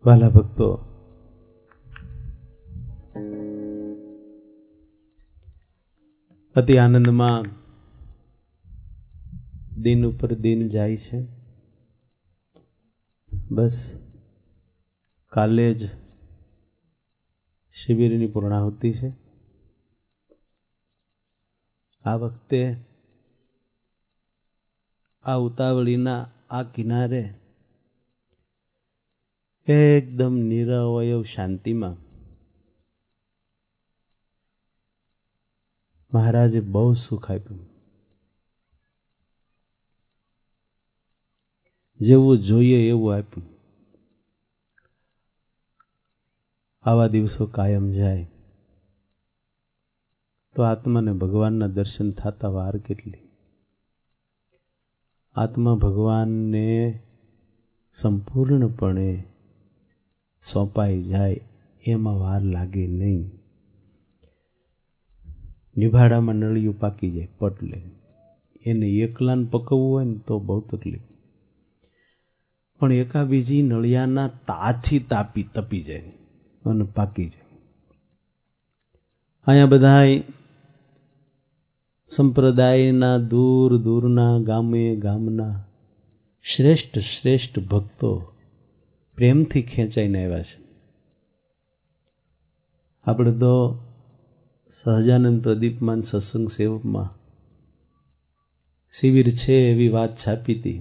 વાલા ભક્તો, અતિ આનંદમાં દિન ઉપર દિન જાય છે. બસ કાલે જ શિબિરની પૂર્ણાહુતિ છે. આ વખતે આ ઉતાવળીના આ કિનારે એકદમ નિરવયવ શાંતિમાં મહારાજે બહુ સુખ આપ્યું. જેવું જોઈએ એવું આપ્યું. આવા દિવસો કાયમ જાય તો આત્માને ભગવાનના દર્શન થતા વાર કેટલી. આત્મા ભગવાનને સંપૂર્ણપણે સોંપાઈ જાય એમાં વાર લાગે નહીં. નિભાડામાં નળિયું પાકી જાય પટલે, એને એકલાને પકવવું હોય ને તો બહુ તકલીફ. પણ એકા બીજી નળિયાના તાથી તપી જાય અને પાકી જાય. અહીંયા બધા સંપ્રદાયના દૂર દૂરના ગામના શ્રેષ્ઠ ભક્તો પ્રેમથી ખેંચાઈને આવ્યા છે. આપણે તો સહજાનંદ પ્રદીપમાન સત્સંગ સેવકમાં શિબિર છે એવી વાત છાપી હતી,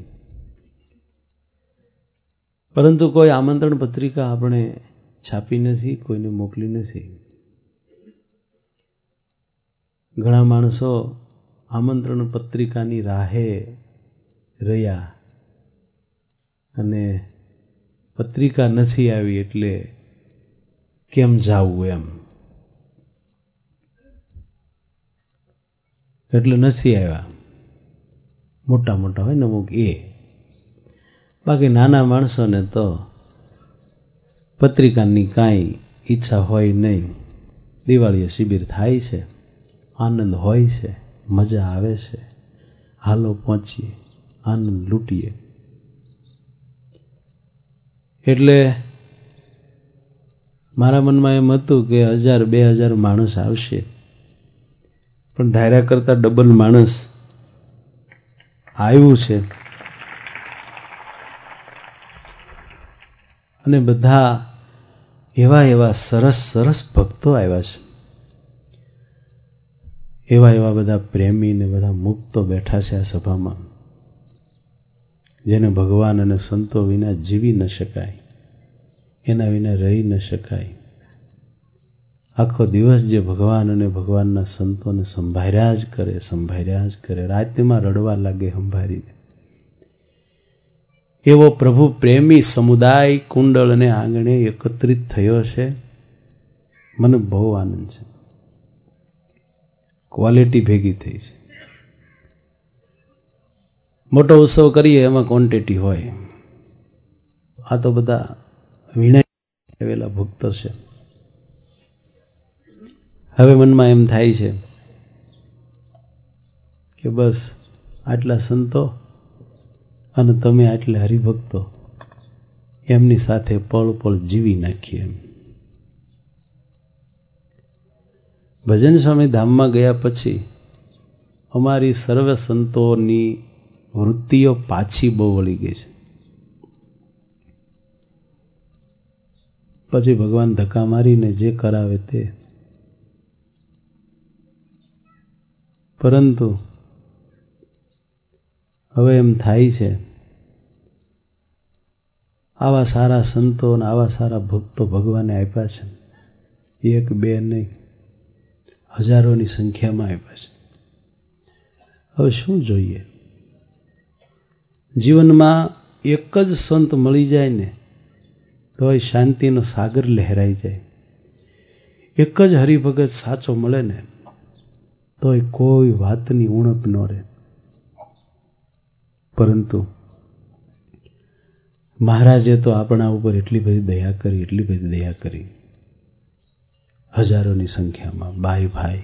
પરંતુ કોઈ આમંત્રણ પત્રિકા આપણે છાપી નથી, કોઈને મોકલી નથી. ઘણા માણસો આમંત્રણ પત્રિકાની રાહે રહ્યા અને પત્રિકા નથી આવી એટલે કેમ જાવું એમ, એટલે નથી આવ્યા. મોટા મોટા હોય ને અમુક એ, બાકી નાના માણસોને તો પત્રિકાની કાંઈ ઈચ્છા હોય નહીં. દિવાળીએ શિબિર થાય છે, આનંદ હોય છે, મજા આવે છે, હાલો પહોંચીએ, આનંદ લૂંટીએ. એટલે મારા મનમાં એમ હતું કે 1000-2000 માણસ આવશે, પણ ધાર્યા કરતા ડબલ માણસ આવ્યું છે. અને બધા એવા સરસ ભક્તો આવ્યા છે. એવા બધા પ્રેમી ને બધા મુક્તો બેઠા છે આ સભામાં, જેને ભગવાન અને સંતો વિના જીવી ન શકાય, એના વિના રહી ન શકાય. આખો દિવસ જે ભગવાન અને ભગવાનના સંતોને સંભાળ્યા જ કરે, રાતમાં રડવા લાગે સંભાળીને. એવો પ્રભુ પ્રેમી સમુદાય કુંડળ અને આંગણે એકત્રિત થયો છે. મને બહુ આનંદ છે. ક્વોલિટી ભેગી થઈ છે. મોટો ઉત્સવ કરીએ એમાં ક્વોન્ટિટી હોય. આ તો બધા વિનાય આવેલા ભક્તો છે. હવે મનમાં એમ થાય છે કે બસ આટલા સંતો અને તમે આટલા હરિભક્તો, એમની સાથે પળ જીવી નાખીએ એમ. ભજન સ્વામી ધામમાં ગયા પછી અમારી સર્વ સંતોની વૃત્તિઓ પાછી બહુ વળી ગઈ છે. પછી ભગવાન ધક્કા મારીને જે કરાવે તે. પરંતુ હવે એમ થાય છે આવા સારા સંતો અને આવા સારા ભક્તો ભગવાને આપ્યા છે. એક બે નહીં, હજારોની સંખ્યામાં આપ્યા છે. હવે શું જોઈએ? જીવનમાં એક જ સંત મળી જાય ને તો એ શાંતિનો સાગર લહેરાઈ જાય. એક જ હરિભગત સાચો મળે ને તો એ કોઈ વાતની ઉણપ ન રહે. પરંતુ મહારાજે તો આપણા ઉપર એટલી બધી દયા કરી, હજારોની સંખ્યામાં ભાઈ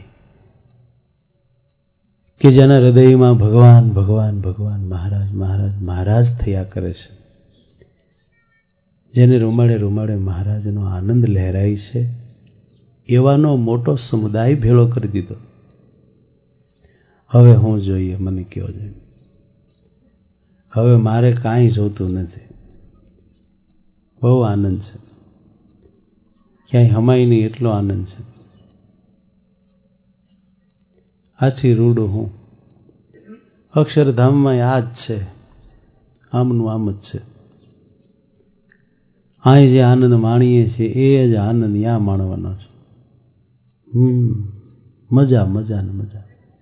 કે જેના હૃદયમાં ભગવાન મહારાજ થયા કરે છે. જેને રૂમાડે રૂમાડે મહારાજનો આનંદ લહેરાય છે એવાનો મોટો સમુદાય ભેળો કરી દીધો. હવે હું જોઈએ, મને કયો જોઈએ, હવે મારે કાંઈ જોતું નથી. બહુ આનંદ છે, ક્યાંય હમાય નહીં એટલો આનંદ છે. આથી રૂડું હું અક્ષરધામમાં આ જ છે, આમનું આમ જ છે. અહીં જે આનંદ માણીએ છીએ એ જ આનંદ ત્યાં માણવાનો છે. મજા મજા ને મજા.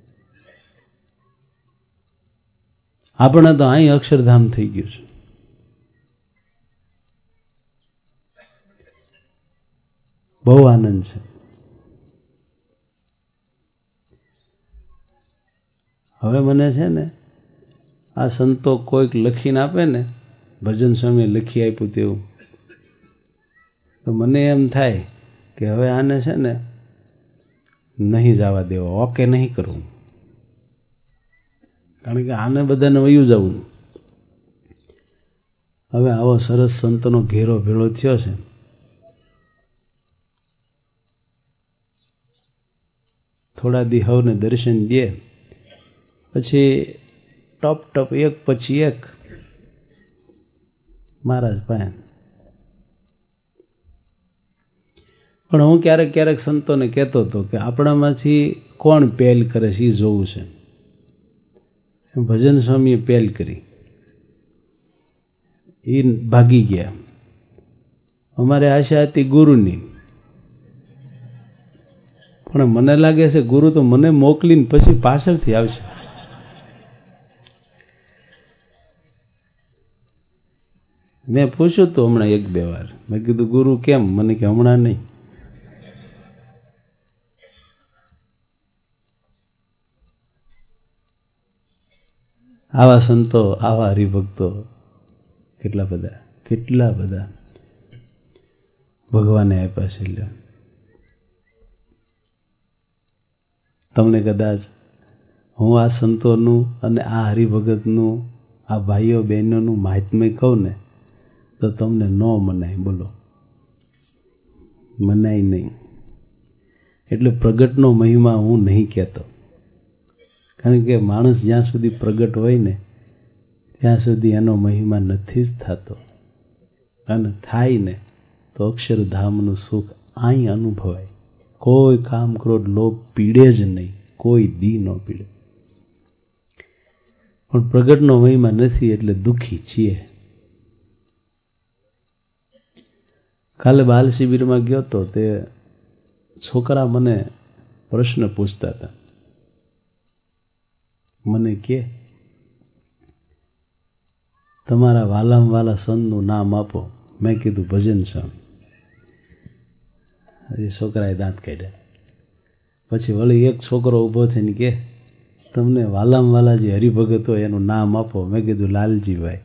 આપણે તો અહીં અક્ષરધામ થઈ ગયું છે. બહુ આનંદ છે. હવે મને છે ને આ સંતો કોઈક લખીને આપે ને, ભજન સ્વામી લખી આપ્યું તેવું, તો મને એમ થાય કે હવે આને છે ને નહીં જવા દેવો, ઓકે નહીં કરવું. કારણ કે આને બધાને વયું જવું. હવે આવો સરસ સંતનો ઘેરો ભેળો થયો છે. થોડા દી હવને દર્શન દે પછી ટપ ટપ એક પછી એક મહારાજ પાસે. પણ હું ક્યારેક ક્યારેક સંતોને કહેતો હતો કે આપણામાંથી કોણ પહેલ કરે છે એ જોવું છે. ભજન સ્વામીએ પહેલ કરી, એ ભાગી ગયા. અમારે આશા હતી ગુરુની, પણ મને લાગે છે ગુરુ તો મને મોકલીને પછી પાછળથી આવશે. મેં પૂછ્યું હતું હમણાં એક બે વાર, મેં કીધું ગુરુ કેમ? મને કે હમણાં નહીં. આવા સંતો, આવા હરિભક્તો કેટલા બધા કેટલા બધા ભગવાને આપ્યા છે. તમને કદાચ હું આ સંતોનું અને આ હરિભગતનું, આ ભાઈઓ બહેનોનું મહાત્મ્ય કહું ને તો તમને ન મનાય. બોલો, મનાય નહીં. એટલે પ્રગટનો મહિમા હું નહીં કહેતો, કારણ કે માણસ જ્યાં સુધી પ્રગટ હોય ને ત્યાં સુધી એનો મહિમા નથી જ થતો. અને થાય ને તો અક્ષરધામનું સુખ અહીં અનુભવાય. કોઈ કામ ક્રોધ લોભ પીડે જ નહીં, કોઈ દી ન પીડે. પણ પ્રગટનો મહિમા નથી એટલે દુઃખી છીએ. કાલે બાલ શિબિરમાં ગયો તો તે છોકરા મને પ્રશ્ન પૂછતા હતા. મને કે તમારા વાલામાં વાલા સંતનું નામ આપો. મેં કીધું ભજન સ્વામી. હજી છોકરાએ દાંત કાઢ્યા. પછી વળી એક છોકરો ઊભો થઈને કે તમને વાલામાં વાલા જે હરિભગત હોય એનું નામ આપો. મેં કીધું લાલજીભાઈ.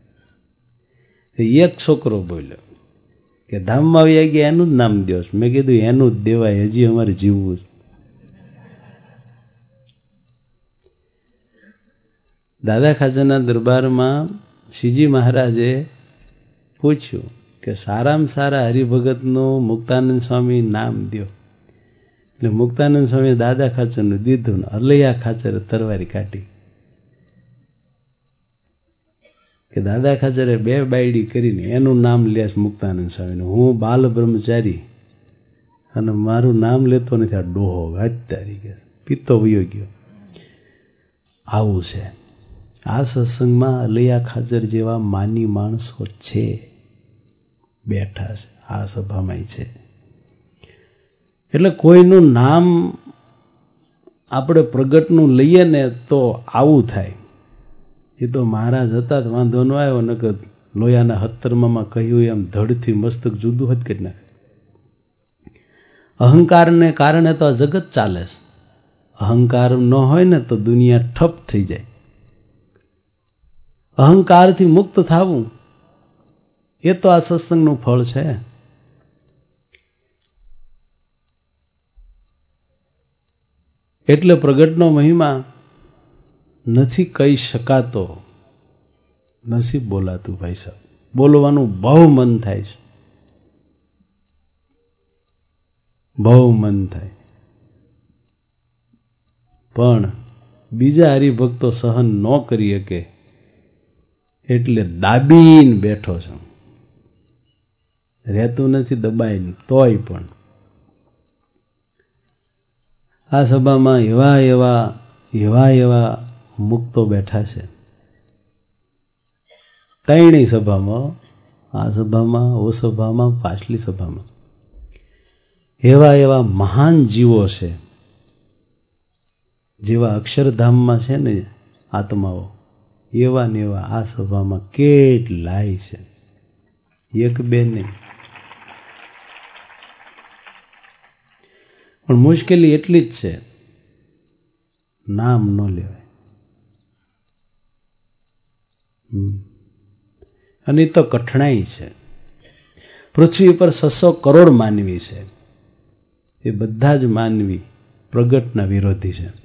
એક છોકરો બોલ્યો કે ધામમાં આવી ગયા એનું જ નામ દો. મેં કીધું એનું જ દેવાય, હજી અમારે જીવવું છે. દાદા ખાચરના દરબારમાં શ્રીજી મહારાજે પૂછ્યું કે સારામાં સારા હરિભગતનું મુક્તાનંદ સ્વામી નામ દો. એટલે મુક્તાનંદ સ્વામી દાદા ખાચરનું દીધું ને અલૈયા ખાચરે તરવારી કાઢી કે દાદા ખાચરે 2 બાયડી કરીને એનું નામ લે મુક્તાનંદ સ્વામીનું. હું બાલ બ્રહ્મચારી અને મારું નામ લેતો નથી. આ ડોહો વાત તારી કે પીતો વયો ગયો. આવું છે આ સત્સંગમાં. અલૈયા ખાચર જેવા માની માણસો છે, બેઠા છે આ સભામાં છે. એટલે કોઈનું નામ આપણે પ્રગટનું લઈએ ને તો આવું થાય. એ તો મહારાજ હતા તો વાંધો ન આવ્યો, નકર લોયાના 17માં કહ્યું એમ ધડથી મસ્તક જુદું જ કરી નાખે. અહંકારને કારણે તો આ જગત ચાલે છે. અહંકાર ન હોય ને તો દુનિયા ઠપ થઈ જાય. અહંકારથી મુક્ત થવું એ તો આ સત્સંગનું ફળ છે. એટલે પ્રગટનો મહિમા નથી કહી શકાતો, નથી બોલાતું ભાઈ સાહેબ. બોલવાનું બહુ મન થાય છે, બહુ મન થાય, પણ બીજા હરિભક્તો સહન ન કરી શકે એટલે દાબીને બેઠો છું. રહેતું નથી દબાઈને, તોય પણ આ સભામાં એવા એવા એવા એવા મુક્તો બેઠા છે. ત્રણેય સભામાં, આ સભામાં, ઓ સભામાં, પાછલી સભામાં એવા એવા મહાન જીવો છે, જેવા અક્ષરધામમાં છે ને આત્માઓ, એવા ને એવા આ સભામાં કેટલાય છે, એક બે નહીં. પણ મુશ્કેલી એટલી જ છે, નામ ન લેવાય. અને તો કઠણાઈ છે. પૃથ્વી પર 600 કરોડ માનવી છે, એ બધા જ માનવી પ્રગટના વિરોધી છે.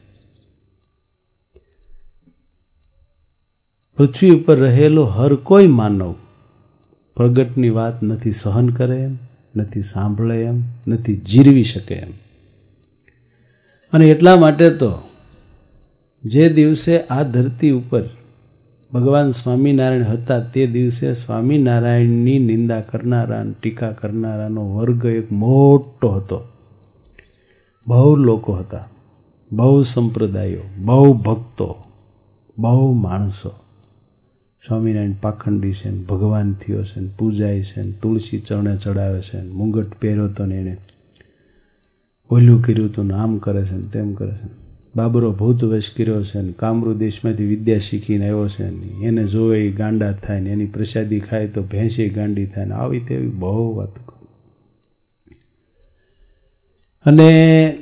પૃથ્વી ઉપર રહેલો હર કોઈ માનવ પ્રગટની વાત નથી સહન કરે એમ, નથી સાંભળે એમ, નથી જીરવી શકે એમ. અને એટલા માટે તો જે દિવસે આ ધરતી ઉપર ભગવાન સ્વામિનારાયણ હતા, તે દિવસે સ્વામિનારાયણની નિંદા કરનારા, ટીકા કરનારાનો વર્ગ એક મોટો હતો. બહુ લોકો હતા, બહુ સંપ્રદાયો, બહુ ભક્તો, બહુ માણસો. સ્વામિનારાયણ પાખંડી છે, ભગવાન થયો છે, પૂજાય છે, તુલસી ચરણે ચડાવે છે, મુંગટ પહેર્યો હતો ને એને ઓલું કર્યું હતું ને આમ કરે છે ને તેમ કરે છે. બાબરો ભૂતવેશ કર્યો છે ને કામરૂ દેશમાંથી વિદ્યા શીખીને આવ્યો છે ને એને જોવે એ ગાંડા થાય ને એની પ્રસાદી ખાય તો ભેંસી ગાંડી થાય ને આવી તેવી બહુ વાત. અને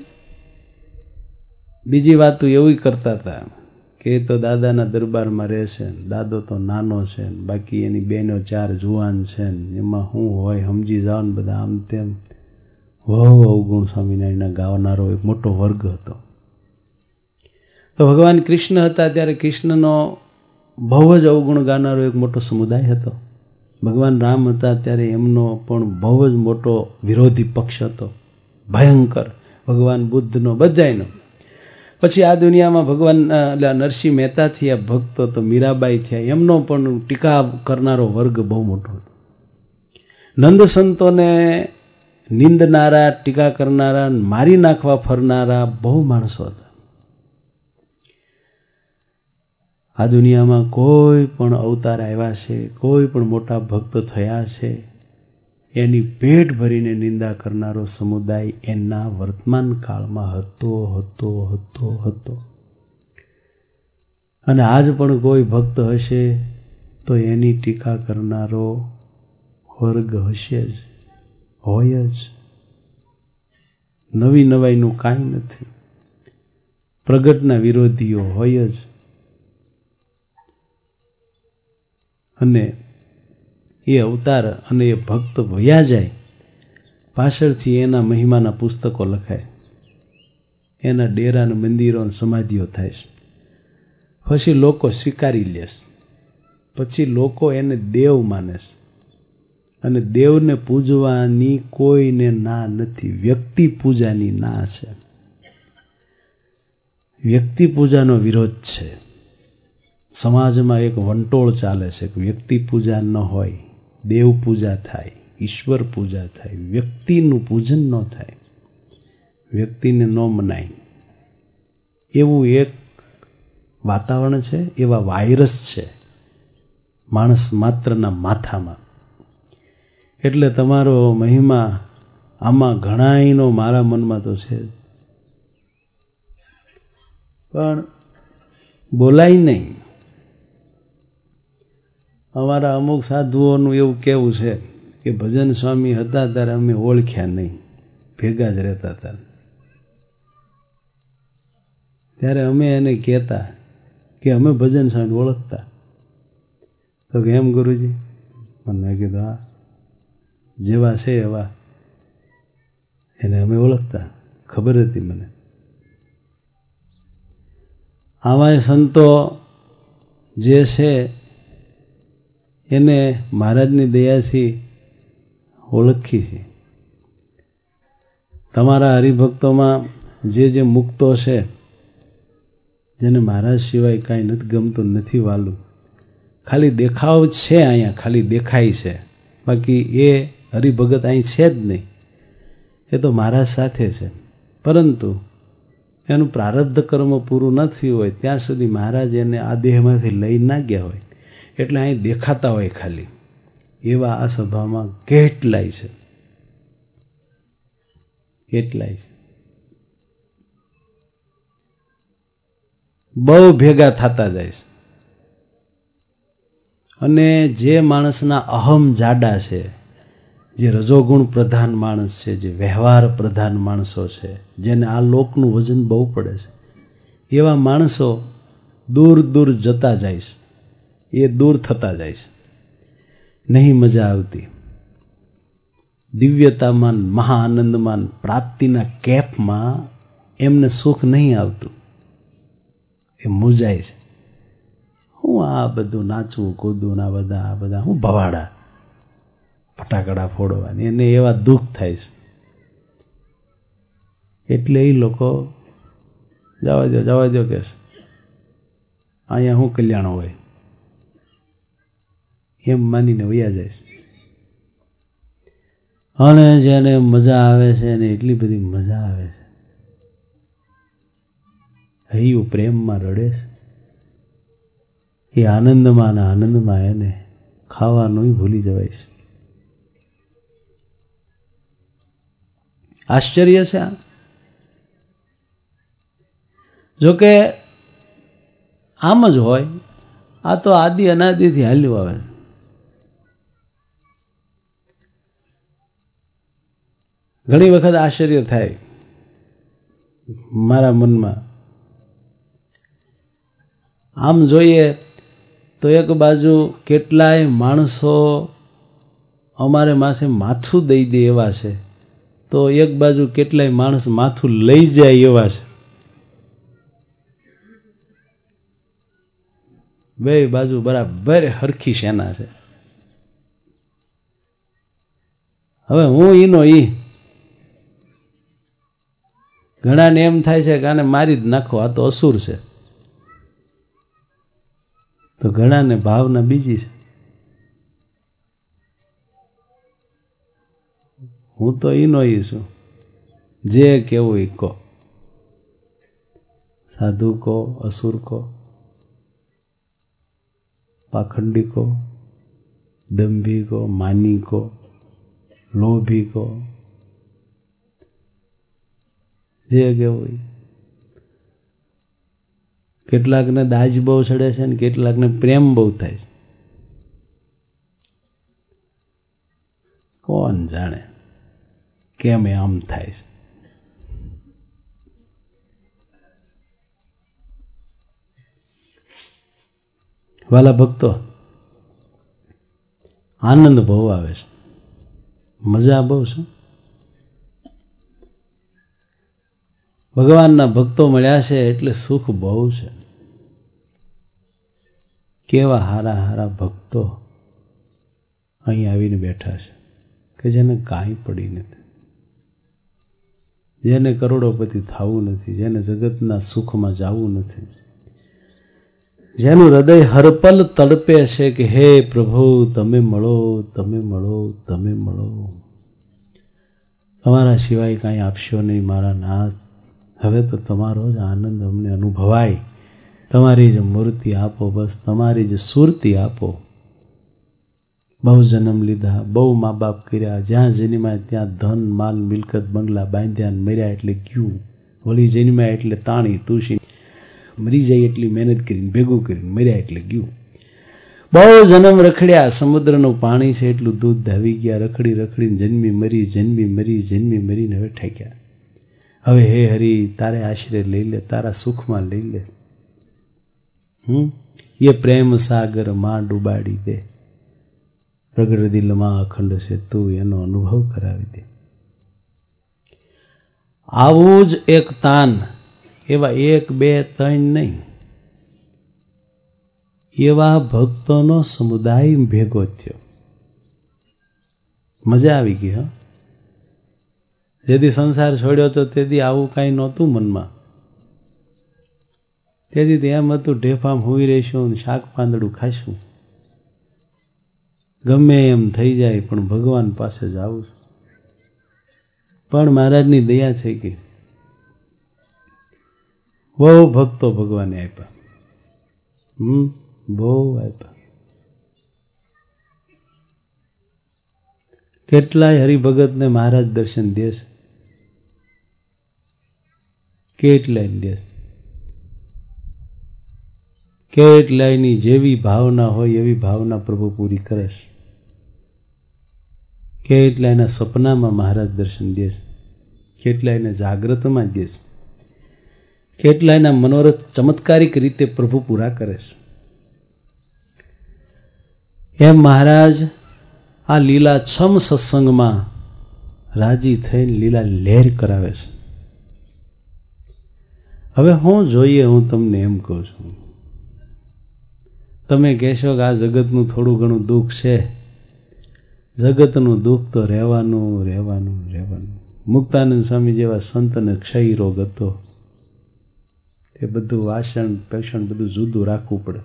બીજી વાત એવી કરતા હતા કે એ તો દાદાના દરબારમાં રહે છે, દાદો તો નાનો છે, બાકી એની બહેનો 4 જુવાન છે, એમાં શું હોય સમજી જાઓ ને બધા આમ તેમ. બહુ અવગુણ સ્વામિનારાયણના ગાવનારો એક મોટો વર્ગ હતો. તો ભગવાન કૃષ્ણ હતા ત્યારે કૃષ્ણનો બહુ જ અવગુણ ગાનારો એક મોટો સમુદાય હતો. ભગવાન રામ હતા ત્યારે એમનો પણ બહુ જ મોટો વિરોધી પક્ષ હતો, ભયંકર. ભગવાન બુદ્ધનો, બધાયનો. પછી આ દુનિયામાં ભગવાન નરસિંહ મહેતા થયા ભક્તો, તો મીરાબાઈ થયા, એમનો પણ ટીકા કરનારો વર્ગ બહુ મોટો હતો. નંદ સંતોને નિંદનારા, ટીકા કરનારા, મારી નાખવા ફરનારા બહુ માણસો હતા. આ દુનિયામાં કોઈ પણ અવતાર આવ્યા છે, કોઈ પણ મોટા ભક્ત થયા છે, એની પેટ ભરીને નિંદા કરનારો સમુદાય એના વર્તમાન કાળમાં હતો. અને આજ પણ કોઈ ભક્ત હશે તો એની ટીકા કરનારો વર્ગ હશે જ, હોય જ. નવી નવાઈનું કાંઈ નથી. પ્રગટના વિરોધીઓ હોય જ. અને એ અવતાર અને એ ભક્ત વયા જાય, પાછળથી એના મહિમાના પુસ્તકો લખાય, એના ડેરા ને મંદિરો અને સમાધિઓ થાય છે. પછી લોકો સ્વીકારી લે છે, પછી લોકો એને દેવ માને છે. અને દેવને પૂજવાની કોઈને ના નથી, વ્યક્તિ પૂજાની ના છે. વ્યક્તિ પૂજાનો વિરોધ છે. સમાજમાં એક વંટોળ ચાલે છે કે વ્યક્તિ પૂજા ન હોય, દેવ પૂજા થાય, ઈશ્વર પૂજા થાય, વ્યક્તિનું પૂજન ન થાય, વ્યક્તિને ન મનાય. એવું એક વાતાવરણ છે, એવા વાયરસ છે માણસ માત્રના માથામાં. એટલે તમારો મહિમા આમાં ઘણાયનો મારા મનમાં તો છે, પણ બોલાય નહીં. અમારા અમુક સાધુઓનું એવું કહેવું છે કે ભજન સ્વામી હતા ત્યારે અમે ઓળખ્યા નહીં, ભેગા જ રહેતા હતા. ત્યારે અમે એને કહેતા કે અમે ભજન સ્વામી ઓળખતા. તો કે એમ ગુરુજી? મને કીધું હા, જેવા છે એવા એને અમે ઓળખતા, ખબર હતી મને. આવા સંતો જે છે એને મહારાજની દયાથી ઓળખી છે. તમારા હરિભક્તોમાં જે મુક્તો છે, જેને મહારાજ સિવાય કાંઈ નથી ગમતું, નથી વાલું, ખાલી દેખાવ છે, અહીંયા ખાલી દેખાય છે, બાકી એ હરિભગત અહીં છે જ નહીં. એ તો મહારાજ સાથે છે, પરંતુ એનું પ્રારબ્ધ કર્મ પૂરું ન થયું હોય ત્યાં સુધી મહારાજ એને આ દેહમાંથી લઈ ના ગયા હોય, એટલે અહીં દેખાતા હોય ખાલી. એવા આ સભામાં કેટલાય છે, કેટલાય છે. બહુ ભેગા થતા જાય છે. અને જે માણસના અહમ જાડા છે, જે રજોગુણ પ્રધાન માણસ છે, જે વ્યવહાર પ્રધાન માણસો છે, જેને આ લોકનું વજન બહુ પડે છે, એવા માણસો દૂર દૂર જતા જાય છે, એ દૂર થતા જાય છે. નહીં મજા આવતી. દિવ્યતામાન, મહાઆનંદમાન પ્રાપ્તિના કેફમાં એમને સુખ નહીં આવતું, એ મૂંઝાય છે. હું આ બધું નાચવું કૂદવું આ બધા હું ભવાડા ફટાકડા ફોડવાની, એને એવા દુઃખ થાય છે. એટલે એ લોકો જવા દો કે અહીંયા શું કલ્યાણ હોય એમ માનીને વયા જાય છે. અને જેને મજા આવે છે એને એટલી બધી મજા આવે છે, હૈયું પ્રેમમાં રડે છે. એ આનંદમાં એને ખાવાનું ભૂલી જવાય છે. આશ્ચર્ય છે આ. જોકે આમ જ હોય, આ તો આદિ અનાદિથી હાલ્યું આવે. ઘણી વખત આશ્ચર્ય થાય મારા મનમાં. આમ જોઈએ તો એક બાજુ કેટલાય માણસો અમારે માથે માથું દઈ દે એવા છે, તો એક બાજુ કેટલાય માણસ માથું લઈ જાય એવા છે. બે બાજુ બરાબર હરખી સેના છે. હવે હું ઈનો ઈ. ઘણાને એમ થાય છે કે આને મારી જ નાખો, આ તો અસુર છે. તો ઘણાને ભાવના બીજી છે. હું તો ઈનો ઈ છું, જે કેવું ઈ કહો. સાધુ કહો, અસુર કહો, પાખંડી કહો, દંભી કહો, માની કહો, લોભી કહો, જે કેવું. કેટલાકને દાજ બહુ ચડે છે ને કેટલાકને પ્રેમ બહુ થાય છે. કોણ જાણે કેમ આમ થાય છે. વાલા ભક્તો, આનંદ બહુ આવે છે, મજા બહુ છે. ભગવાનના ભક્તો મળ્યા છે એટલે સુખ બહુ છે. કેવા હારા હારા ભક્તો અહીં આવીને બેઠા છે કે જેને કાંઈ પડી નથી, જેને કરોડોપતિ થવું નથી, જેને જગતના સુખમાં જવું નથી, જેનું હૃદય હરપલ તડપે છે કે હે પ્રભુ તમે મળો, તમે મળો, તમે મળો. તમારા સિવાય કાંઈ આપશો નહીં મારા નાથ. હવે તો તમારો જ આનંદ અમને અનુભવાય. તમારી જ મૂર્તિ આપો, બસ તમારી જ સુરતી આપો. બહુ જન્મ લીધા, બહુ મા બાપ કર્યા, જ્યાં જન્મ્યા ત્યાં ધન માલ મિલકત બંગલા બાંધ્યા, મર્યા એટલે ગયું. વળી જન્મ્યા એટલે તાણી તુષી, મરી જાય એટલી મહેનત કરીને ભેગું કરીને મર્યા એટલે ગયું. બહુ જન્મ રખડ્યા, સમુદ્રનું પાણી છે એટલું દૂધ ધાવી ગયા, રખડી રખડીને જન્મી મરી, જન્મી મરી, જન્મી મરીને હવે ઠેક્યા. હવે હે હરી તારે આશરે લઈ લે, તારા સુખમાં લઈ લે. એ પ્રેમ સાગર માં ડૂબાડી દે, પ્રગટ દિલમાં અખંડ છે તું એનો અનુભવ કરાવી દે. આવું જ એક તાન, એવા 1, 2, 3 નહીં, એવા ભક્તોનો સમુદાય ભેગો થયો. મજા આવી ગઈ. હા, જેથી સંસાર છોડ્યો તો તેથી આવું કાંઈ નહોતું મનમાં. તેથી એમ હતું ઢેફામ હુઈ રહીશું, શાક પાંદડું ખાઈશું, ગમે એમ થઈ જાય પણ ભગવાન પાસે જ આવું. પણ મહારાજની દયા થઈ ગઈ. બહુ ભક્તો ભગવાને આપ્યા. બહુ આપ્યા. કેટલાય હરિભગતને મહારાજ દર્શન દે છે. કેટલાય દે છે. કેટલાયની જેવી ભાવના હોય એવી ભાવના પ્રભુ પૂરી કરે છે. કેટલાયના સપનામાં મહારાજ દર્શન દે છે. કેટલાયને જાગ્રતમાં દે છે. કેટલાયના મનોરથ ચમત્કારિક રીતે પ્રભુ પૂરા કરે છે. એમ મહારાજ આ લીલા છમ સત્સંગમાં રાજી થઈને લીલા લહેર કરાવે છે. હવે હું જોઈએ, હું તમને એમ કહું છું, તમે કહેશો કે આ જગતનું થોડું ઘણું દુઃખ છે. જગતનું દુઃખ તો રહેવાનું રહેવાનું રહેવાનું. મુક્તાનંદ સ્વામી જેવા સંતને ક્ષય રોગ હતો. એ બધું વાસણ પેષણ બધું જુદું રાખવું પડે.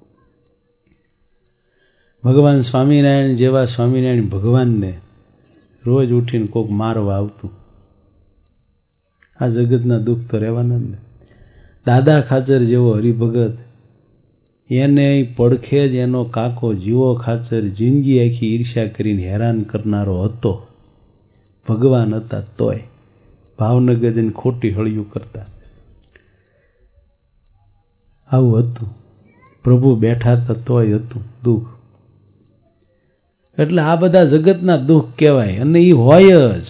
ભગવાન સ્વામિનારાયણ જેવા સ્વામિનારાયણ ભગવાનને રોજ ઉઠીને કોક મારવા આવતું. આ જગતના દુઃખ તો રહેવાના ને. દાદા ખાચર જેવો હરિભગત, એને પડખે જ એનો કાકો જીવો ખાચર જિંદગી આખી ઈર્ષ્યા કરીને હેરાન કરનારો હતો. ભગવાન હતા તોય ભાવનગર જઈને ખોટી હળિયું કરતા. આવું હતું. પ્રભુ બેઠા હતા તોય હતું દુઃખ. એટલે આ બધા જગતના દુઃખ કહેવાય. અને એ હોય જ.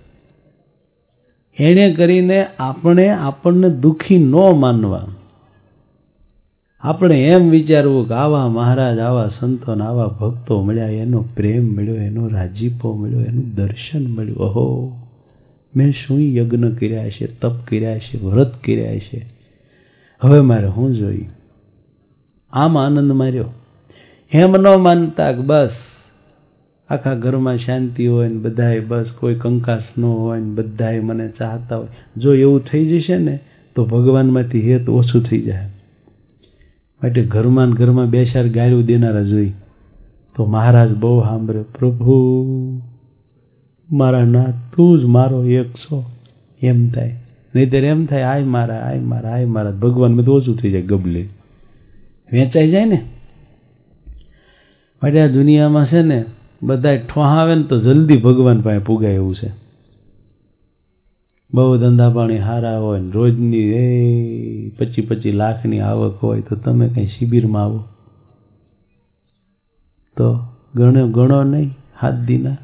એને કરીને આપણને દુઃખી ન માનવા. આપણે એમ વિચારવું કે આવા મહારાજ, આવા સંતો, આવા ભક્તો મળ્યા, એનો પ્રેમ મળ્યો, એનો રાજીપો મળ્યો, એનું દર્શન મળ્યું. ઓહો, મેં શું યજ્ઞ કર્યા છે, તપ કર્યા છે, વ્રત કર્યા છે, હવે મારે શું જોયું? આમ આનંદ માર્યો. એમ ન માનતા કે બસ આખા ઘરમાં શાંતિ હોય ને બધાએ બસ કોઈ કંકાસ ન હોય ને બધાએ મને ચાહતા હોય. જો એવું થઈ જશે ને તો ભગવાનમાંથી હેત ઓછું થઈ જાય. માટે ઘરમાં ને ઘરમાં બે ચાર ગાયું દેનારા જોઈ તો મહારાજ બહુ સાંભળે, પ્રભુ મારા ના તું જ મારો એક છો એમ થાય. નહીતર એમ થાય આય મારા, આય મારા, આય મારા. ભગવાન બધું ઓછું થઈ જાય, ગબલે વેચાઈ જાય ને. માટે આ દુનિયામાં છે ને બધા ઠોહા આવે ને તો જલ્દી ભગવાન પાસે પુગાય એવું છે. બહુ ધંધા પાણી સારા હોય ને રોજની 25 લાખની આવક હોય તો તમે કઈ શિબિરમાં આવો તો ગણો નહીં 7 દીના.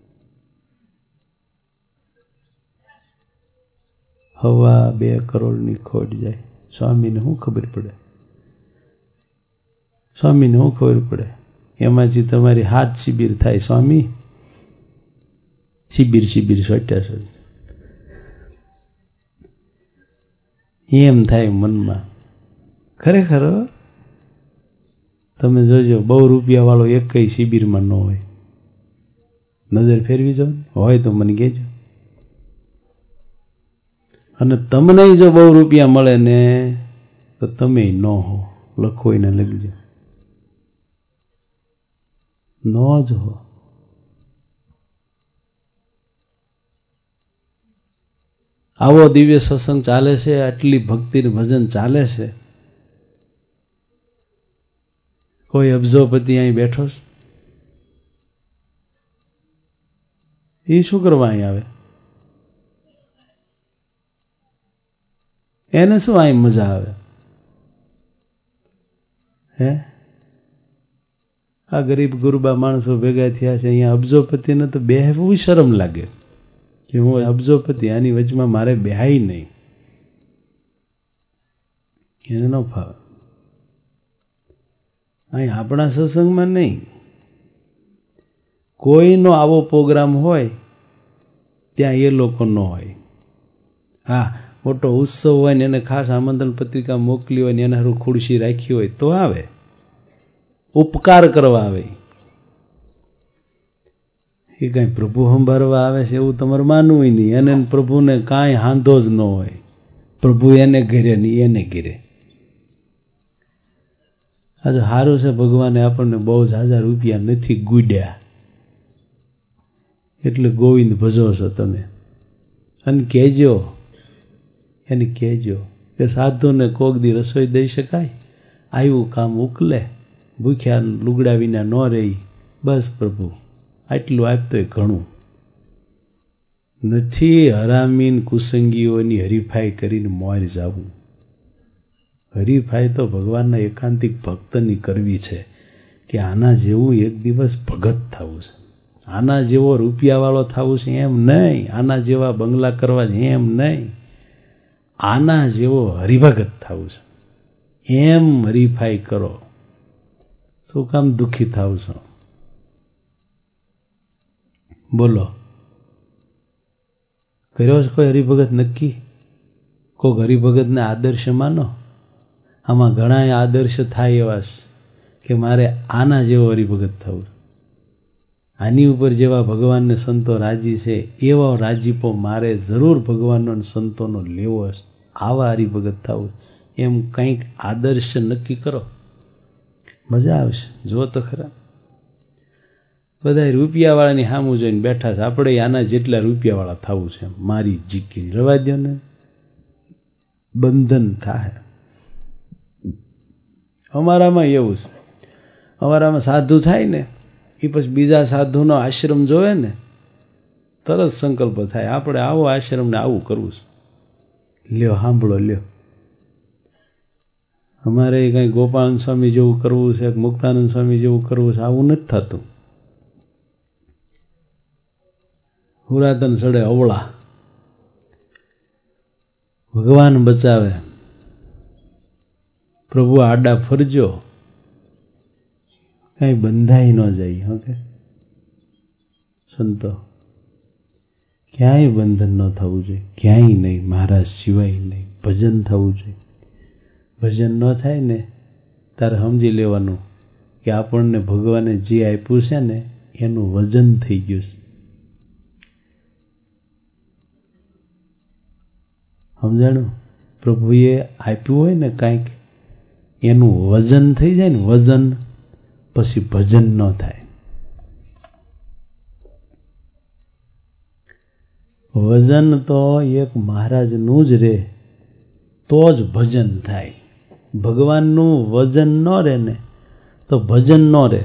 હવા 2 કરોડની ખોટ જાય. સ્વામીને શું ખબર પડે? સ્વામીને શું ખબર પડે? એમાંથી તમારી 7 શિબિર થાય. સ્વામી શિબિર સોટ્યા છે એમ થાય મનમાં. ખરેખર તમે જોજો, બહુ રૂપિયા વાળો એક શિબિરમાં ન હોય. નજર ફેરવી જાઓ, હોય તો મને કહેજો. અને તમને જો બહુ રૂપિયા મળે ને તો તમે ન હો, લખો એને લખજો, ન જ હો. આવો દિવ્ય સત્સંગ ચાલે છે, આટલી ભક્તિ ભજન ચાલે છે. કોઈ અબજોપતિ અહીં બેઠો છે, એ શું કરવા અહીં આવે? એને શું અહીં મજા આવે? હે, આ ગરીબ ગુરબા માણસો ભેગા થયા છે અહીંયા. અબજોપતિને તો બેહવું શરમ લાગે કે હું અબજોપતિ, આની વચમાં મારે બેહાય નહીં. એને ન ફાવે. અહીં આપણા સત્સંગમાં નહીં, કોઈનો આવો પ્રોગ્રામ હોય ત્યાં એ લોકો ન હોય. હા, મોટો ઉત્સવ હોય ને એને ખાસ આમંત્રણ પત્રિકા મોકલી હોય ને એના હારું ખુરશી રાખી હોય તો આવે. ઉપકાર કરવા આવે. એ કાંઈ પ્રભુ સંભાળવા આવે છે એવું તમારે માનવું નહીં. એને પ્રભુને કાંઈ હાંધો જ ન હોય. પ્રભુ એને ઘેરે નહીં એને ઘેરે. આજે સારું છે ભગવાને આપણને બહુ ઝાઝા રૂપિયા નથી ગુડ્યા એટલે ગોવિંદ ભજો છો તમે. અને કહેજો એને કહેજો કે સાધુને કોક દી રસોઈ દઈ શકાય, આવ્યું કામ ઉકલે, ભૂખ્યા લુગડા વિના ન રહી, બસ પ્રભુ આટલું આપતોય ઘણું. નથી હરામીન કુસંગીઓની હરીફાઈ કરીને મોર જાવું. હરીફાઈ તો ભગવાનના એકાંતિક ભક્તની કરવી છે કે આના જેવું એક દિવસ ભગત થવું છે, આના જેવો રૂપિયાવાળો થવું છે એમ નહીં, આના જેવા બંગલા કરવા છે એમ નહીં, આના જેવો હરિભગત થવું છે એમ હરીફાઈ કરો. શું કામ દુઃખી થાવ છો? બોલો, કર્યો છે કોઈ હરિભગત નક્કી? કોઈક હરિભગતને આદર્શ માનો. આમાં ઘણા આદર્શ થાય એવા કે મારે આના જેવો હરિભગત થવું, આની ઉપર જેવા ભગવાનને સંતો રાજી છે એવો રાજીપો મારે જરૂર ભગવાનનો સંતોનો લેવો હશે, આવા હરિભગત થવું. એમ કંઈક આદર્શ નક્કી કરો, મજા આવશે. જો તો ખરા, બધા રૂપિયાવાળાની સામું જોઈને બેઠા છે, આપણે આના જેટલા રૂપિયાવાળા થવું છે. મારી જીકી રવા દો ને, બંધન થાય. અમારામાં એવું છે, અમારામાં સાધુ થાય ને એ પછી બીજા સાધુનો આશ્રમ જોવે ને તરત સંકલ્પ થાય આપણે આવો આશ્રમને આવું કરવું છે. લ્યો સાંભળો, લ્યો અમારે કંઈ ગોપાલ સ્વામી જેવું કરવું છે, મુક્તાનંદ સ્વામી જેવું કરવું છે, આવું નથી થતું. પુરાતન સડે અવળા. ભગવાન બચાવે, પ્રભુ આડા ફરજો, કઈ બંધાઈ ન જાય. ઓકે સંતો, ક્યાંય બંધન ન થવું જોઈએ, ક્યાંય નહીં, મહારાજ સિવાય નહીં. ભજન થવું જોઈએ. ભજન ન થાય ને તારે સમજી લેવાનું કે આપણને ભગવાને જે આપ્યું છે ને એનું વજન થઈ ગયું છે. સમજાણું? પ્રભુએ આપ્યું હોય ને કાંઈક એનું વજન થઈ જાય ને, વજન, પછી ભજન ન થાય. વજન તો એક મહારાજનું જ રહે તો જ ભજન થાય. ભગવાનનું વજન ન રહે ને તો ભજન ન રહે.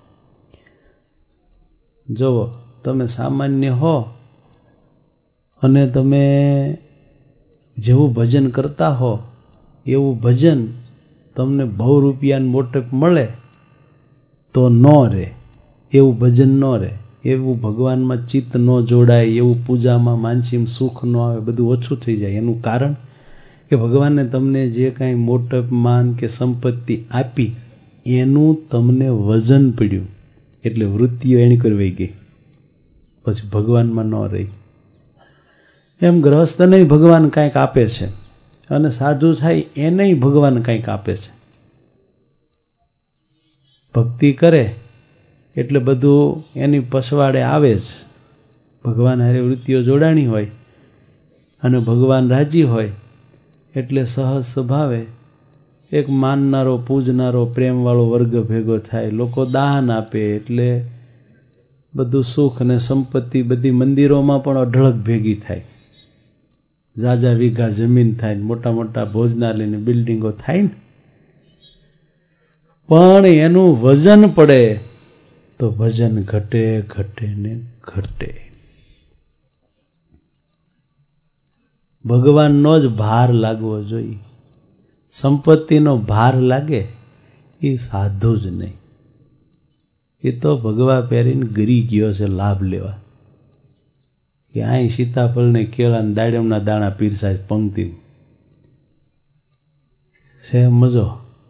જુઓ, તમે સામાન્ય હો અને તમે જેવું ભજન કરતા હો એવું ભજન તમને બહુ રૂપિયાની મોટપ મળે તો ન રહે, એવું ભજન ન રહે. એવું ભગવાનમાં ચિત્ત ન જોડાય, એવું પૂજામાં માનસીમાં સુખ ન આવે, બધું ઓછું થઈ જાય. એનું કારણ કે ભગવાને તમને જે કાંઈ મોટપ માન કે સંપત્તિ આપી એનું તમને વજન પડ્યું એટલે વૃત્તિઓ એની કરવાઈ ગઈ, પછી ભગવાનમાં ન રહી. એમ ગ્રહસ્થને ભગવાન કાંઈક આપે છે અને સાધુ થાય એને ભગવાન કાંઈક આપે છે. ભક્તિ કરે એટલે બધું એની પછવાડે આવે જ. ભગવાન હારે વૃત્તિઓ જોડાણી હોય અને ભગવાન રાજી હોય એટલે સહજ સ્વભાવે એક માનનારો, પૂજનારો, પ્રેમવાળો વર્ગ ભેગો થાય. લોકો દાન આપે એટલે બધું સુખ અને સંપત્તિ બધી મંદિરોમાં પણ અઢળક ભેગી થાય. ઝાઝા વીઘા જમીન થાય, મોટા મોટા ભોજનાલયની બિલ્ડિંગો થાય ને, પણ એનું વજન પડે તો ભજન ઘટે ઘટે ને ઘટે. ભગવાનનો જ ભાર લાગવો જોઈએ. સંપત્તિનો ભાર લાગે એ સાધુ જ નહીં, એ તો ભગવા પહેરીને ગરી ગયો છે લાભ લેવા. કે અહીં સીતાફળને કેળાને દાડમના દાણા પીરસાય પંક્તિ છે મજો,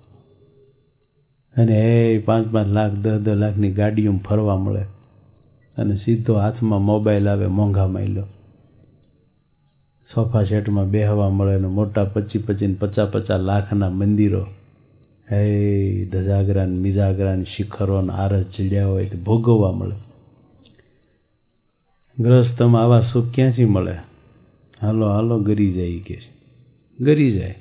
અને એ 5-5 લાખ 10-10 લાખની ગાડીઓમાં ફરવા મળે અને સીધો હાથમાં મોબાઈલ આવે મોંઘા માયલો, સોફા સેટમાં બેહવા મળે ને મોટા 25-25 ને 50-50 લાખના મંદિરો. હે ધજાગરા ને મિજાગરા ને શિખરો ને આરસ જડ્યા હોય તો ભોગવવા મળે. ગ્રહસ્થમાં આવા સુખ ક્યાંથી મળે? હાલો હાલો ગરી જાય કે ગરી જાય.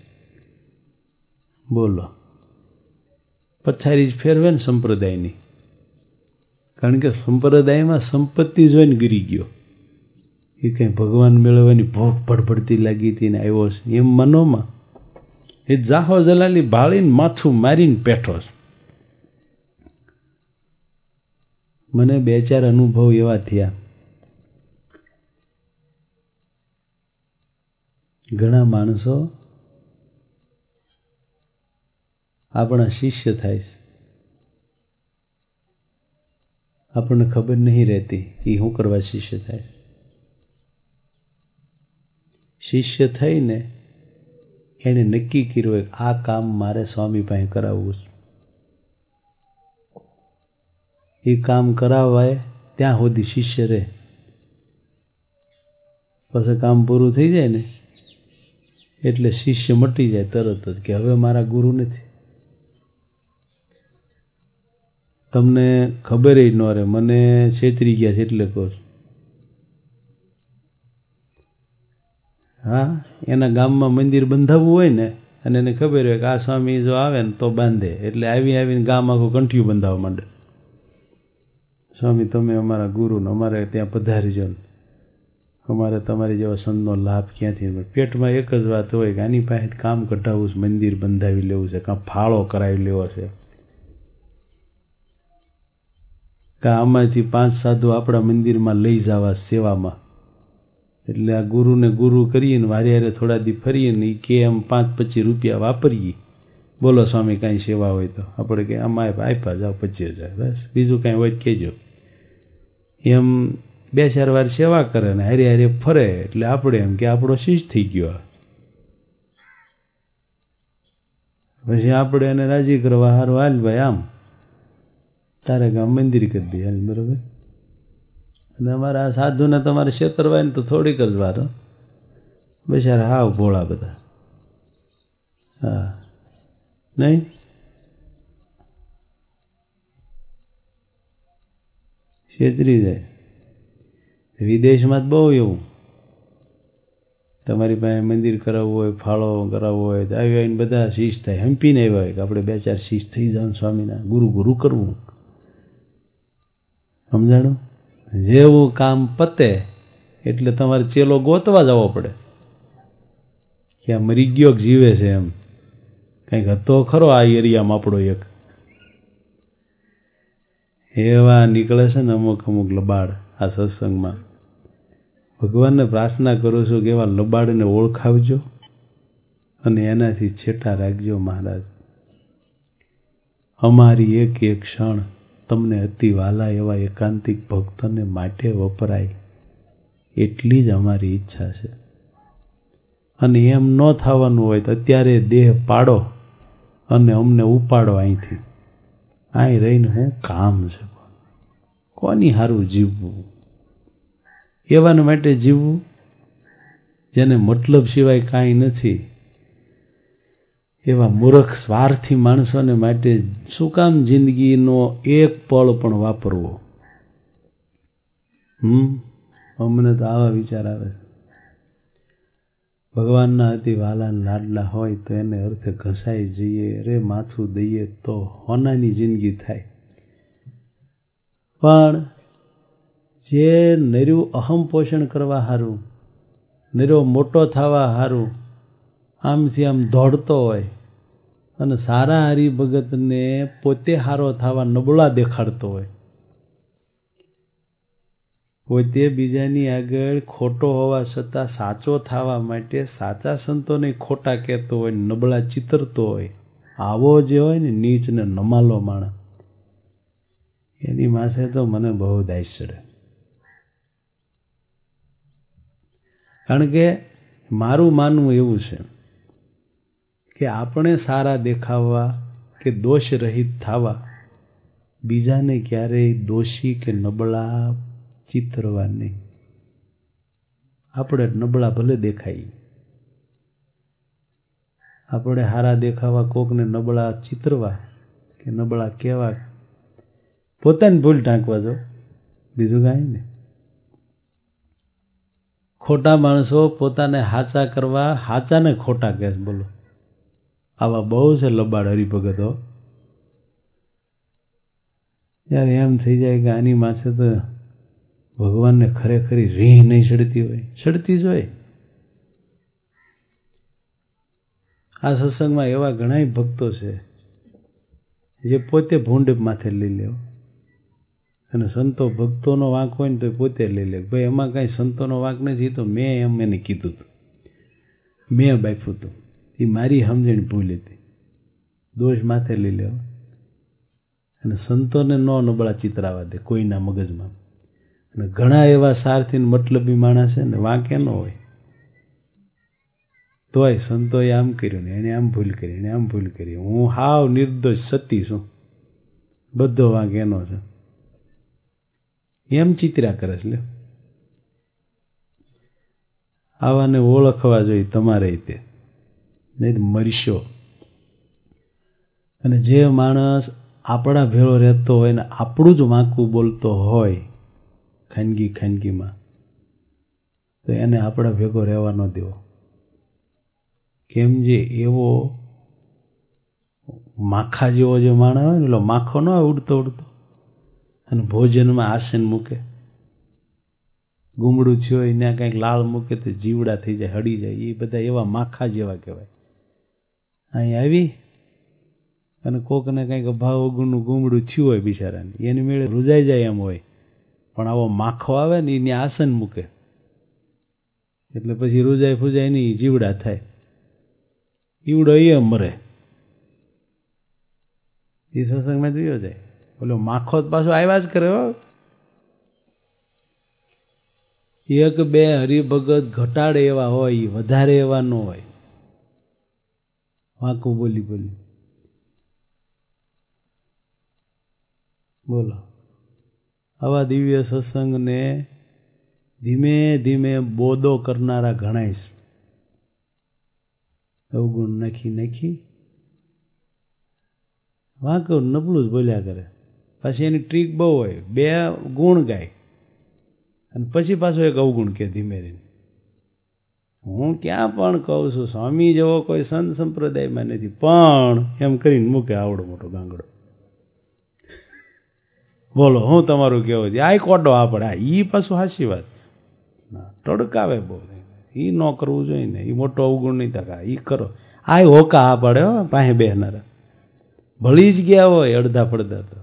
બોલો, પથારી જ ફેરવે ને સંપ્રદાયની. કારણ કે સંપ્રદાયમાં સંપત્તિ જોઈને ગરી ગયો. એ કંઈ ભગવાન મેળવવાની ભોગ પડપડતી લાગી હતી ને આવ્યો છે એમ મનોમાં. એ જાહો જલાલી ભાળીને માથું મારીને પેઠો છે. મને 2-4 અનુભવ એવા થયા. ઘણા માણસો આપણા શિષ્ય થાય છે, આપણને ખબર નહીં રહેતી એ શું કરવા શિષ્ય થાય. શિષ્ય થઈને એને નક્કી કર્યું કે આ કામ મારે સ્વામી પાસે કરાવવું છે. એ કામ કરાવાય ત્યાં સુધી શિષ્ય રહે. પછી કામ પૂરું થઈ જાય ને એટલે શિષ્ય મટી જાય તરત જ કે હવે મારા ગુરુ નથી. તમને ખબર ય ન રહે. મને છેતરી ગયા છે એટલે કહું છું. હા, એના ગામમાં મંદિર બંધાવવું હોય ને અને એને ખબર હોય કે આ સ્વામી જો આવે ને તો બાંધે, એટલે આવીને ગામ આખું કંઠિયું બંધાવવા માંડે. સ્વામી તમે અમારા ગુરુ ને અમારે ત્યાં પધારજો ને અમારે તમારી જેવા સંતનો લાભ ક્યાંથી મળે. પેટમાં એક જ વાત હોય કે આની પાસે કામ કઢાવવું છે, મંદિર બંધાવી લેવું છે, કાં ફાળો કરાવી લેવો છે, કાં આમાંથી 5 સાધુ આપણા મંદિરમાં લઈ જવા સેવામાં. એટલે આ ગુરુને ગુરુ કરીને વારે વારે થોડા દી ફરીએ ને કે એમ 5-25 રૂપિયા વાપરીએ. બોલો સ્વામી કાંઈ સેવા હોય તો આપણે કે આમાં આપ્યા જાઓ 25,000 બસ, બીજું કાંઈ હોય તો કહેજો. એમ 2-4 વાર સેવા કરે ને હારે હારે ફરે એટલે આપણે એમ કે આપણો શિષ્ય થઈ ગયો. પછી આપણે એને રાજી કરવા હારું હાલ ભાઈ આમ તારે ગામ મંદિર કરી દે હાલ, બરોબર. અને અમારા આ સાધુને તમારે છેતરવાય ને તો થોડીક જ વાર, બિચારા હાવ ભોળા બધા. હા નહીં, છેતરી જાય. વિદેશમાં જ બહુ એવું. તમારી પાસે મંદિર કરાવવું હોય, ફાળો કરાવવો હોય તો આવીને બધા શીશ થાય, હંપીને આવ્યા હોય કે આપણે 2-4 શીશ થઈ જાવ સ્વામીના, ગુરુ ગુરુ કરવું. સમજાણું? જેવું કામ પતે એટલે તમારે ચેલો ગોતવા જવો પડે કે આ મરી ગયો જીવે છે એમ. કંઈક હતો ખરો આ એરિયામાં આપણો એક. એવા નીકળે છે ને અમુક લબાડ આ સત્સંગમાં. ભગવાનને પ્રાર્થના કરું છું કે એવા લબાડને ઓળખાવજો અને એનાથી છેટા રાખજો મહારાજ. અમારી એક એક ક્ષણ તમને અતિ વાલા એવા એકાંતિક ભક્તને માટે વપરાય એટલી જ અમારી ઈચ્છા છે. અને એમ ન થવાનું હોય તો અત્યારે દેહ પાડો અને અમને ઉપાડો અહીંથી. અહીં રહીને હું કામ છે, કોની હારું જીવવું? એવાને માટે જીવવું જેને મતલબ સિવાય કાંઈ નથી. એવા મૂર્ખ સ્વાર્થી માણસોને માટે શું કામ જિંદગીનો એક પળ પણ વાપરવો? અમને તો આવા વિચાર આવે. ભગવાનના અતિ વાલા લાડલા હોય તો એને અર્થે ઘસાઈ જઈએ, અરે માથું દઈએ તો હોનાની જિંદગી થાય. પણ જે નર્યું અહમ પોષણ કરવા હારું, નર્યો મોટો થવા હારું આમથી આમ દોડતો હોય અને સારા હરિભગતને પોતે હારો થવા નબળા દેખાડતો હોય, પોતે બીજાની આગળ ખોટો હોવા છતાં સાચો થવા માટે સાચા સંતોને ખોટા કહેતો હોય, નબળા ચિતરતો હોય, આવો જે હોય ને નીચ ને નમાલો માણસ, એની માથે તો મને બહુ દાઈશ ચડે. કારણ કે મારું માનવું એવું છે કે આપણે સારા દેખાવા કે દોષ રહિત થવા, બીજાને ક્યારેય દોષી કે નબળા ચિતરવા નહીં. આપણે નબળા ભલે દેખાય આપણે હારા દેખાવા, કોકને નબળા ચિતરવા કે નબળા કહેવા, પોતાની ભૂલ ટાંકવા જો, બીજું કાંઈ નહીં. ખોટા માણસો પોતાને હાચા કરવા હાચાને ખોટા કહે. બોલો, આવા બહુ છે લબાડ હરિભગતો. યાર એમ થઈ જાય કે આની માથે તો ભગવાનને ખરેખરી રીહ નહીં ચડતી હોય. ચડતી જ હોય. આ સત્સંગમાં એવા ઘણા ભક્તો છે જે પોતે ભૂંડ માથે લઈ લે, અને સંતો ભક્તોનો વાંક હોય ને તો પોતે લઈ લે. ભાઈ એમાં કાંઈ સંતોનો વાંક નથી, તો મેં એમ એને કીધું હતું, મેં બાફ્યું હતું, એ મારી સમજણ ભૂલ હતી. દોષ માથે લઈ લેવો અને સંતોને ન નબળા ચિતરાવા દે કોઈના મગજમાં. અને ઘણા એવા સારથી મતલબી માણસ છે ને, વાંકે ન હોય તોય સંતોએ આમ કર્યું ને, એને આમ ભૂલ કરી, એને આમ ભૂલ કરી, હું હાવ નિર્દોષ સતી છું, બધો વાંક એનો છે, એમ ચિત્ર્યા કરે છે. આવાને ઓળખવા જોઈએ તમારે તે, નહીં તો મરશો. અને જે માણસ આપણા ભેળો રહેતો હોય ને આપણું જ વાંકું બોલતો હોય ખાનગીમાં, તો એને આપણા ભેગો રહેવા ન દેવો. કેમ જે એવો માખા જેવો જે માણસ હોય ને, એટલે માખો ન હોય ઉડતો અને ભોજનમાં આસન મૂકે, ગુમડું થયો એને કંઈક લાળ મૂકે તો જીવડા થઈ જાય, હડી જાય. એ બધા એવા માખા જેવા કહેવાય. અહીં આવી અને કોકને કંઈક અભાવ ઓગણનું ગુમડું થયું હોય બિચારાને, એની મેળે રૂજાઈ જાય એમ હોય, પણ આવો માખો આવે ને એને આસન મૂકે એટલે પછી રૂજાય ફૂજાય નહીં, જીવડા થાય. ઈવડો એ મરે. એ સત્સંગમાં જોયો જાય. બોલો માખો પાછો આવ્યા જ કરે હો. એક બે હરિભગત ઘટાડે એવા હોય, વધારે એવા ન હોય. વાંકું બોલી બોલો. આવા દિવ્ય સત્સંગને ધીમે ધીમે બોદો કરનારા ઘણાય છે. અવગુણ નાખી વાંકું નબળું જ બોલ્યા કરે. પાછી એની ટ્રીક બહુ હોય, બે ગુણ ગાય અને પછી પાછો એક અવગુણ કે ધીમે ધીમે. હું ક્યાં પણ કહું છું, સ્વામી જેવો કોઈ સંત સંપ્રદાયમાં નથી, પણ એમ કરીને મૂકે આવડો મોટો ગાંગડો. બોલો હું તમારું કેવું છે? આ કોડો આપણે ઈ પાછું હાચી વાત ટડકાવે બહુ. ઈ ન કરવું જોઈએ ને, એ મોટો અવગુણ નહીં થકા. ઈ કરો આ હોકા આ પડે હો પાસે બેહનારા. ભળી જ ગયા હોય અડધા પડધા તો.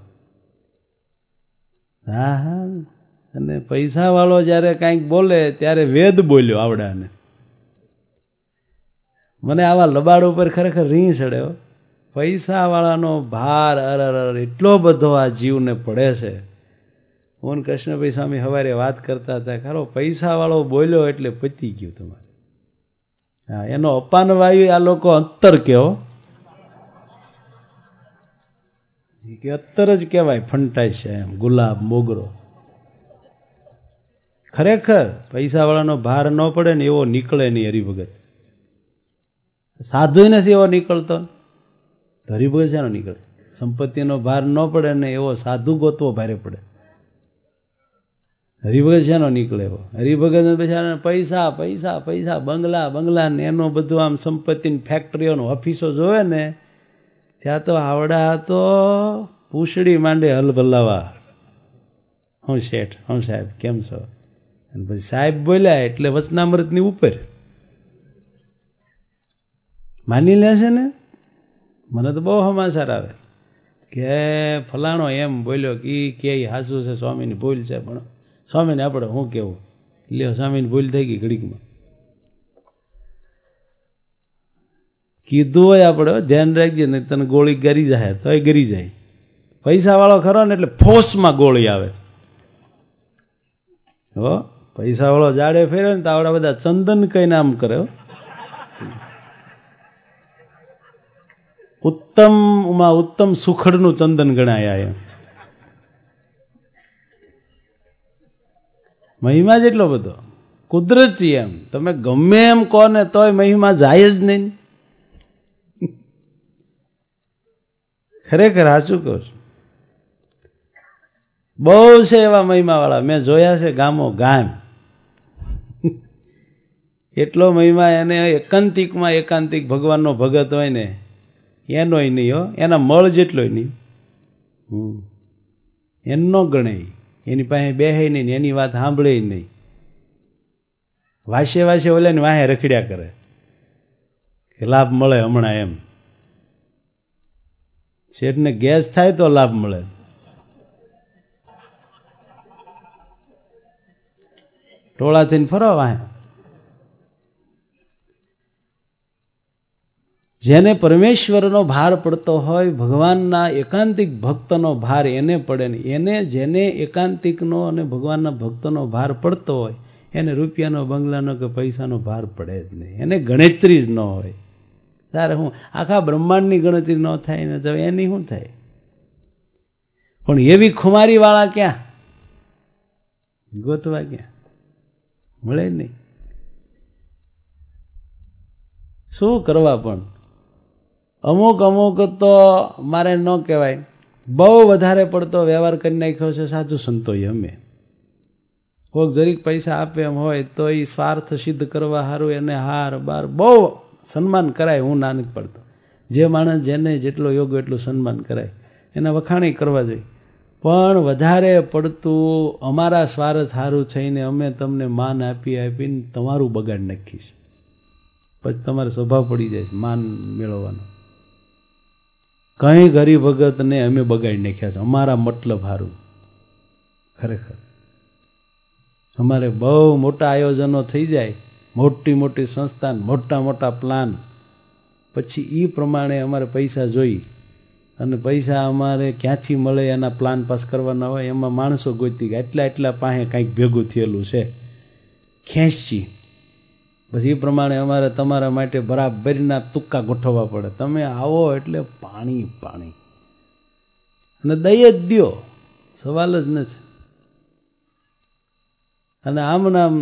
હા. અને પૈસા વાળો જયારે કાંઈક બોલે ત્યારે વેદ બોલ્યો આવડાને. મને આવા લબાડ ઉપર ખરેખર રીહ ચડે. પૈસા વાળાનો ભાર અરર એટલો બધો આ જીવને પડે છે. હું કૃષ્ણભાઈ સ્વામી સવારે વાત કરતા હતા, ખરો પૈસા વાળો બોલ્યો એટલે પતી ગયું તમારે. હા, એનો અપાન વાયુ આ લોકો અંતર કેવો કે અત્તર જ કહેવાય, ફંટાય છે એમ ગુલાબ મોગરો. ખરેખર પૈસાવાળાનો ભાર ન પડે ને એવો નીકળે નહીં હરિભગત. સાધુ નથી એવો નીકળતો, હરિભગત છે નીકળે. સંપત્તિનો ભાર ન પડે ને એવો સાધુ ગોતવો ભારે પડે. હરિભગત છે નીકળે એવો. હરિભગત બેચારા પૈસા પૈસા પૈસા, બંગલા ને એનો બધું આમ સંપત્તિની ફેક્ટરીઓનો ઓફિસો જોવે ને ત્યાં તો આવડા તો પૂછડી માંડે હલભલાવા. હું શેઠ, હું સાહેબ, કેમ છો? અને પછી સાહેબ બોલ્યા એટલે વચનામૃતની ઉપર માની લે છે ને. મને તો બહુ સમાચાર આવે કે ફલાણો એમ બોલ્યો કે હાસુ છે, સ્વામીની ભૂલ છે. પણ સ્વામીને આપણે શું કેવું, લ્યો સ્વામીની ભૂલ થઈ ગઈ ઘડીકમાં. કીધું હોય આપણે ધ્યાન રાખજે ને તને ગોળી ગરી જાય તો એ ગરી જાય. પૈસા વાળો ખરો ને એટલે ફોર્સમાં ગોળી આવે. હો પૈસા વાળો જાડે ફેરે ને તો આવડા બધા ચંદન કઈ નામ કરે. ઉત્તમમાં ઉત્તમ સુખડનું ચંદન ગણાય. એમ મહિમા જેટલો બધો કુદરતી. એમ તમે ગમે એમ કહો ને તોય મહિમા જાય જ નહીં. ખરેખર સાચું કહું છું. બહુ છે એવા મહિમાવાળા, મેં જોયા છે ગામો ગામ. એટલો મહિમા એને એકાંતિક ભગવાનનો ભગત હોય ને એનોય નહીં હો, એના મળ જેટલોય નહીં. એનો ગણે, એની પાસે બેહે નહીં, એની વાત સાંભળે નહીં. વાસે ઓલે ને વાહે રખડ્યા કરે કે લાભ મળે હમણાં એમ. શેઠને ગેસ થાય તો લાભ મળે. ટોળા થઈને ફરો વાહે. જેને પરમેશ્વરનો ભાર પડતો હોય, ભગવાનના એકાંતિક ભક્તનો ભાર એને પડે ને. જેને એકાંતિકનો અને ભગવાનના ભક્તનો ભાર પડતો હોય એને રૂપિયાનો, બંગલાનો કે પૈસાનો ભાર પડે જ નહીં. એને ગણતરી જ ન હોય. તારે હું આખા બ્રહ્માંડની ગણતરી ન થાય ને તો એની શું થાય? પણ એવી ખુમારી વાળા ક્યાં ગોતવા, ક્યાં મળે નહીં. શું કરવા? પણ અમુક તો મારે ન કહેવાય, બહુ વધારે પડતો વ્યવહાર કરી નાખ્યો છે સાધુ સંતોએ. અમે કોઈક જરીક પૈસા આપે એમ હોય તો એ સ્વાર્થ સિદ્ધ કરવા સારું એને હાર બાર બહુ સન્માન કરાય. હું ના નથી પડતો. જે માણસ જેને જેટલો યોગ એટલું સન્માન કરાય, એના વખાણી કરવા જોઈએ. પણ વધારે પડતું અમારા સ્વાર્થ સારું થઈને અમે તમને માન આપીને તમારું બગાડ નાખીશ. પછી તમારે સ્વભાવ પડી જાય માન મેળવવાનો. કઈ ગરીબ ભગતને અમે બગાડી નાખ્યા છે અમારા મતલબ સારું. ખરેખર અમારે બહુ મોટા આયોજનો થઈ જાય, મોટી સંસ્થા, મોટા પ્લાન, પછી એ પ્રમાણે અમારે પૈસા જોઈ અને પૈસા અમારે ક્યાંથી મળે એના પ્લાન પાસ કરવાના હોય. એમાં માણસો ગોતી ગયા, એટલા પાસે કંઈક ભેગું થયેલું છે, ખેંચી. પછી એ પ્રમાણે અમારે તમારા માટે બરાબરના તુક્કા ગોઠવવા પડે. તમે આવો એટલે પાણી અને દઈ જ દ્યો, સવાલ જ નથી. અને આમ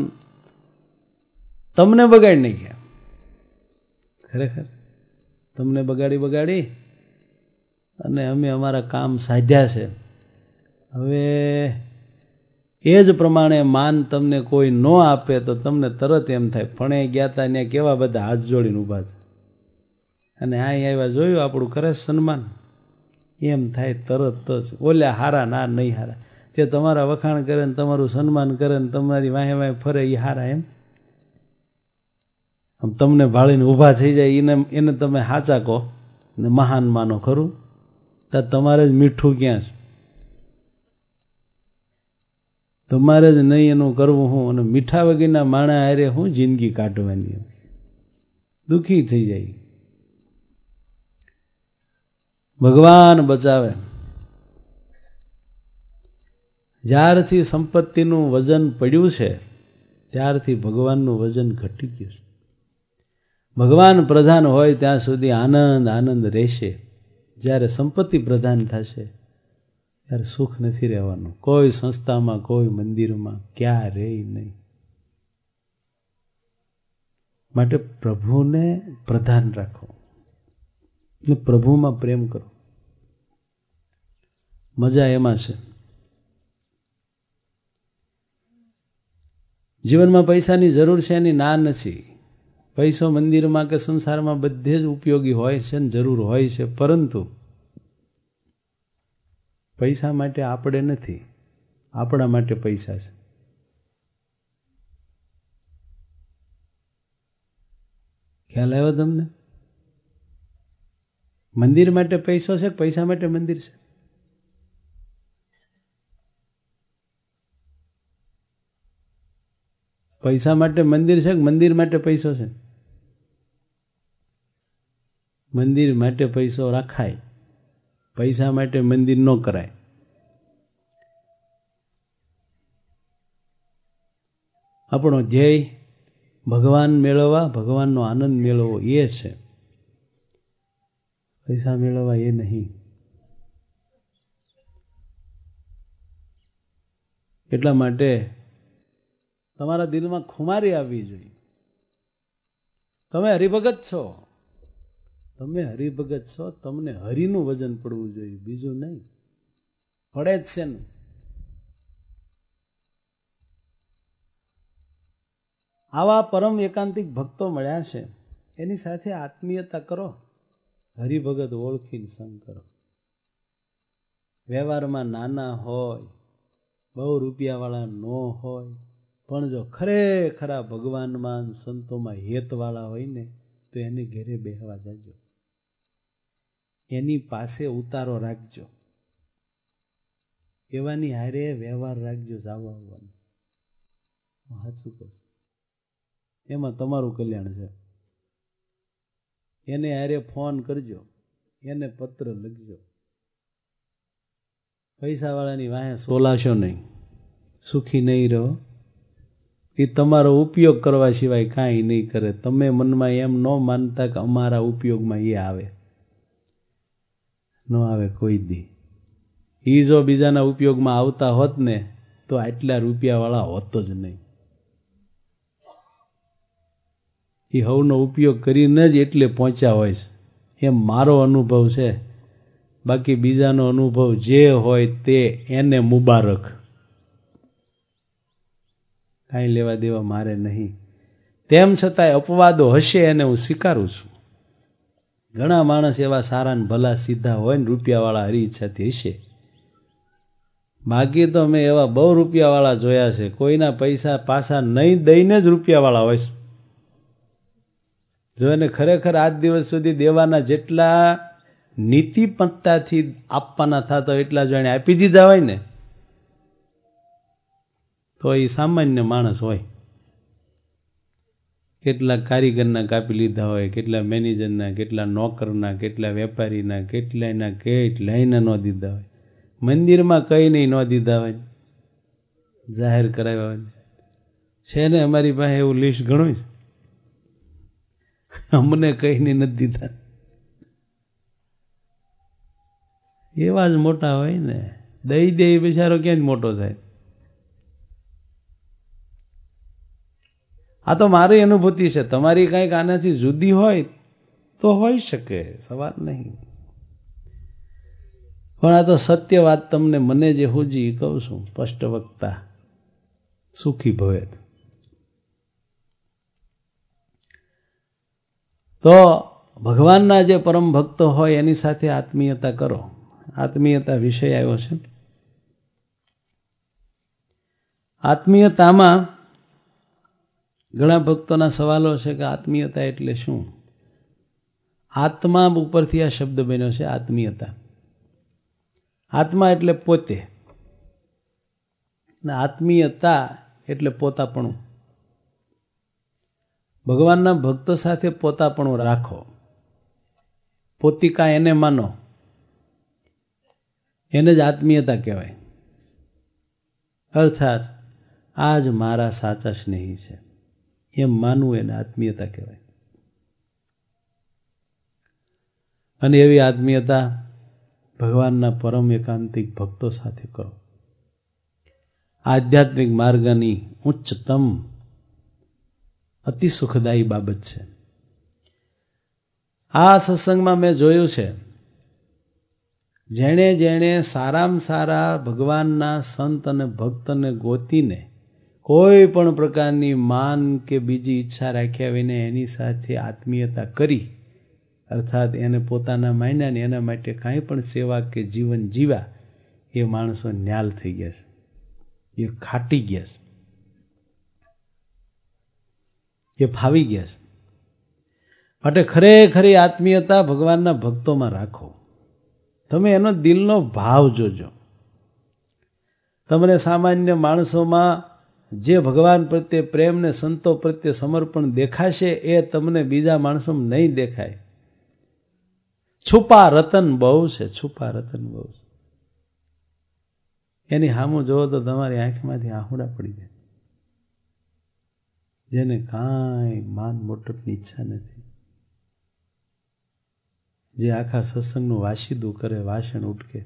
તમને બગાડી નાખ્યા. ખરેખર તમને બગાડી અને અમે અમારા કામ સાધ્યા છે. હવે એ જ પ્રમાણે માન તમને કોઈ ન આપે તો તમને તરત એમ થાય ફણે ગયા હતા ને કેવા બધા હાથ જોડીને ઊભા છે અને અહીં આવ્યા જોયું આપણું કરે સન્માન, એમ થાય તરત જ. ઓલ્યા હારા ના નહીં હારા, તે તમારા વખાણ કરે ને તમારું સન્માન કરે ને તમારી વાહે ફરે એ હારા એમ? આમ તમને ભાળીને ઊભા થઈ જાય એને તમે હાચા કહો ને મહાન માનો, ખરું? તો તમારે જ મીઠું ક્યાં છે? તમારે જ નહીં એનું કરવું હું, અને મીઠા વગરના માણા હારે હું જિંદગી કાઢવાની, દુઃખી થઈ જાય. ભગવાન બચાવે. જ્યારથી સંપત્તિનું વજન પડ્યું છે ત્યારથી ભગવાનનું વજન ઘટી ગયું છે. ભગવાન પ્રધાન હોય ત્યાં સુધી આનંદ રહેશે. જ્યારે સંપત્તિ પ્રધાન થશે ત્યારે સુખ નથી રહેવાનું. કોઈ સંસ્થામાં, કોઈ મંદિરમાં ક્યારેય નહીં. માટે પ્રભુને પ્રધાન રાખો ને પ્રભુમાં પ્રેમ કરો. મજા એમાં છે. જીવનમાં પૈસાની જરૂર છે એની ના નથી. પૈસો મંદિરમાં કે સંસારમાં બધે જ ઉપયોગી હોય છે ને જરૂર હોય છે, પરંતુ પૈસા માટે આપણે નથી, આપણા માટે પૈસા છે. ખ્યાલ આવ્યો તમને? મંદિર માટે પૈસો છે કે પૈસા માટે મંદિર છે? પૈસા માટે મંદિર છે કે મંદિર માટે પૈસો છે? મંદિર માટે પૈસો રાખાય, પૈસા માટે મંદિર ન કરાય. આપણો ધ્યેય ભગવાન મેળવવા, ભગવાનનો આનંદ મેળવવો એ છે, પૈસા મેળવવા એ નહીં. એટલા માટે તમારા દિલમાં ખુમારી આવવી જોઈએ. તમે હરિભગત છો, તમે હરિભગત છો, તમને હરિનું વજન પડવું જોઈએ, બીજું નહીં. પડે જ છે ને. આવા પરમ એકાંતિક ભક્તો મળ્યા છે, એની સાથે આત્મીયતા કરો, હરિભગત ઓળખીને સંગ કરો. વ્યવહારમાં નાના હોય, બહુ રૂપિયાવાળા ન હોય, પણ જો ખરેખરા ભગવાનમાં સંતોમાં હેતવાળા હોય ને તો એને ઘેરે બેહવા જાજો, એની પાસે ઉતારો રાખજો, એવાની હારે વ્યવહાર રાખજો. જાવા આવવાનું સાચું કહું, એમાં તમારું કલ્યાણ છે. એને હારે ફોન કરજો, એને પત્ર લખજો. પૈસાવાળાની વાહે સોલાશો નહીં, સુખી નહીં રહો. એ તમારો ઉપયોગ કરવા સિવાય કાંઈ નહીં કરે. તમે મનમાં એમ ન માનતા કે અમારા ઉપયોગમાં એ આવે, ન આવે કોઈ દી. એ જો બીજાના ઉપયોગમાં આવતા હોત ને તો આટલા રૂપિયાવાળા હોત જ નહીં. એ હવનો ઉપયોગ કરીને જ એટલે પહોંચ્યા હોય છે, એમ મારો અનુભવ છે. બાકી બીજાનો અનુભવ જે હોય તે એને મુબારક, કાંઈ લેવા દેવા મારે નહીં. તેમ છતાંય અપવાદો હશે એને હું સ્વીકારું છું. ઘણા માણસ એવા સારા ને ભલા સીધા હોય ને રૂપિયાવાળા હરી ઈચ્છાથી હશે. બાકી તો મેં એવા બહુ રૂપિયાવાળા જોયા છે, કોઈના પૈસા પાછા નહીં દઈને જ રૂપિયાવાળા હોય છે. જો એને ખરેખર આજ દિવસ સુધી દેવાના જેટલા નીતિપંથાથી આપવાના થતા એટલા જો એને આપી દીધા હોય ને તો એ સામાન્ય માણસ હોય. કેટલા કારીગરના કાપી લીધા હોય, કેટલા મેનેજરના, કેટલા નોકરના, કેટલા વેપારીના, કેટલાયના ન દીધા હોય. મંદિરમાં કંઈ નહીં ન દીધા હોય, જાહેર કરાવ્યા હોય છે ને. અમારી પાસે એવું લિસ્ટ ઘણું છે, અમને કંઈ નહીં નથી દીધા. એવા જ મોટા હોય ને. દઈ દે બિચારો ક્યાં જ મોટો થાય. આ તો મારી અનુભૂતિ છે, તમારી કંઈક આનાથી જુદી હોય તો હોઈ શકે, સવાલ નહીં. પણ આ તો સત્ય વાત તમને મને જે હુજી કહું છું, સ્પષ્ટ વક્તા સુખી ભવે. તો ભગવાનના જે પરમ ભક્તો હોય એની સાથે આત્મીયતા કરો. આત્મીયતા વિષય આવ્યો છે. આત્મીયતામાં ઘણા ભક્તોના સવાલો છે કે આત્મીયતા એટલે શું? આત્મા ઉપરથી આ શબ્દ બન્યો છે આત્મીયતા. આત્મા એટલે પોતે, આત્મીયતા એટલે પોતાપણું. ભગવાનના ભક્ત સાથે પોતાપણું રાખો, પોતિકા એને માનો, એને જ આત્મીયતા કહેવાય. અર્થાત આ જ મારા સાચા સ્નેહી છે એમ માનવું એને આત્મીયતા કહેવાય. અને એવી આત્મીયતા ભગવાનના પરમ એકાંતિક ભક્તો સાથે કરો. આધ્યાત્મિક માર્ગની ઉચ્ચતમ અતિ સુખદાયી બાબત છે. આ સત્સંગમાં મેં જોયું છે, જેણે જેણે સારામાં સારા ભગવાનના સંત અને ભક્તને ગોતીને કોઈ પણ પ્રકારની માન કે બીજી ઈચ્છા રાખ્યા વિના એની સાથે આત્મીયતા કરી, અર્થાત એને પોતાના માન્યા ને એના માટે કાંઈ પણ સેવા કે જીવન જીવ્યા, એ માણસો ન્યાલ થઈ ગયા છે, એ ખાટી ગયા છે, એ ફાવી ગયા છે. માટે ખરેખરી આત્મીયતા ભગવાનના ભક્તોમાં રાખો. તમે એનો દિલનો ભાવ જોજો. તમને સામાન્ય માણસોમાં જે ભગવાન પ્રત્યે પ્રેમ ને સંતો પ્રત્યે સમર્પણ દેખાશે એ તમને બીજા માણસોમાં નહીં દેખાય. છુપા રતન બહુ છે, છુપા રતન બહુ છે. એની સામું જોવો તો તમારી આંખમાંથી આહુડા પડી જાય. જેને કાંઈ માન મોટપની ઈચ્છા નથી, જે આખા સત્સંગનું વાસીદું કરે, વાસણ ઉટકે,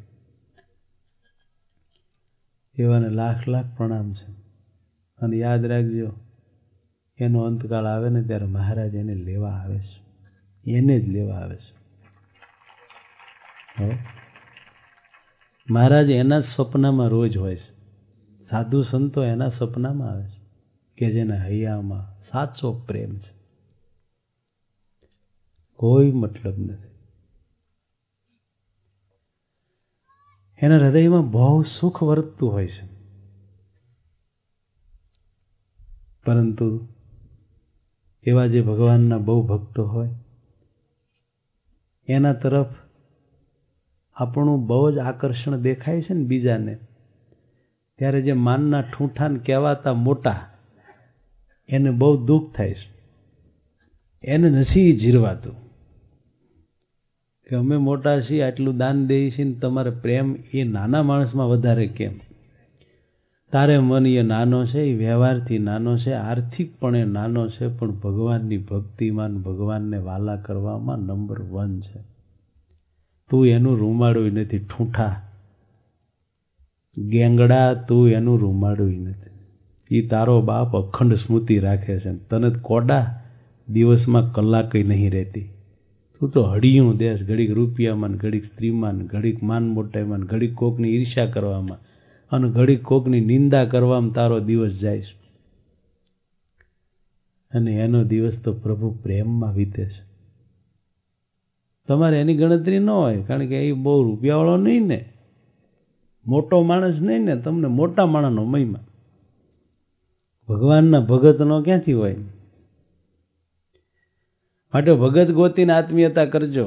એવાને લાખ લાખ પ્રણામ છે. અને યાદ રાખજો, એનો અંતકાળ આવે ને ત્યારે મહારાજ એને લેવા આવે છે, એને જ લેવા આવે છે. મહારાજ એના જ સ્વપ્નમાં રોજ હોય છે. સાધુ સંતો એના સપનામાં આવે છે કે જેના હૈયામાં સાચો પ્રેમ છે, કોઈ મતલબ નથી. એના હૃદયમાં બહુ સુખ વર્તતું હોય છે, પરંતુ એવા જે ભગવાનના બહુ ભક્તો હોય એના તરફ આપણું બહુ જ આકર્ષણ દેખાય છે ને બીજાને, ત્યારે જે માનના ઠૂંઠાને કહેવાતા મોટા એને બહુ દુઃખ થાય છે. એને નથી જીરવાતું કે અમે મોટા છીએ, આટલું દાન દઈએ છીએ ને તમારે પ્રેમ એ નાના માણસમાં વધારે કેમ? તારે મન એ નાનો છે, એ વ્યવહારથી નાનો છે, આર્થિકપણે નાનો છે, પણ ભગવાનની ભક્તિમાં ભગવાનને વાલા કરવામાં નંબર 1 છે. તું એનું રૂમાડું નથી ઠૂંઠા ગેંગડા, તું એનું રૂમાડું નથી. એ તારો બાપ અખંડ સ્મૃતિ રાખે છે. તને કોડા દિવસમાં કલાકે નહીં રહેતી. તું તો હડિયું દેશ, ઘડીક રૂપિયામાં, ઘડીક સ્ત્રીમાં, ઘડીક માન મોટાઈમાં, ઘડીક કોકની ઈર્ષ્યા કરવામાં અને ઘડીક કોકની નિંદા કરવામાં તારો દિવસ જાય છે. અને એનો દિવસ તો પ્રભુ પ્રેમમાં વીતે છે. તમારે એની ગણતરી ન હોય, કારણ કે એ બહુ રૂપિયાવાળો નહીં ને, મોટો માણસ નહીં ને, તમને મોટા માણસનો મહિમા. ભગવાનના ભગતનો ક્યાંથી હોય? માટે ભગત ગોતીને આત્મીયતા કરજો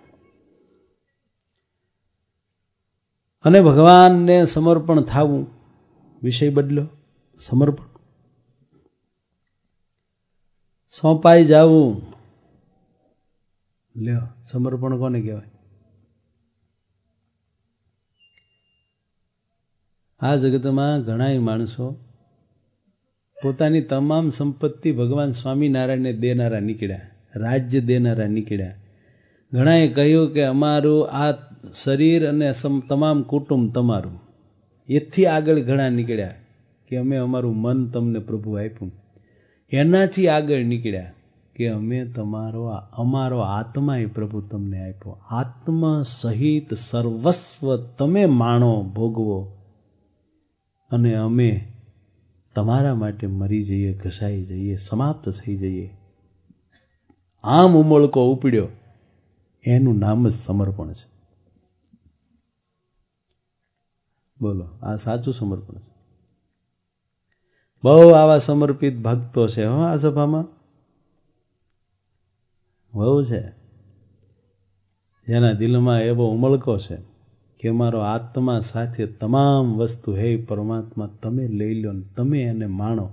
અને ભગવાનને સમર્પણ થાવું. વિષય બદલો, સમર્પણ, સોંપાઈ જાવું. લ્યો, સમર્પણ કોને કહેવાય? આ જગતમાં ઘણા માણસો પોતાની તમામ સંપત્તિ ભગવાન સ્વામિનારાયણને દેનારા નીકળ્યા, રાજ્ય દેનારા નીકળ્યા. ઘણાએ કહ્યું કે અમારું આ શરીર અને તમામ કુટુંબ તમારું. એથી આગળ ઘણા નીકળ્યા કે અમે અમારું મન તમને પ્રભુ આપ્યું. એનાથી આગળ નીકળ્યા કે અમે અમારો આત્મા એ પ્રભુ તમને આપ્યો. આત્મ સહિત સર્વસ્વ તમે માણો, ભોગવો, અને અમે તમારા માટે મરી જઈએ, ઘસાઈ જઈએ, સમાપ્ત થઈ જઈએ. આમ ઉમળકો ઉપડ્યો, એનું નામ જ સમર્પણ છે. બોલો, આ સાચું સમર્પણ છે. બહુ આવા સમર્પિત ભક્તો છે આ સભામાં, બહુ છે, જેના દિલમાં એવો ઉમળકો છે કે મારો આત્મા સાથે તમામ વસ્તુ, હે પરમાત્મા તમે લઈ લો ને તમે એને માણો.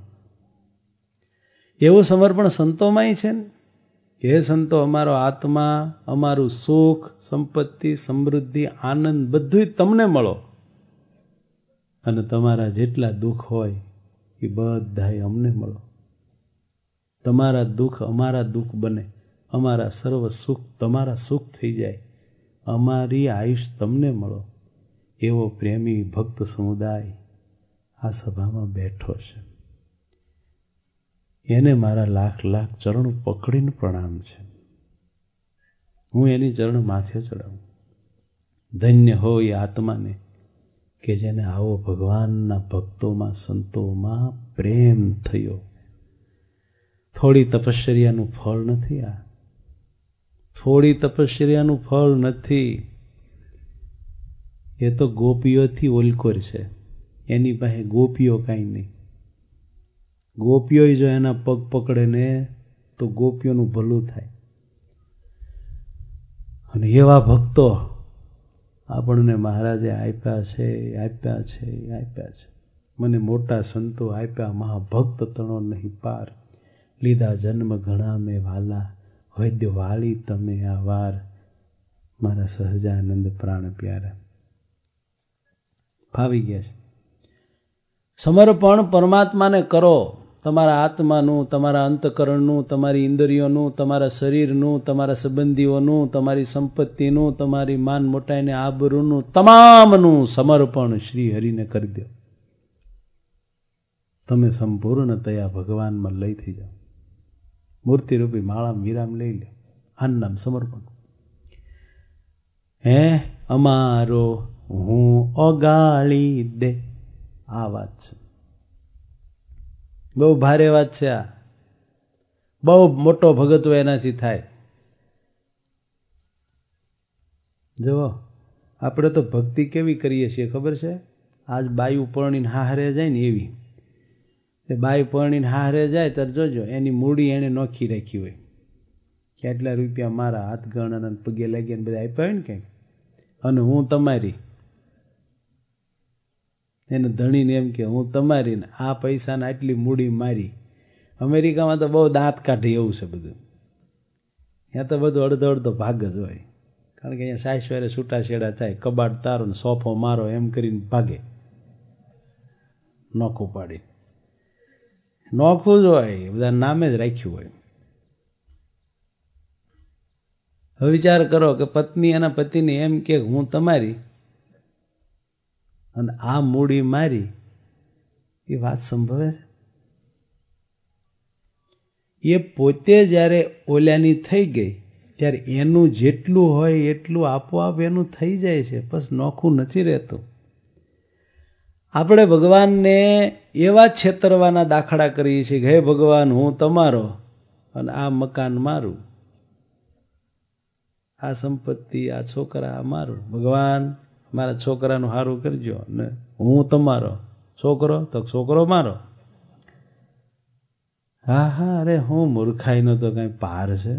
એવું સમર્પણ સંતોમાંય છે ને કે હે સંતો, અમારો આત્મા, અમારું સુખ, સંપત્તિ, સમૃદ્ધિ, આનંદ બધું તમને મળો, અને તમારા જેટલા દુઃખ હોય એ બધાય અમને મળો. તમારા દુઃખ અમારા દુઃખ બને, અમારા સર્વ સુખ તમારા સુખ થઈ જાય, અમારી આયુષ તમને મળો. એવો પ્રેમી ભક્ત સમુદાય આ સભામાં બેઠો છે. એને મારા લાખ લાખ ચરણ પકડીને પ્રણામ છે. હું એની ચરણ માથે ચડાવું. ધન્ય હોય આત્માને કે જેને આવો ભગવાનના ભક્તોમાં, સંતોમાં પ્રેમ થયો. થોડી તપશ્ચર્યાનું ફળ નથી આ, થોડી તપશ્ચર્યાનું ફળ નથી. એ તો ગોપીઓથી ઓલકોર છે. એની પાસે ગોપીઓ કાંઈ નહીં. ગોપીઓ જો એના પગ પકડે ને તો ગોપીઓનું ભલું થાય. અને એવા ભક્તો આપણને મહારાજે આપ્યા છે, આપ્યા છે, આપ્યા છે. મને મોટા સંતો આપ્યા, મહાભક્ત તણો નહીં પાર. લીધા જન્મ ઘણા મેં વાલા, વૈદ્ય વાળી તમે આ વાર. મારા સહજાનંદ પ્રાણ પ્યારા ફાવી ગયા છે. સમર્પણ પરમાત્માને કરો. તમારા આત્માનું, તમારા અંતકરણનું, તમારી ઇન્દ્રિયોનું, તમારા શરીરનું, તમારા સંબંધીઓનું, તમારી સંપત્તિનું, તમારી માન મોટાઈને આબરૂનું, તમામનું સમર્પણ શ્રી હરિને કરી દો. તમે સંપૂર્ણતયા ભગવાનમાં લઈ થઈ જાઓ. મૂર્તિરૂપી માળામ વિરામ લઈ લો. આનું નામ સમર્પણ. હે અમારો હું ઓગાળી દે. આ વાત છે, બહુ ભારે વાત છે આ. બહુ મોટો ભગતવો એનાથી થાય. જુઓ, આપણે તો ભક્તિ કેવી કરીએ છીએ ખબર છે? આજ બાયું પરણીને હારે જાય ને એવી. તે બાઈ પરણીને હારે જાય ત્યારે જોજો એની મૂડી એને નોખી રાખી હોય. કેટલા રૂપિયા મારા હાથ ગણાના પગે લાગીને બધા આપ્યા હોય ને કંઈક, અને હું તમારી. એને ધણીને એમ કે હું તમારી ને આ પૈસાને આટલી મૂડી મારી. અમેરિકામાં તો બહુ દાંત કાઢી એવું છે બધું. ત્યાં તો બધું અડધો અડધો ભાગ જ હોય, કારણ કે અહીંયા સાસવેરે છૂટાછેડા થાય, કબાટ તારો ને સોફો મારો એમ કરીને ભાગે. નોખું પાડી નોખું જ હોય, બધા નામે જ રાખ્યું હોય. હવે વિચાર કરો કે પત્ની એના પતિને એમ કે હું તમારી અને આ મૂડી મારી, એ વાત સંભવે છે? એ પોતે જ્યારે ઓલાની થઈ ગઈ ત્યારે એનું જેટલું હોય એટલું આપોઆપ એનું થઈ જાય છે, બસ નોખું નથી રહેતું. આપણે ભગવાનને એવા છેતરવાના દાખલા કરીએ છીએ કે હે ભગવાન હું તમારો અને આ મકાન મારું, આ સંપત્તિ, આ છોકરા મારું. ભગવાન મારા છોકરાનું સારું કરજો ને હું તમારો. છોકરો તો છોકરો મારો. હા હા, અરે હું મૂર્ખાઈનો તો કઈ પાર છે.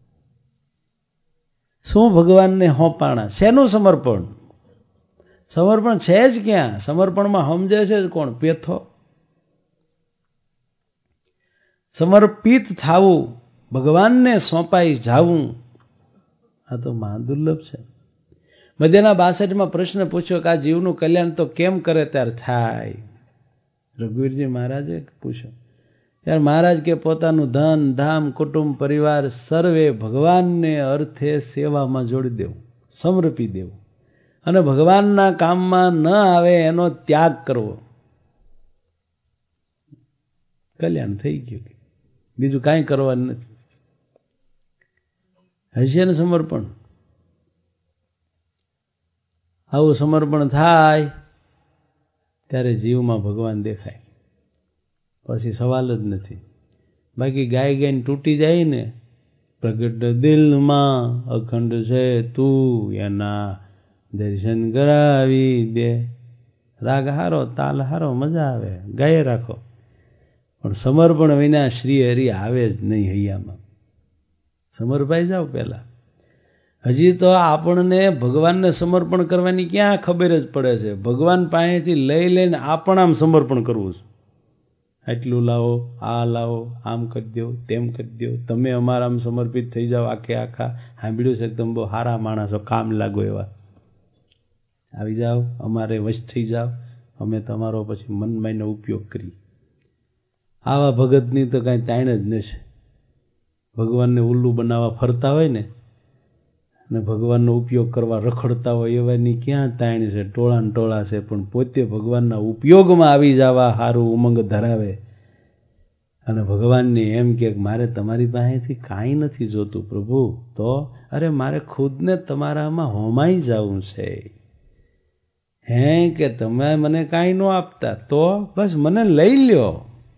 શું ભગવાનને હોપાણા? શેનું સમર્પણ? સમર્પણ છે જ ક્યાં? સમર્પણમાં સમજે છે જ કોણ? પેથો. સમર્પિત થાવું, ભગવાનને સોંપાઈ જાવું, આ તો મહાદુર્લભ છે. મધ્યના 62માં પ્રશ્ન પૂછ્યો કે આ જીવનું કલ્યાણ તો કેમ કરે ત્યારે થાય? રઘુવીરજી મહારાજે પૂછ્યો ત્યારે મહારાજ કે પોતાનું ધન ધામ કુટુંબ પરિવાર સર્વે ભગવાનને અર્થે સેવામાં જોડી દેવું, સમર્પી દેવું અને ભગવાનના કામમાં ન આવે એનો ત્યાગ કરવો. કલ્યાણ થઈ ગયું, બીજું કાંઈ કરવાનું નથી. હશે ને સમર્પણ? આવું સમર્પણ થાય ત્યારે જીવમાં ભગવાન દેખાય, પછી સવાલ જ નથી. બાકી ગાય ગાયને તૂટી જાય ને, પ્રગટ દિલમાં અખંડ છે તું એના દર્શન કરાવી દે. રાગ હારો, તાલ હારો, મજા આવે, ગાય રાખો, પણ સમર્પણ વિના શ્રી હરિ આવે જ નહીં હૈયામાં. સમર્પાઈ જાઓ પહેલા. હજી તો આપણને ભગવાનને સમર્પણ કરવાની ક્યાં ખબર જ પડે છે? ભગવાન પાસેથી લઈ લઈને આપણામ સમર્પણ કરવું છે. આટલું લાવો, આ લાવો, આમ કરી દો, તેમ કરી દો, તમે અમારામાં સમર્પિત થઈ જાઓ. આખે આખા સાંભળ્યું છે કે તમે બહુ સારા માણસો, કામ લાગો એવા, આવી જાઓ, અમારે વશ થઈ જાઓ, અમે તમારો પછી મનમાયનો ઉપયોગ કરીએ. આવા ભગતની તો કાંઈ તાણ જ નથી. ભગવાનને ઉલ્લુ બનાવવા ફરતા હોય ને અને ભગવાનનો ઉપયોગ કરવા રખડતા હોય એવાની ક્યાં તાણ છે? ટોળા ને ટોળા છે, પણ પોતે ભગવાનના ઉપયોગમાં આવી જવા સારું ઉમંગ ધરાવે અને ભગવાનને એમ કે મારે તમારી પાસેથી કાંઈ નથી જોતું પ્રભુ, તો અરે મારે ખુદને તમારામાં હોમાઈ જવું છે. હે કે તમે મને કાંઈ ન આપતા તો બસ મને લઈ લ્યો.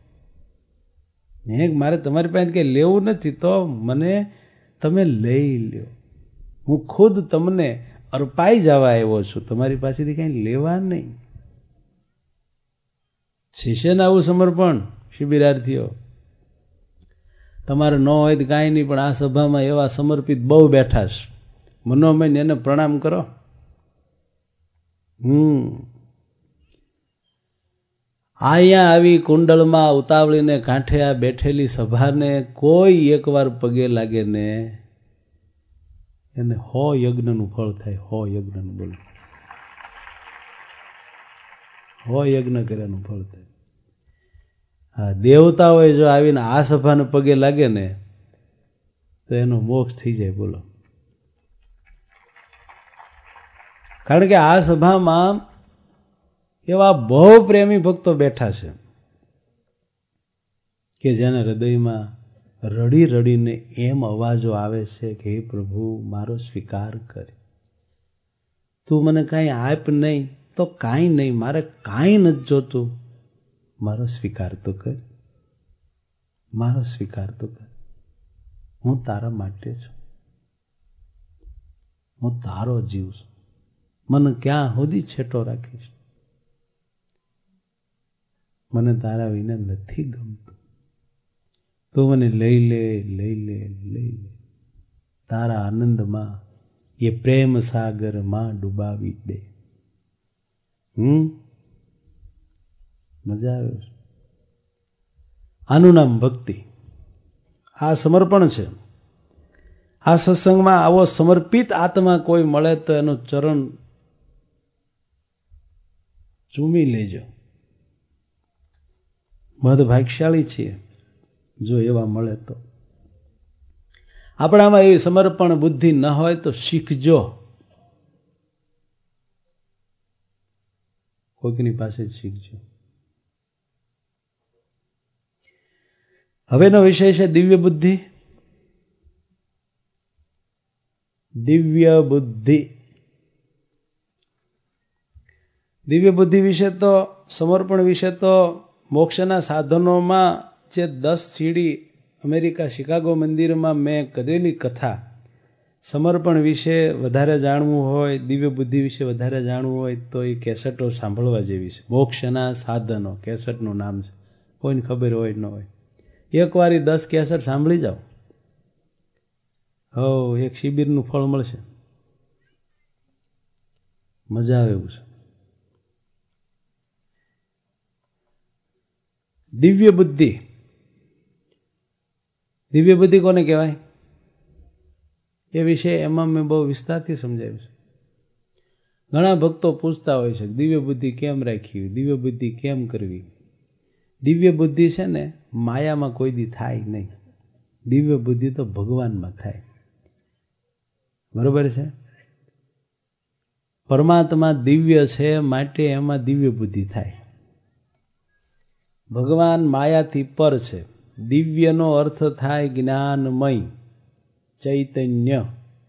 હે મારે તમારી પાસે કંઈ લેવું નથી તો મને તમે લઈ લ્યો. હું ખુદ તમને અર્પાઈ જવા આવ્યો છું, તમારી પાસેથી કંઈ લેવા નહીં. શિષ્યને આવું સમર્પણ. શિબિરાર્થીઓ, તમારે ન હોય તો કાંઈ નહીં, પણ આ સભામાં એવા સમર્પિત બહુ બેઠા છે, મનોમન એને પ્રણામ કરો. અહીંયા આવી કુંડળમાં ઉતાવળીને કાંઠે આ બેઠેલી સભાને કોઈ એકવાર પગે લાગે ને એને 100 યજ્ઞનું ફળ થાય. 100 યજ્ઞનું, બોલો, 100 યજ્ઞ કર્યાનું ફળ થાય. હા, દેવતાઓએ જો આવીને આ સભાને પગે લાગે ને તો એનો મોક્ષ થઈ જાય. બોલો, કારણ કે આ સભામાં એવા બહુ પ્રેમી ભક્તો બેઠા છે કે જેના હૃદયમાં રડી રડીને એમ અવાજો આવે છે કે હે પ્રભુ મારો સ્વીકાર કરે. તું મને કાંઈ આપ નહીં તો કાંઈ નહીં, મારે કાંઈ નથી જોતું, મારો સ્વીકાર તો કર, મારો સ્વીકાર તો કર. હું તારા માટે છું, હું તારો જીવ છું, મને ક્યાં સુધી છેટો રાખીશ? મને તારા વિના નથી ગમતું, તું મને લઈ લે, લઈ લે, લઈ લે, તારા આનંદમાં એ પ્રેમ સાગરમાં ડૂબાવી દે. મજા આવે. આનું નામ ભક્તિ, આ સમર્પણ છે. આ સત્સંગમાં આવો સમર્પિત આત્મા કોઈ મળે તો એનું ચરણ ચૂમી લેજો. મધ ભાગ્યશાળી છીએ જો એવા મળે તો. આપણામાં એવી સમર્પણ બુદ્ધિ ન હોય તો શીખજો, કોઈકની પાસે જ શીખજો. હવેનો વિષય છે દિવ્ય બુદ્ધિ. દિવ્ય બુદ્ધિ, દિવ્ય બુદ્ધિ વિશે તો, સમર્પણ વિશે તો મોક્ષના સાધનોમાં જે 10 સીડી અમેરિકા શિકાગો મંદિરમાં મેં કરેલી કથા, સમર્પણ વિશે વધારે જાણવું હોય, દિવ્ય બુદ્ધિ વિશે વધારે જાણવું હોય તો એ કેસેટો સાંભળવા જેવી છે. મોક્ષના સાધનો કેસેટનું નામ છે, કોઈને ખબર હોય ન હોય. એકવાર 10 કેસેટ સાંભળી જાઓ, એક શિબિરનું ફળ મળશે, મજા આવે એવું છે. દિવ્ય બુદ્ધિ, દિવ્ય બુદ્ધિ કોને કહેવાય એ વિશે એમાં મેં બહુ વિસ્તારથી સમજાવ્યું છે. ઘણા ભક્તો પૂછતા હોય છે દિવ્ય બુદ્ધિ કેમ રાખવી, દિવ્ય બુદ્ધિ કેમ કરવી. દિવ્ય બુદ્ધિ છે ને માયામાં કોઈ દી થાય નહીં, દિવ્ય બુદ્ધિ તો ભગવાનમાં થાય. બરોબર છે? પરમાત્મા દિવ્ય છે માટે એમાં દિવ્ય બુદ્ધિ થાય. ભગવાન માયાથી પર છે. દિવ્યનો અર્થ થાય જ્ઞાનમય, ચૈતન્ય,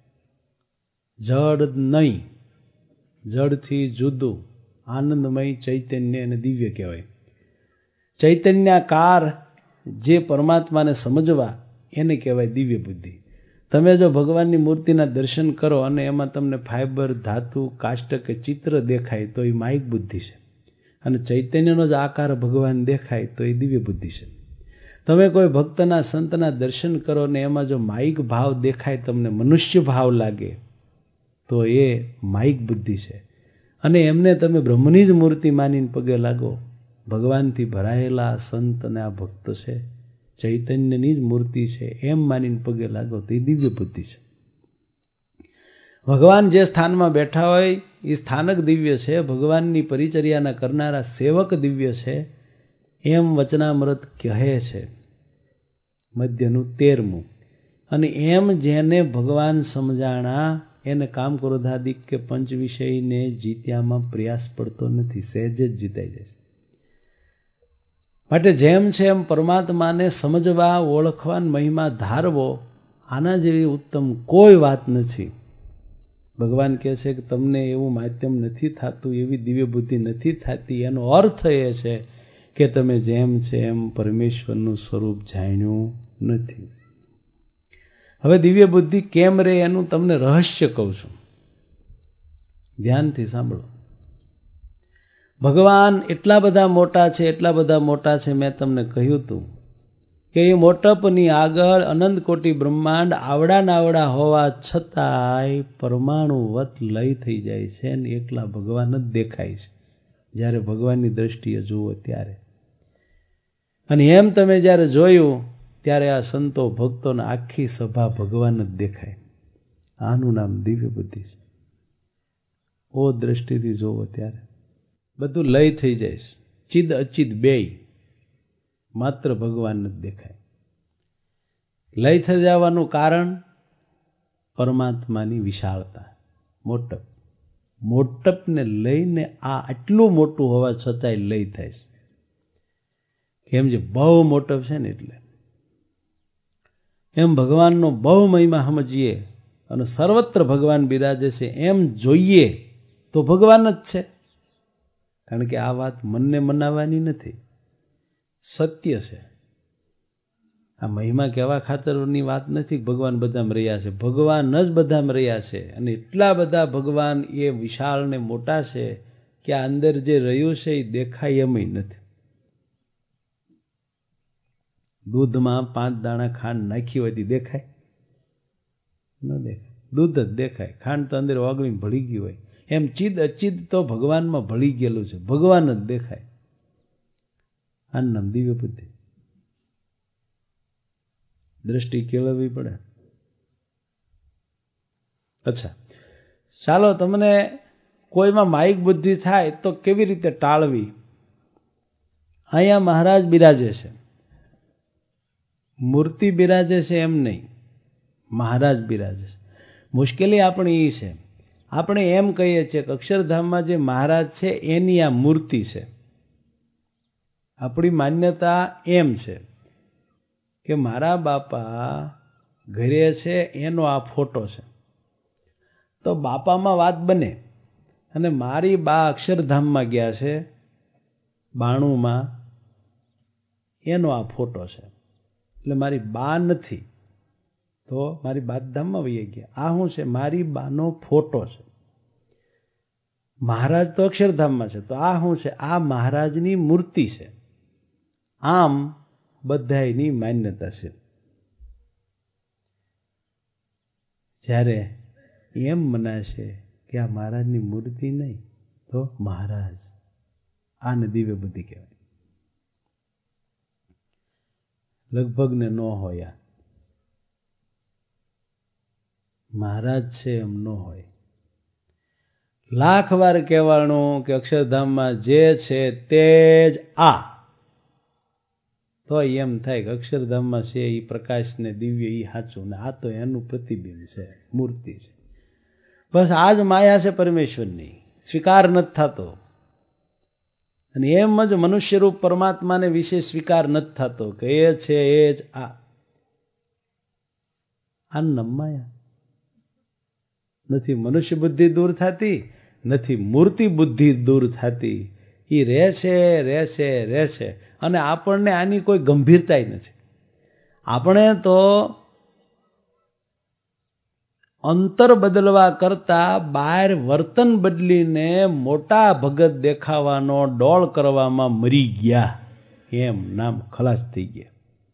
જડ નહીં, જડથી જુદું, આનંદમય ચૈતન્ય અને દિવ્ય કહેવાય. ચૈતન્યકાર જે પરમાત્માને સમજવા એને કહેવાય દિવ્ય બુદ્ધિ. તમે જો ભગવાનની મૂર્તિના દર્શન કરો અને એમાં તમને ફાઈબર, ધાતુ, કાષ્ટ કે ચિત્ર દેખાય તો એ માયિક બુદ્ધિ છે, અને ચૈતન્યનો જ આકાર ભગવાન દેખાય તો એ દિવ્ય બુદ્ધિ છે. તમે કોઈ ભક્તના, સંતના દર્શન કરો ને એમાં જો માયિક ભાવ દેખાય, તમને મનુષ્ય ભાવ લાગે તો એ માયિક બુદ્ધિ છે. અને એમને તમે બ્રહ્મની જ મૂર્તિ માનીને પગે લાગો, ભગવાનથી ભરાયેલા સંત અને આ ભક્ત છે, ચૈતન્યની જ મૂર્તિ છે એમ માનીને પગે લાગો તો એ દિવ્ય બુદ્ધિ છે. ભગવાન જે સ્થાનમાં બેઠા હોય એ સ્થાનક દિવ્ય છે, ભગવાનની પરિચર્યાના કરનારા સેવક દિવ્ય છે, એમ વચનામૃત કહે છે, મધ્યનું 13મું. અને એમ જેને ભગવાન સમજાણા એને કામ ક્રોધાદિક કે પંચ વિષયને જીત્યામાં પ્રયાસ પડતો નથી, સહેજ જ જીતાઈ જાય. માટે જેમ છે એમ પરમાત્માને સમજવા, ઓળખવા, મહિમા ધારવો, આના જેવી ઉત્તમ કોઈ વાત નથી. ભગવાન કહે છે કે તમને એવું માધ્યમ નથી થતું, એવી દિવ્ય બુદ્ધિ નથી થતી, એનો અર્થ એ છે કે તમે જેમ છે એમ પરમેશ્વરનું સ્વરૂપ જાણ્યું નથી. હવે દિવ્ય બુદ્ધિ કેમ રે એનું તમને રહસ્ય કહું છું, ધ્યાનથી સાંભળો. ભગવાન એટલા બધા મોટા છે, એટલા બધા મોટા છે, મેં તમને કહ્યું હતું કે એ મોટપની આગળ અનંત કોટી બ્રહ્માંડ આવડા નાવડા હોવા છતાંય પરમાણુવત લય થઈ જાય છે અને એકલા ભગવાન જ દેખાય છે જ્યારે ભગવાનની દ્રષ્ટિએ જુઓ ત્યારે. અને એમ તમે જ્યારે જોયું ત્યારે આ સંતો ભક્તોને આખી સભા ભગવાન જ દેખાય. આનું નામ દિવ્ય બુદ્ધિ છે. ઓ દ્રષ્ટિથી જોવો ત્યારે બધું લય થઈ જાય, ચિદ અચિદ બેય, માત્ર ભગવાન જ દેખાય. લય થઈ જવાનું કારણ પરમાત્માની વિશાળતા, મોટપ. મોટપને લઈને આ આટલું મોટું હોવા છતાંય લય થાય છે. કેમ જે બહુ મોટપ છે ને એટલે. એમ ભગવાનનો બહુ મહિમા સમજીએ અને સર્વત્ર ભગવાન બિરાજે છે એમ જોઈએ તો ભગવાન જ છે. કારણ કે આ વાત મનને મનાવવાની નથી, સત્ય છે. આ મહિમા કહેવા ખાતરની વાત નથી. ભગવાન બધામાં રહ્યા છે, ભગવાન જ બધામાં રહ્યા છે. અને એટલા બધા ભગવાન એ વિશાળ ને મોટા છે કે આ અંદર જે રહ્યું છે એ દેખાય એમ નથી. દૂધમાં 5 દાણા ખાંડ નાખી હોય દેખાય? ન દેખાય. દૂધ જ દેખાય, ખાંડ તો અંદર ઓગળીને ભળી ગયું હોય. એમ ચિદ અચિદ તો ભગવાનમાં ભળી ગયેલું છે, ભગવાન જ દેખાય. આનું નામ દિવ્ય બુદ્ધિ. દ્રષ્ટિ કેળવવી પડે. અચ્છા, ચાલો તમને કોઈમાં માયિક બુદ્ધિ થાય તો કેવી રીતે ટાળવી? અહીંયા મહારાજ બિરાજે છે, મૂર્તિ બિરાજે છે એમ નહીં, મહારાજ બિરાજે છે. મુશ્કેલી આપણી એ છે, આપણે એમ કહીએ છીએ કે અક્ષરધામમાં જે મહારાજ છે એની આ મૂર્તિ છે. આપણી માન્યતા એમ છે કે મારા બાપા ઘરે છે એનો આ ફોટો છે, તો બાપામાં વાત બને. અને મારી બા અક્ષરધામમાં ગયા છે 92માં, એનો આ ફોટો છે, એટલે મારી બા નથી, તો મારી બાધામમાં વહી ગયા. આ શું છે? મારી બાનો ફોટો છે. મહારાજ તો અક્ષરધામમાં છે, તો આ શું છે? આ મહારાજની મૂર્તિ છે. આમ બધાયની માન્યતા છે. જ્યારે એમ મનાશે કે આ મહારાજની મૂર્તિ નહીં તો મહારાજ, આને દિવ્ય બુદ્ધિ કહેવાય. લગભગ ને ન હોય, મહારાજ છે એમ ન હોય. લાખ વાર કહેવાનું કે અક્ષરધામમાં જે છે તે જ આ, તો એમ થાય કે અક્ષરધામમાં છે એ પ્રકાશ ને દિવ્ય એ સાચું, ને આ તો એનું પ્રતિબિંબ છે, મૂર્તિ છે. બસ આ જ માયા છે પરમેશ્વરની, સ્વીકાર નથી થતો. અને એમ જ મનુષ્યરૂપ પરમાત્માને વિશે સ્વીકાર નથી થતો કે એ છે એ જ આ. નામ માયા. નથી મનુષ્ય બુદ્ધિ દૂર થતી, નથી મૂર્તિ બુદ્ધિ દૂર થતી. એ રહેશે રહેશે રહેશે. અને આપણને આની કોઈ ગંભીરતા નથી. આપણે તો અંતર બદલવા કરતા બહાર વર્તન બદલીને મોટા ભગત દેખાવાનો ડોળ કરવામાં મરી ગયા, એમ નામ ખલાસ થઈ ગયા.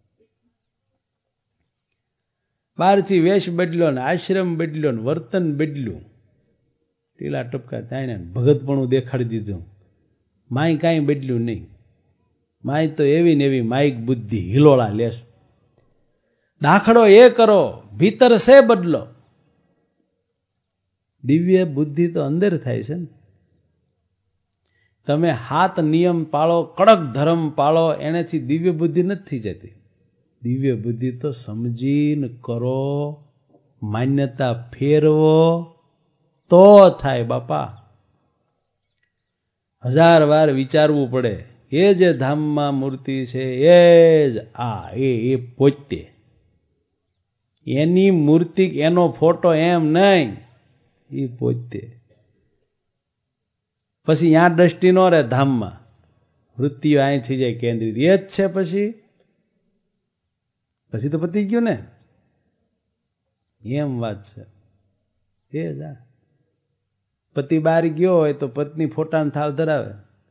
બહારથી વેશ બદલ્યો ને, આશ્રમ બદલ્યો ને, વર્તન બદલ્યું, ટીલા ટપકા તાણ્યા, ભગતપણું દેખાડી દીધું. માય કાંઈ બદલ્યું નહીં. માય તો એવી ને એવી માઇક બુદ્ધિ હિલોળા લેશ. દાખલો એ કરો, ભીતર સે બદલો. દિવ્ય બુદ્ધિ તો અંદર થાય છે ને. તમે 7 નિયમ પાળો, કડક ધર્મ પાળો, એનાથી દિવ્ય બુદ્ધિ નથી થઈ જતી. દિવ્ય બુદ્ધિ તો સમજીને કરો, માન્યતા ફેરવો તો થાય બાપા. 1000 વાર વિચારવું પડે. એ જે ધામમાં મૂર્તિ છે એ જ આ, એ પોતે એની મૂર્તિ, એનો ફોટો એમ નહીં, એ પોતે. પછી ત્યાં દ્રષ્ટિ ન રહે ધામમાં, વૃત્તિઓ અહીં થઈ જાય કેન્દ્રિત. એ જ છે પછી તો પતી ગયું ને, એમ વાત છે. એ જ આ પતિ બહાર ગયો હોય તો પત્ની ફોટાને થાળ ધરાવે,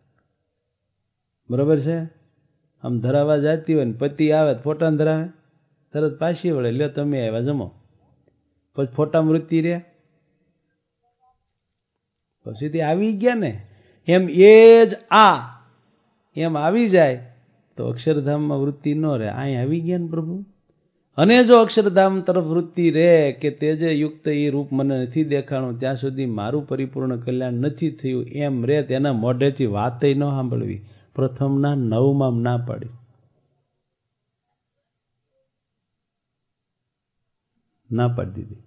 બરોબર છે? આમ ધરાવવા જતી હોય ને પતિ આવે તો ફોટાને ધરાવે, તરત પાછી વળે, લ્યો તમે આવ્યા જમો. પછી ફોટામાં વૃત્તિ રહે, પછીથી આવી ગયા ને. એમ એ જ આ એમ આવી જાય તો અક્ષરધામમાં વૃત્તિ ન રહે. અહીં આવી ગયા ને પ્રભુ. અને જો અક્ષરધામ તરફ વૃત્તિ રહે કે તેજે યુક્ત એ રૂપ મને નથી દેખાણું, ત્યાં સુધી મારું પરિપૂર્ણ કલ્યાણ નથી થયું, એમ રે. તેના મોઢેથી વાતય ન સાંભળવી. પ્રથમના 9માં ના પાડી. ના પાડી દીધી.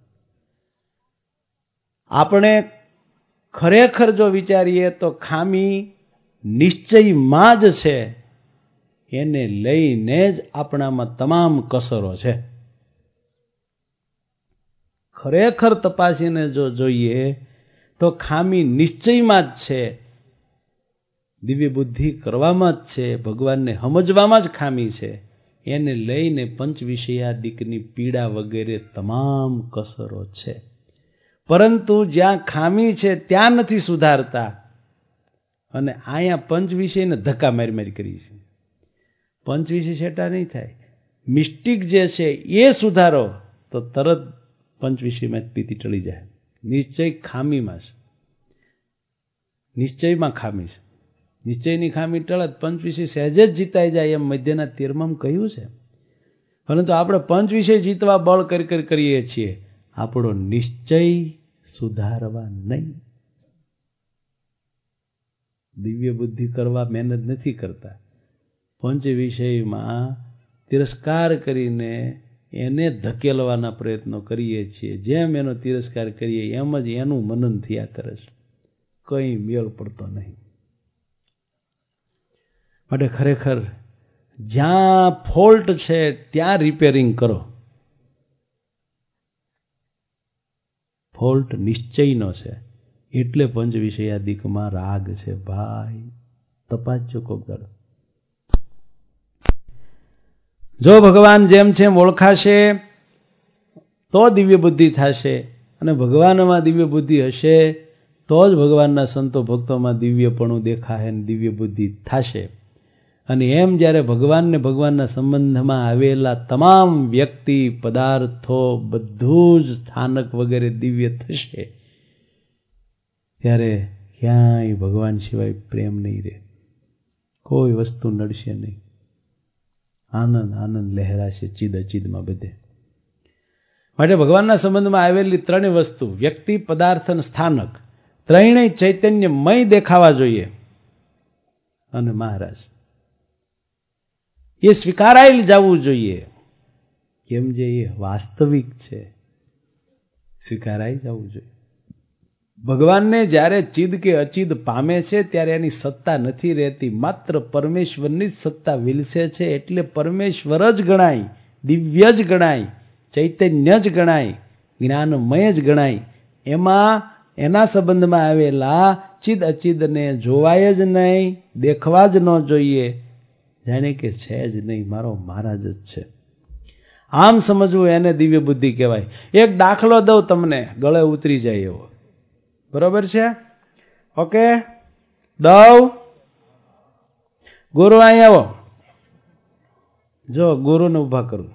આપણે ખરેખર જો વિચારીએ તો ખામી નિશ્ચયમાં જ છે, એને લઈને જ આપણામાં તમામ કસરો છે. ખરેખર તપાસીને જો જોઈએ તો ખામી નિશ્ચયમાં જ છે, દિવ્ય બુદ્ધિ કરવામાં જ છે, ભગવાનને સમજવામાં જ ખામી છે. એને લઈને પંચ વિષયાદિકની પીડા વગેરે તમામ કસરો છે. પરંતુ જ્યાં ખામી છે ત્યાં નથી સુધારતા, અને અહીંયા પંચ વિષયને ધક્કા મારી કરી છે. પંચ વિષય છેટા નહીં થાય. મિસ્ટિક જે છે એ સુધારો તો તરત પંચ વિષયમાં જ પીતી ટળી જાય. નિશ્ચય ખામીમાં છે, નિશ્ચયમાં ખામી છે. નિશ્ચયની ખામી ટળત પંચ વિષય સહેજે જ જીતાઈ જાય એમ મધ્યના 13માં કહ્યું છે. પરંતુ આપણે પંચ વિષય જીતવા બળ કરીએ છીએ, આપણો નિશ્ચય સુધારવા નહીં. દિવ્ય બુદ્ધિ કરવા મહેનત નથી કરતા, પંચ વિષયમાં તિરસ્કાર કરીને એને ધકેલવાના પ્રયત્નો કરીએ છીએ. જેમ એનો તિરસ્કાર કરીએ એમ જ એનું મનન થયા કરે છે, કંઈ મેળ પડતો નહીં. માટે ખરેખર જ્યાં ફોલ્ટ છે ત્યાં રિપેરિંગ કરો. ફોલ્ટ નિશ્ચયનો છે, એટલે પંચ વિષયાદિકમાં રાગ છે. ભાઈ તપાસજો કોક દાડો. જો ભગવાન જેમ છે ઓળખાશે તો દિવ્ય બુદ્ધિ થશે, અને ભગવાનમાં દિવ્ય બુદ્ધિ હશે તો જ ભગવાનના સંતો ભક્તોમાં દિવ્યપણું દેખાશે અને દિવ્ય બુદ્ધિ થશે. અને એમ જ્યારે ભગવાનને ભગવાનના સંબંધમાં આવેલા તમામ વ્યક્તિ પદાર્થો બધું જ સ્થાનક વગેરે દિવ્ય થશે, ત્યારે ક્યાંય ભગવાન સિવાય પ્રેમ નહીં રહે, કોઈ વસ્તુ નડશે નહીં. આનંદ આનંદ લહેરાશે ચિદ અચિદમાં બધે. માટે ભગવાનના સંબંધમાં આવેલી ત્રણેય વસ્તુ, વ્યક્તિ, પદાર્થ અને સ્થાનક, ત્રણેય ચૈતન્યમય દેખાવા જોઈએ. અને મહારાજ એ સ્વીકારાયેલ જવું જોઈએ, કેમ જે એ વાસ્તવિક છે, સ્વીકારાઈ જવું જોઈએ. ભગવાનને જ્યારે ચિદ કે અચિદ પામે છે ત્યારે એની સત્તા નથી રહેતી, માત્ર પરમેશ્વરની જ સત્તા વિલસે છે. એટલે પરમેશ્વર જ ગણાય, દિવ્ય જ ગણાય, ચૈતન્ય જ ગણાય, જ્ઞાનમય જ ગણાય. એમાં એના સંબંધમાં આવેલા ચિદ અચિદને જોવાય જ નહીં, દેખવા જ ન જોઈએ, જાણે કે છે જ નહીં, મારો મહારાજ જ છે. આમ સમજવું એને દિવ્ય બુદ્ધિ કહેવાય. એક દાખલો દઉં તમને, ગળે ઉતરી જાય એવો. બરોબર છે? ઓકે, દઉં. ગુરુ અહીં આવો. જો ગુરુને ઉભા કરું.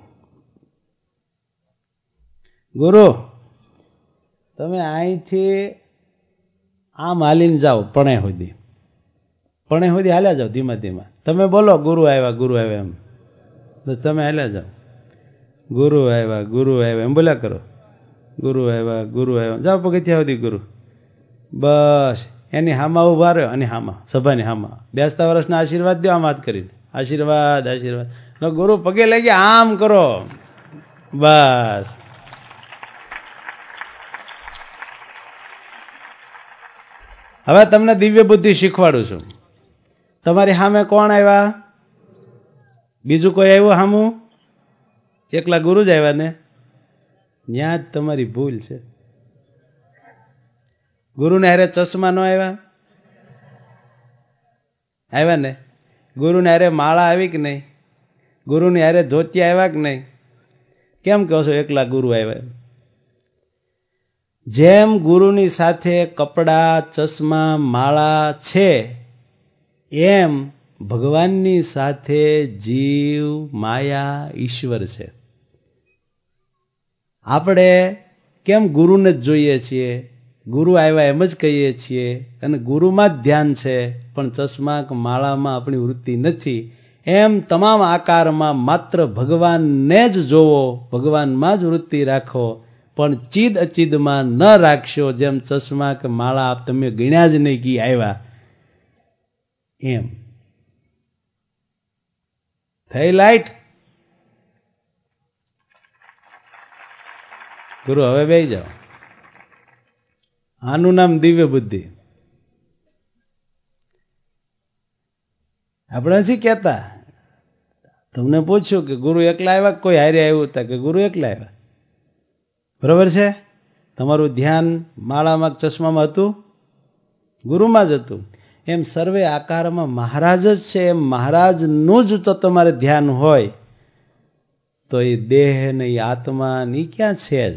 ગુરુ, તમે અહીંથી આમ હાલીને જાઓ પણે સુધી હાલ્યા જાઓ ધીમા ધીમા. તમે બોલો ગુરુ આવ્યા એમ, તમે હાલ્યા જાઓ. ગુરુ આવ્યા એમ બોલ્યા કરો. ગુરુ આવ્યા જાઓ પગથિયા સુધી ગુરુ. બસ એની હામાં ઉભા રહ્યો, અને હામાં સભાની હામાં બેસતા વર્ષના આશીર્વાદ દો. આમ વાત કરીને આશીર્વાદ. ગુરુ પગે લઈ ગયા, આમ કરો. બસ હવે તમને દિવ્ય બુદ્ધિ શીખવાડું છું. તમારી સામે કોણ આવ્યા? બીજું કોઈ આવ્યું સામું? એકલા ગુરુ જ આવ્યા ને? ત્યાં જ તમારી ભૂલ છે. ગુરુને હારે ચશ્મા ન આવ્યા ને? ગુરુને હારે માળા આવી કે નહીં? ગુરુની હારે ધોતિયા આવ્યા કે નહીં? કેમ કહો છો એકલા ગુરુ આવ્યા? જેમ ગુરુની સાથે કપડા, ચશ્મા, માળા છે, એમ ભગવાનની સાથે જીવ, માયા, ઈશ્વર છે. આપણે કેમ ગુરુને જ જોઈએ છીએ? ગુરુ આવ્યા એમ જ કહીએ છીએ, અને ગુરુમાં જ ધ્યાન છે, પણ ચશ્મા કે માળામાં આપણી વૃત્તિ નથી. એમ તમામ આકારમાં માત્ર ભગવાનને જ જોવો, ભગવાનમાં જ વૃત્તિ રાખો, પણ ચિદ અચિદમાં ન રાખશો. જેમ ચશ્મા કે માળા તમે ગણ્યા જ નહીં કી આવ્યા એમ. થઈ લાઈટ? ગુરુ હવે બેસી જાઓ. આનું નામ દિવ્ય બુદ્ધિ. આપણે નથી કહેતા, તમને પૂછ્યું કે ગુરુ એકલા આવ્યા કોઈ હારે આવ્યું હતા? કે ગુરુ એકલા આવ્યા. બરોબર છે? તમારું ધ્યાન માળામાં ચશ્મામાં હતું? ગુરુમાં જ હતું. એમ સર્વે આકારમાં મહારાજ જ છે. એમ મહારાજનું જ તો તમારે ધ્યાન હોય તો એ દેહ ને એ આત્મા ને ક્યાં છે જ?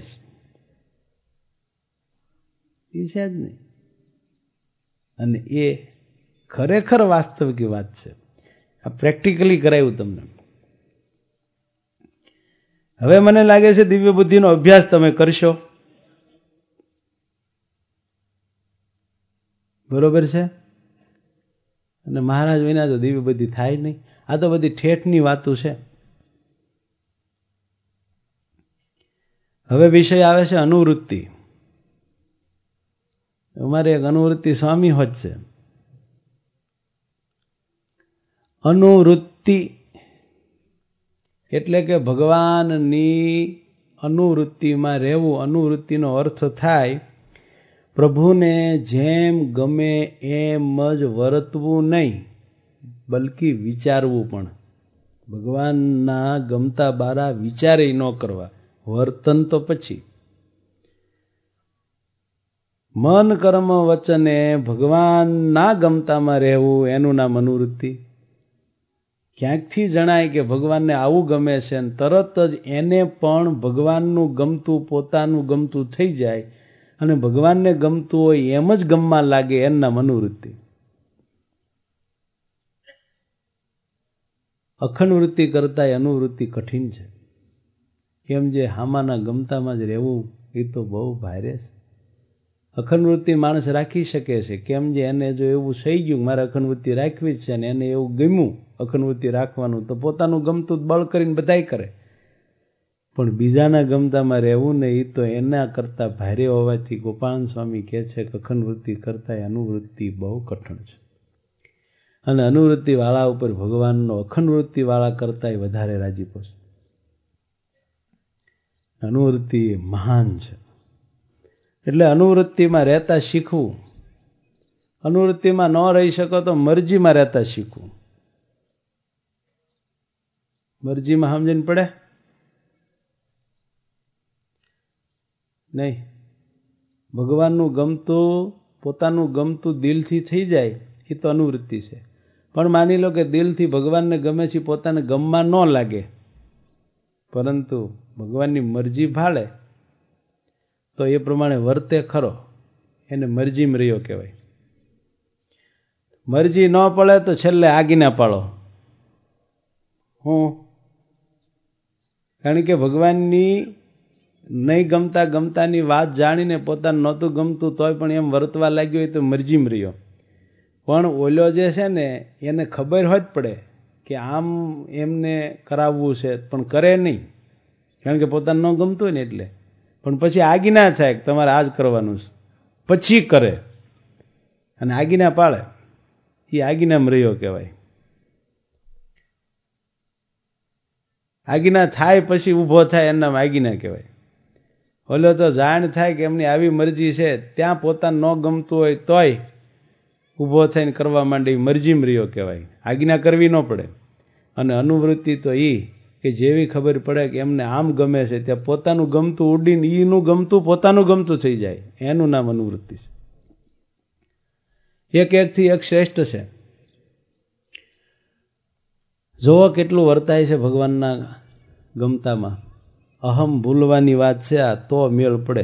એ છે જ નહીં. અને એ ખરેખર વાસ્તવિક વાત છે. આ પ્રેક્ટિકલી કરાયું તમને. હવે મને લાગે છે દિવ્ય બુદ્ધિનો અભ્યાસ તમે કરશો. બરોબર છે? અને મહારાજ વિના તો દિવ્ય બુદ્ધિ થાય નહીં. આ તો બધી ઠેઠની વાતો છે. હવે વિષય આવે છે અનુવૃત્તિ. અમારે એક અનુવૃત્તિ સ્વામી હોત છે. અનુવૃત્તિ એટલે કે ભગવાનની અનુવૃત્તિમાં રહેવું. અનુવૃત્તિનો અર્થ થાય પ્રભુને જેમ ગમે એમ જ વર્તવું નહીં, બલકી વિચારવું પણ. ભગવાનના ગમતા બારા વિચારે ન કરવા, વર્તન તો પછી. મન કર્મ વચને ભગવાનના ગમતામાં રહેવું એનું નામ અનુવૃત્તિ. ક્યાંકથી જણાય કે ભગવાનને આવું ગમે છે અને તરત જ એને પણ ભગવાનનું ગમતું પોતાનું ગમતું થઈ જાય અને ભગવાનને ગમતું હોય એમ જ ગમવા લાગે, એનું નામ અનુવૃત્તિ. અખંડ વૃત્તિ કરતા અનુવૃત્તિ કઠિન છે. કેમ જે હામાના ગમતામાં જ રહેવું એ તો બહુ ભારે છે. અખંડ વૃત્તિ માણસ રાખી શકે છે. કેમ જે એને જો એવું થઈ ગયું મારે અખંડ વૃત્તિ રાખવી જ છે ને એને એવું ગમ્યું અખંડ વૃત્તિ રાખવાનું, તો પોતાનું ગમતું બળ કરીને બધાય કરે. પણ બીજાના ગમતામાં રહેવું ને એ તો એના કરતા ભારે હોવાથી ગોપાલ સ્વામી કહે છે કે અખંડ વૃત્તિ કરતા અનુવૃત્તિ બહુ કઠણ છે. અને અનુવૃત્તિ વાળા ઉપર ભગવાનનો અખંડ વૃત્તિ વાળા કરતા વધારે રાજીપો છે. અનુવૃત્તિ મહાન છે. એટલે અનુવૃત્તિમાં રહેતા શીખવું. અનુવૃત્તિમાં ન રહી શકો તો મરજીમાં રહેતા શીખવું. મરજીમાં સમજીને પડે નહીં. ભગવાનનું ગમતું પોતાનું ગમતું દિલથી થઈ જાય એ તો અનુવૃત્તિ છે. પણ માની લો કે દિલથી ભગવાનને ગમે છે, પોતાને ગમવા ન લાગે, પરંતુ ભગવાનની મરજી ભાળે તો એ પ્રમાણે વર્તે ખરો, એને મરજીમાં રહ્યો કહેવાય. મરજી ન પડે તો છેલ્લે આગીના પાડો. હું કારણ કે ભગવાનની નહીં ગમતા ગમતાની વાત જાણીને પોતાને નહોતું ગમતું તોય પણ એમ વર્તવા લાગ્યો હોય તો મરજીમાં રહ્યો. પણ ઓલો જે છે ને એને ખબર હોય જ પડે કે આમ એમને કરાવવું છે, પણ કરે નહીં કારણ કે પોતાને ન ગમતું હોય ને એટલે. પણ પછી આગીના થાય કે તમારે આ જ કરવાનું છે, પછી કરે અને આગીના પાળે, એ આગીનામાં રહ્યો કહેવાય. આગીના થાય પછી ઊભો થાય એના નામ આગીના કહેવાય. ઓલો તો જાણ થાય કે એમની આવી મરજી છે, ત્યાં પોતાને ન ગમતું હોય તોય ઊભો થઈને કરવા માંડે, મરજીમાં રહ્યો કહેવાય. આજ્ઞા કરવી ન પડે. અને અનુવૃત્તિ તો એ કે જેવી ખબર પડે કે એમને આમ ગમે છે ત્યાં પોતાનું ગમતું ઉડીને ઈનું ગમતું પોતાનું ગમતું થઈ જાય, એનું નામ અનુવૃત્તિ છે. એક એકથી એક શ્રેષ્ઠ છે. જોવો કેટલું વર્તાય છે ભગવાનના ગમતામાં. અહમ ભૂલવાની વાત છે આ, તો મેળ પડે.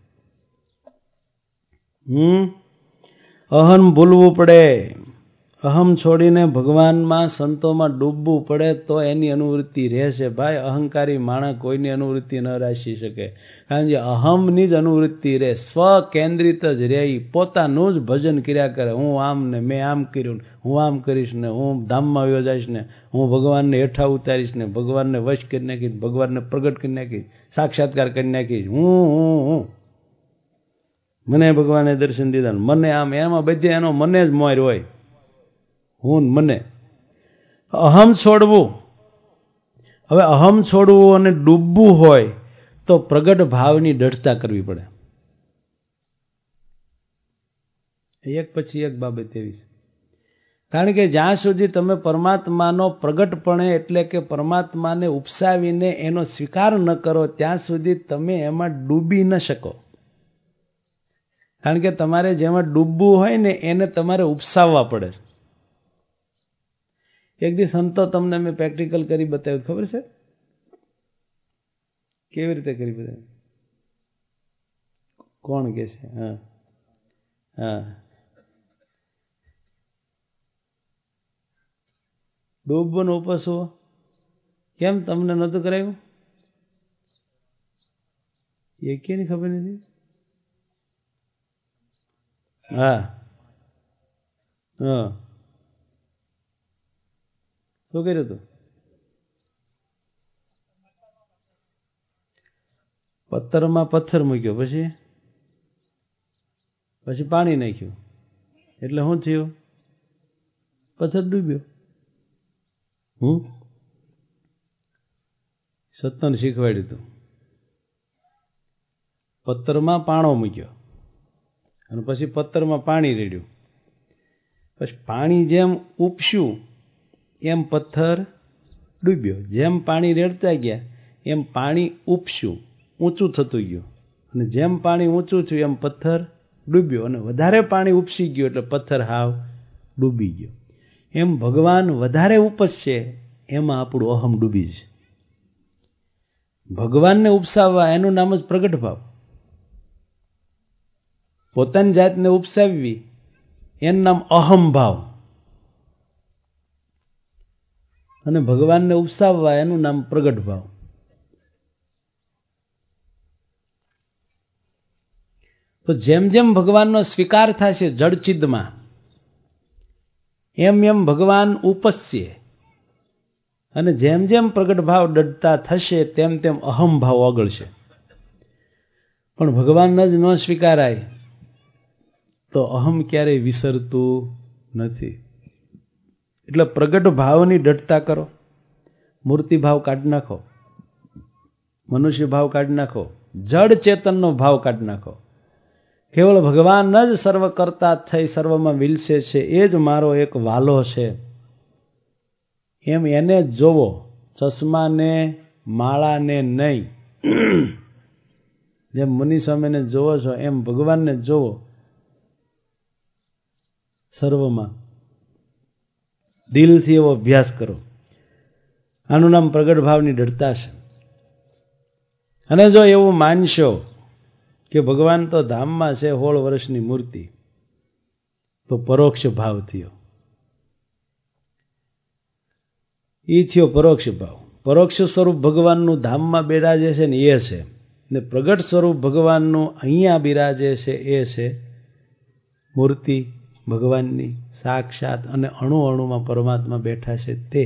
અહમ ભૂલવું પડે. અહમ છોડીને ભગવાનમાં સંતોમાં ડૂબવું પડે તો એની અનુવૃત્તિ રહેશે. ભાઈ અહંકારી માણસ કોઈની અનુવૃત્તિ ન રાખી શકે, કારણ કે અહમની જ અનુવૃત્તિ રહે. સ્વ કેન્દ્રિત જ રહે, પોતાનું જ ભજન કર્યા કરે. હું આમ ને મેં આમ કર્યું, હું આમ કરીશ ને, હું ધામમાં વયો જઈશ ને, હું ભગવાનને હેઠા ઉતારીશ ને, ભગવાનને વશ કરી નાખીશ, ભગવાનને પ્રગટ કરી નાખીશ, સાક્ષાત્કાર કરી નાખીશ. હું મને ભગવાને દર્શન દીધા, મને આમ, એમાં બધે એનો મને જ મોર હોય. હું મને અહમ છોડવું. હવે અહમ છોડવું અને ડૂબવું હોય તો પ્રગટ ભાવની દ્રઢતા કરવી પડે. એક પછી એક બાબત એવી છે. કારણ કે જ્યાં સુધી તમે પરમાત્માનો પ્રગટપણે એટલે કે પરમાત્માને ઉપસાવીને એનો સ્વીકાર ન કરો ત્યાં સુધી તમે એમાં ડૂબી ન શકો. કારણ કે તમારે જેમાં ડૂબવું હોય ને એને તમારે ઉપસાવવા પડે છે. એક દિવસ સંતો તમને મેં પ્રેક્ટિકલ કરી બતાવ્યું, ખબર છે કેવી રીતે કરી બતાવ્યું? કોણ કે છે? હા હા, ડૂબવો ને ઉપસવો. કેમ તમને નહોતું કરાયું? એ કેની ખબર નથી? હા હા, શું કર્યું હતું? પથ્થરમાં પથ્થર મૂક્યો, પછી પાણી નાખ્યું, એટલે શું થયું? પથ્થર ડૂબ્યો. સત્તન શીખવાડ્યું હતું. પથ્થરમાં પાણો મૂક્યો અને પછી પથ્થરમાં પાણી રેડ્યું. પછી પાણી જેમ ઉપસ્યું એમ પથ્થર ડૂબ્યો. જેમ પાણી રેડતા ગયા એમ પાણી ઉપસ્યું, ઊંચું થતું ગયું, અને જેમ પાણી ઊંચું થયું એમ પથ્થર ડૂબ્યો, અને વધારે પાણી ઉપસી ગયું એટલે પથ્થર હાવ ડૂબી ગયો. એમ ભગવાન વધારે ઉપસશે એમાં આપણું અહમ ડૂબી છે. ભગવાનને ઉપસાવવા એનું નામ જ પ્રગટ ભાવ. પોતાની જાતને ઉપસાવવી એનું નામ અહમ ભાવ, અને ભગવાનને ઉપસાવવા એનું નામ પ્રગટ ભાવ. તો જેમ જેમ ભગવાનનો સ્વીકાર થશે જડચિદમાં, એમ એમ ભગવાન ઉપસશે, અને જેમ જેમ પ્રગટ ભાવ દડતા થશે તેમ તેમ અહમ ભાવ ઓગળશે. પણ ભગવાન જ ન સ્વીકારાય તો અહમ ક્યારેય વિસરતું નથી. એટલે પ્રગટ ભાવની દઢતા કરો. મૂર્તિ ભાવ કાઢી નાખો, મનુષ્ય ભાવ કાઢી નાખો, જડ ચેતનનો ભાવ કાઢી નાખો. કેવળ ભગવાન જ સર્વ કરતા થઈ સર્વમાં વિલસે છે, એ જ મારો એક વાલો છે, એમ એને જ જોવો, ચશ્માને માળાને નહીં. જેમ મુનિ સ્વામીને જોવો છો એમ ભગવાનને જોવો સર્વમાં. દિલથી એવો અભ્યાસ કરો. આનું નામ પ્રગટ ભાવની દઢતા છે. અને જો એવું માનશો કે ભગવાન તો ધામમાં છે 16 વર્ષની મૂર્તિ, તો પરોક્ષ ભાવ થયો. એ થયો પરોક્ષ ભાવ. પરોક્ષ સ્વરૂપ ભગવાનનું ધામમાં બિરાજે છે ને એ છે, ને પ્રગટ સ્વરૂપ ભગવાનનું અહીંયા બિરાજે છે એ છે મૂર્તિ ભગવાનની સાક્ષાત, અને અણુ અણુમાં પરમાત્મા બેઠા છે તે.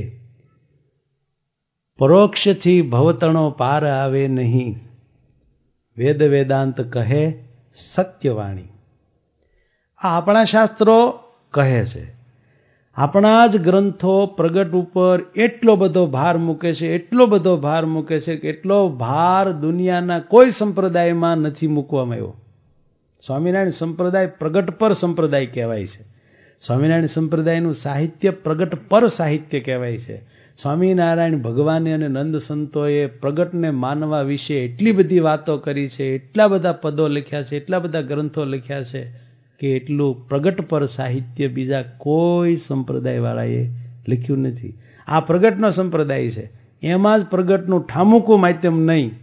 પરોક્ષથી ભવતણો પાર આવે નહીં, વેદ વેદાંત કહે સત્યવાણી. આ આપણા શાસ્ત્રો કહે છે. આપણા જ ગ્રંથો પ્રગટ ઉપર એટલો બધો ભાર મૂકે છે, એટલો બધો ભાર મૂકે છે કે એટલો ભાર દુનિયાના કોઈ સંપ્રદાયમાં નથી મૂકવામાં આવ્યો. સ્વામિનારાયણ સંપ્રદાય પ્રગટ પર સંપ્રદાય કહેવાય છે. સ્વામિનારાયણ સંપ્રદાયનું સાહિત્ય પ્રગટ પર સાહિત્ય કહેવાય છે. સ્વામિનારાયણ ભગવાને અને નંદ સંતોએ પ્રગટને માનવા વિશે એટલી બધી વાતો કરી છે, એટલા બધા પદો લખ્યા છે, એટલા બધા ગ્રંથો લખ્યા છે કે એટલું પ્રગટ પર સાહિત્ય બીજા કોઈ સંપ્રદાયવાળાએ લખ્યું નથી. આ પ્રગટનો સંપ્રદાય છે, એમાં જ પ્રગટનું ઠામુકું માધ્યમ નહીં.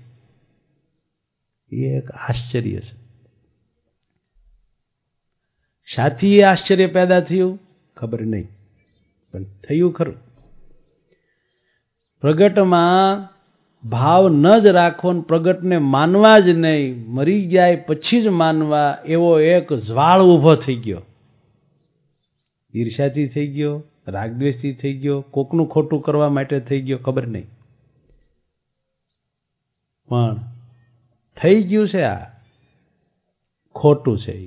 એ એક આશ્ચર્ય છે. શાથી એ આશ્ચર્ય પેદા થયું ખબર નહીં, પણ થયું ખરું. પ્રગટમાં ભાવ ન જ રાખો ને પ્રગટને માનવા જ નહીં, મરી જાય પછી જ માનવા, એવો એક જ્વાળ ઊભો થઈ ગયો. ઈર્ષ્યાથી થઈ ગયો, રાગદ્વેષથી થઈ ગયો, કોકનું ખોટું કરવા માટે થઈ ગયો, ખબર નહીં, પણ થઈ ગયું છે. આ ખોટું છે,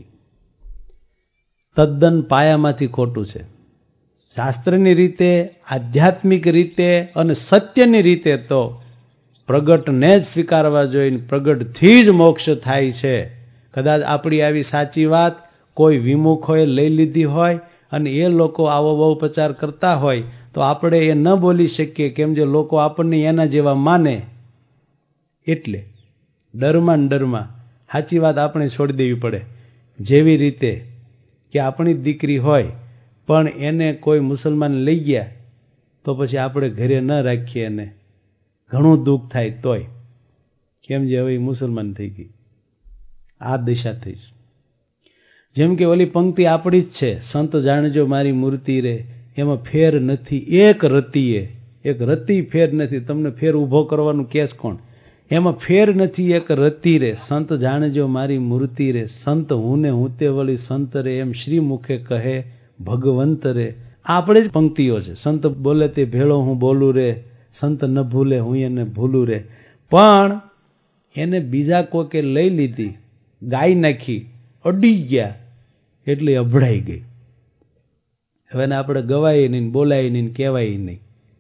તદ્દન પાયામાંથી ખોટું છે. શાસ્ત્રની રીતે, આધ્યાત્મિક રીતે અને સત્યની રીતે તો પ્રગટને જ સ્વીકારવા જોઈએ. પ્રગટથી જ મોક્ષ થાય છે. કદાચ આપણી આવી સાચી વાત કોઈ વિમુખોએ લઈ લીધી હોય અને એ લોકો આવો બહુ પ્રચાર કરતા હોય તો આપણે એ ન બોલી શકીએ, કેમ જે લોકો આપણને એના જેવા માને. એટલે ડરમાં સાચી વાત આપણે છોડી દેવી પડે. જેવી રીતે કે આપણી દીકરી હોય પણ એને કોઈ મુસલમાન લઈ ગયા તો પછી આપણે ઘરે ન રાખીએ એને, ઘણું દુઃખ થાય તોય, કેમ જે હવે મુસલમાન થઈ ગઈ, આ દિશા થઈ છે. જેમ કે ઓલી પંક્તિ આપણી જ છે, સંત જાણજો મારી મૂર્તિ રે, એમાં ફેર નથી એક રતીએ, એક રતી ફેર નથી. તમને ફેર ઊભો કરવાનું કેસ કોણ? એમાં ફેર નથી એક રતી રે, સંત જાણજો મારી મૂર્તિ રે, સંત હું ને હું તે વળી સંત રે, એમ શ્રી મુખે કહે ભગવંત રે. આપણે જ પંક્તિઓ છે. સંત બોલે તે ભેળો હું બોલું રે, સંત ન ભૂલે હું એને ભૂલું રે. પણ એને બીજા કોકે લઈ લીધી, ગાઈ નાખી, અડી ગયા એટલે અભડાઈ ગઈ. હવે એને આપણે ગવાય નહીં, બોલાય નહીં, કહેવાય નહીં.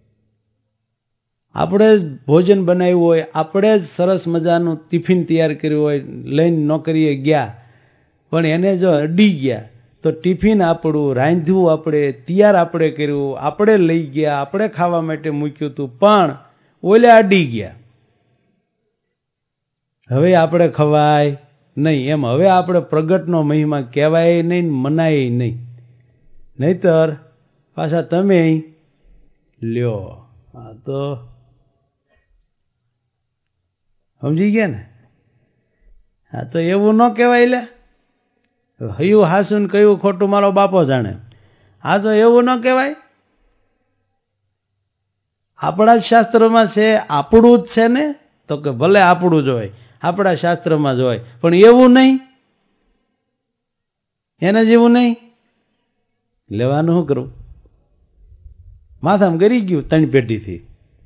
આપણે જ ભોજન બનાવ્યું હોય, આપણે જ સરસ મજાનું ટિફિન તૈયાર કર્યું હોય, લઈને નોકરીએ ગયા, પણ એને જો અડી ગયા તો ટિફિન આપણું, રાંધ્યું આપણે, તૈયાર આપણે કર્યું, આપણે લઈ ગયા, આપણે ખાવા માટે મૂક્યું હતું, પણ ઓલે અડી ગયા. હવે આપણે ખવાય નહીં. એમ હવે આપણે પ્રગટનો મહિમા કહેવાય નહીં, મનાય નહીં. નહીતર પાછા તમે લ્યો, આ તો સમજી ગયા ને? હા, તો એવું ન કહેવાય. લે હયું હાસુન કયું ખોટું મારો બાપો જાણે. હા, તો એવું ન કહેવાય. આપણા જ શાસ્ત્રમાં છે, આપણું જ છે ને, તો કે ભલે આપણું જ હોય, આપણા શાસ્ત્રમાં જ હોય, પણ એવું નહીં, એને જેવું નહીં. લેવાનું શું કરું? માથામાં ગરી ગયું, 3 પેટીથી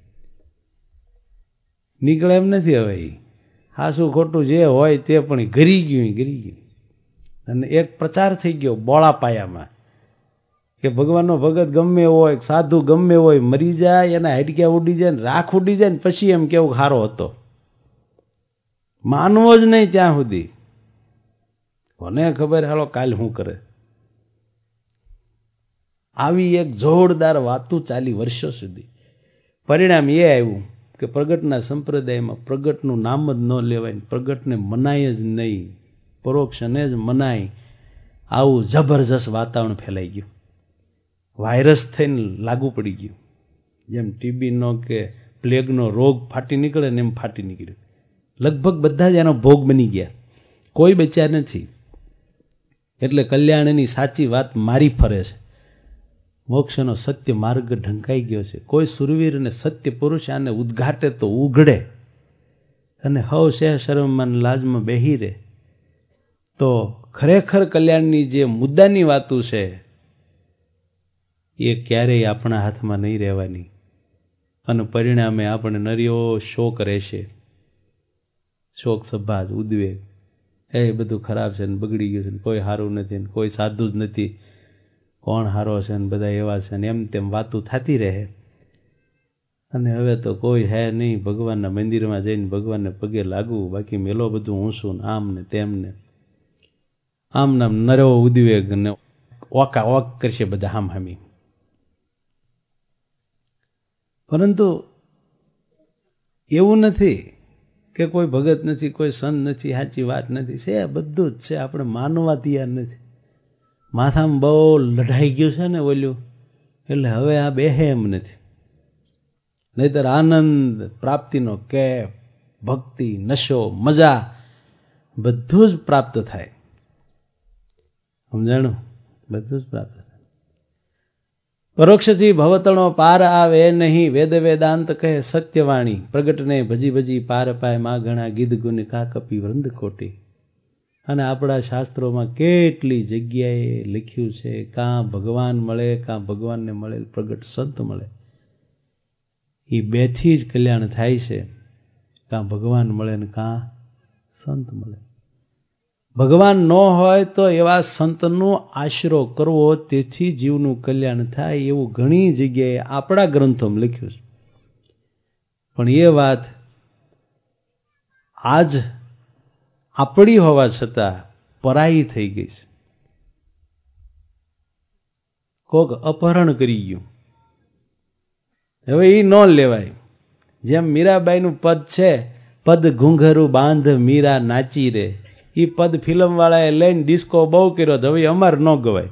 નીકળે એમ નથી. હવે હાસું ખોટું જે હોય તે પણ ગરી ગયું. અને એક પ્રચાર થઈ ગયો બોળા પાયામાં કે ભગવાનનો ભગત ગમે હોય, સાધુ ગમે હોય, મરી જાય, એના હાડક્યા ઉડી જાય, રાખ ઉડી જાય ને પછી એમ કેવું સારો હતો. માનવો જ નહીં ત્યાં સુધી. કોને ખબર હાલો કાલ શું કરે. આવી એક જોરદાર વાતું ચાલી વર્ષો સુધી. પરિણામ એ આવ્યું કે પ્રગટના સંપ્રદાયમાં પ્રગટનું નામ જ ન લેવાય, પ્રગટને મનાય જ નહીં, પરોક્ષને જ મનાય. આવું જબરજસ્ત વાતાવરણ ફેલાઈ ગયું, વાયરસ થઈને લાગુ પડી ગયું. જેમ ટીબીનો કે પ્લેગનો રોગ ફાટી નીકળે ને એમ ફાટી નીકળ્યું. લગભગ બધા જ એનો ભોગ બની ગયા, કોઈ બચ્યા નથી. એટલે કલ્યાણની સાચી વાત મારી ફરે છે. મોક્ષનો સત્ય માર્ગ ઢંકાઈ ગયો છે. કોઈ સુરવીર અને સત્ય પુરુષ આને ઉદ્ઘાટે તો ઉઘડે, અને હવ સહ શરમમાં લાજમાં બેહી રહે. તો ખરેખર કલ્યાણની જે મુદ્દાની વાતું છે એ ક્યારેય આપણા હાથમાં નહીં રહેવાની. અને પરિણામે આપણે નર્યો શોક રહેશે, શોક સભાજ, ઉદ્વેગ, એ બધું ખરાબ છે ને બગડી ગયું છે ને કોઈ સારું નથી ને કોઈ સાધુ જ નથી, કોણ હારો છે ને બધા એવા છે ને એમ તેમ વાતું થતી રહે. અને હવે તો કોઈ હે નહીં, ભગવાનના મંદિરમાં જઈને ભગવાનને પગે લાગવું, બાકી મેલો બધું ઊંસું આમ ને તેમ ને આમ નામ નરવો ઉદ્વેગ ને ઓકા ઓક કરશે બધા હામ હામી. પરંતુ એવું નથી કે કોઈ ભગત નથી, કોઈ સંત નથી, સાચી વાત નથી. છે બધું જ છે, આપણે માનવા તૈયાર નથી. માથામાં બહુ લઢાઈ ગયું છે ને ઓલ્યું, એટલે હવે આ બેહે એમ નથી. નહીતર આનંદ પ્રાપ્તિનો કેફ, ભક્તિ, નશો, મજા બધું જ પ્રાપ્ત થાય. સમજાણું? બધું જ પ્રાપ્ત થાય. પરોક્ષથી ભવતણો પાર આવે નહીં, વેદ વેદાંત કહે સત્યવાણી, પ્રગટને ભજી ભજી પાર પાય મા ઘણા ગીધ ગુણ કા કપી વૃંદ કોટી. અને આપણા શાસ્ત્રોમાં કેટલી જગ્યાએ લખ્યું છે, કાં ભગવાન મળે, કાં ભગવાનને મળેલ પ્રગટ સંત મળે. એ બેથી જ કલ્યાણ થાય છે, કાં ભગવાન મળે ને કાં સંત મળે. ભગવાન ન હોય તો એવા સંતનો આશરો કરવો, તેથી જીવનું કલ્યાણ થાય, એવું ઘણી જગ્યાએ આપણા ગ્રંથોમાં લખ્યું છે. પણ એ વાત આજ આપણી હોવા છતાં પરાઈ થઈ ગઈ છે. કોક અપહરણ કરી ગયું. હવે એ ન લેવાય. જેમ મીરાબાઈનું પદ છે, પદ ઘૂંઘરું બાંધ મીરા નાચી રે, એ પદ ફિલ્મવાળાએ લઈને ડિસ્કો બહુ કર્યો, હવે અમારે ન ગવાય.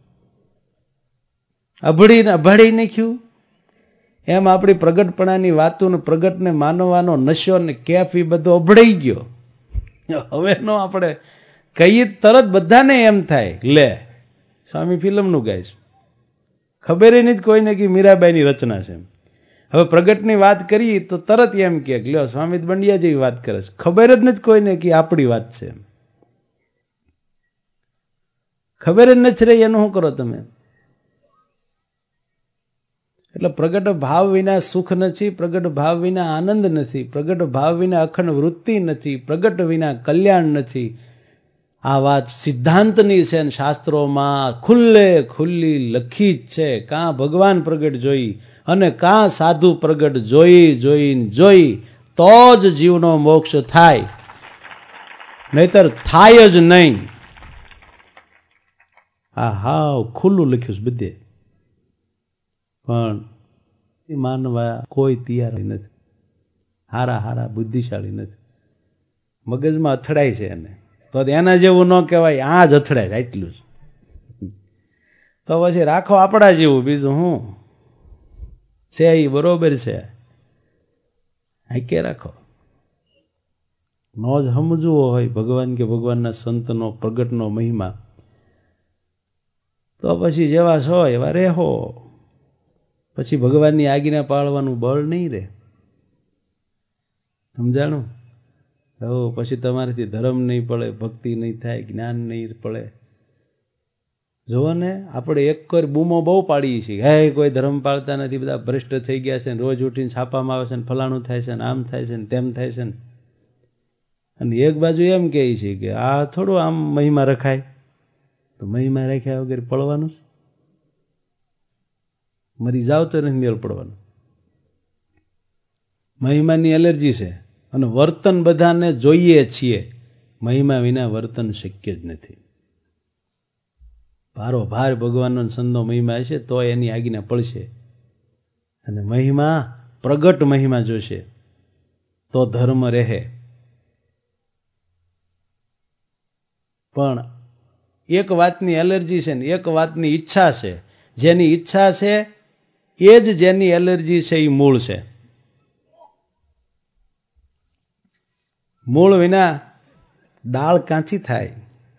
અભળી નાખ્યું. એમ આપણી પ્રગટપણાની વાતો, પ્રગટને માનવાનો નશો ને કેફ એ બધો અભળાઈ ગયો. હવે નો આપણે કહીએ તરત બધાને એમ થાય, લે સ્વામી ફિલ્મનું ગાઈશ. ખબર નહીં કોઈને કે મીરાબાઈની રચના છે. હવે પ્રગટની વાત કરીએ તો તરત એમ કે લ્યો સ્વામી બંડિયા જેવી વાત કરે છે. ખબર જ નથી કોઈને કે આપણી વાત છે. ખબર જ નથી રહી, એનું શું કરો તમે? એટલે પ્રગટ ભાવ વિના સુખ નથી, પ્રગટ ભાવ વિના આનંદ નથી, પ્રગટ ભાવ વિના અખંડ વૃત્તિ નથી, પ્રગટ વિના કલ્યાણ નથી. આ વાત સિદ્ધાંતની છે અને શાસ્ત્રોમાં ખુલ્લે ખુલ્લી લખી જ છે. કાં ભગવાન પ્રગટ જોઈ અને કાં સાધુ પ્રગટ જોઈ તો જ જીવનો મોક્ષ થાય, નહીતર થાય જ નહીં. આ હાવ ખુલ્લું લખ્યું છે બધે, પણ એ માનવા કોઈ તૈયાર નથી. હારા બુદ્ધિશાળી નથી, મગજમાં અથડાય છે એને. તો એના જેવું ન કહેવાય, આ જ અથડાય એટલું જ. તો પછી રાખો આપણા જેવું, બીજું હું છે એ બરોબર છે, હાકે રાખો. ન જ સમજવો હોય ભગવાન કે ભગવાનના સંતનો પ્રગટનો મહિમા, તો પછી જેવા છો એવા રહેવો. પછી ભગવાનની આજ્ઞા પાળવાનું બળ નહીં રહે. સમજાણું? પછી તમારાથી ધર્મ નહીં પડે, ભક્તિ નહીં થાય, જ્ઞાન નહીં પડે. જુઓ ને, આપણે એક કોઈ બૂમો બહુ પાડીએ છીએ, હે કોઈ ધર્મ પાળતા નથી, બધા ભ્રષ્ટ થઈ ગયા છે, રોજ ઉઠીને છાપામાં આવે છે ને ફલાણું થાય છે ને આમ થાય છે ને તેમ થાય છે ને. અને એક બાજુ એમ કહે છે કે આ થોડું આમ મહિમા રખાય, તો મહિમા રાખ્યા વગર પડવાનું છે? મરી જાવ તો નથી મેળ પડવાનું. મહિમાની એલર્જી છે અને વર્તન બધાને જોઈએ છીએ. મહિમા વિના વર્તન શક્ય જ નથી. ભારો ભાર ભગવાનનો સંતનો મહિમા હશે તો એની આજ્ઞા પડશે. અને મહિમા પ્રગટ મહિમા જોશે તો ધર્મ રહે. પણ એક વાતની એલર્જી છે ને એક વાતની ઈચ્છા છે. જેની ઈચ્છા છે એ જ જેની એલર્જી છે એ મૂળ છે. મૂળ વિના ડાળ ક્યાંથી થાય?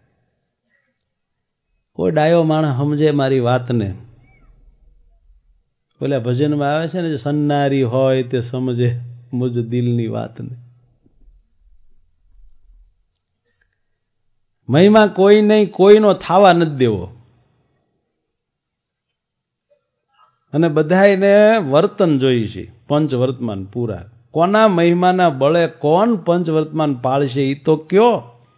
કોઈ ડાયો માણસ સમજે મારી વાતને. પેલા ભજનમાં આવે છે ને, સન્નારી હોય તે સમજે મુજ દિલની વાતને. મહિમા કોઈ નહીં, કોઈનો થાવા નથી દેવો. અને બધાને વર્તન જોઈ છે, પંચ વર્તમાન પૂરા. કોના મહિમાના બળે કોણ પંચ વર્તમાન પાળશે એ તો કયો?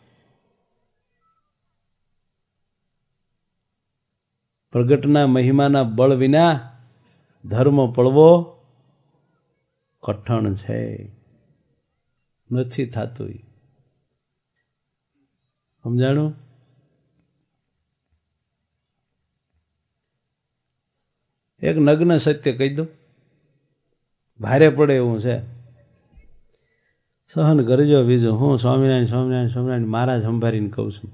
પ્રગટના મહિમાના બળ વિના ધર્મ પડવો કઠણ છે, નથી થતું. સમજાણું? એક નગ્ન સત્ય કહી દો, ભારે પડે એવું છે, સહન કરજો. બીજું હું સ્વામિનારાયણ સ્વામિનારાયણ સ્વામિનારાયણ મારા જ સંભાળીને કહું છું.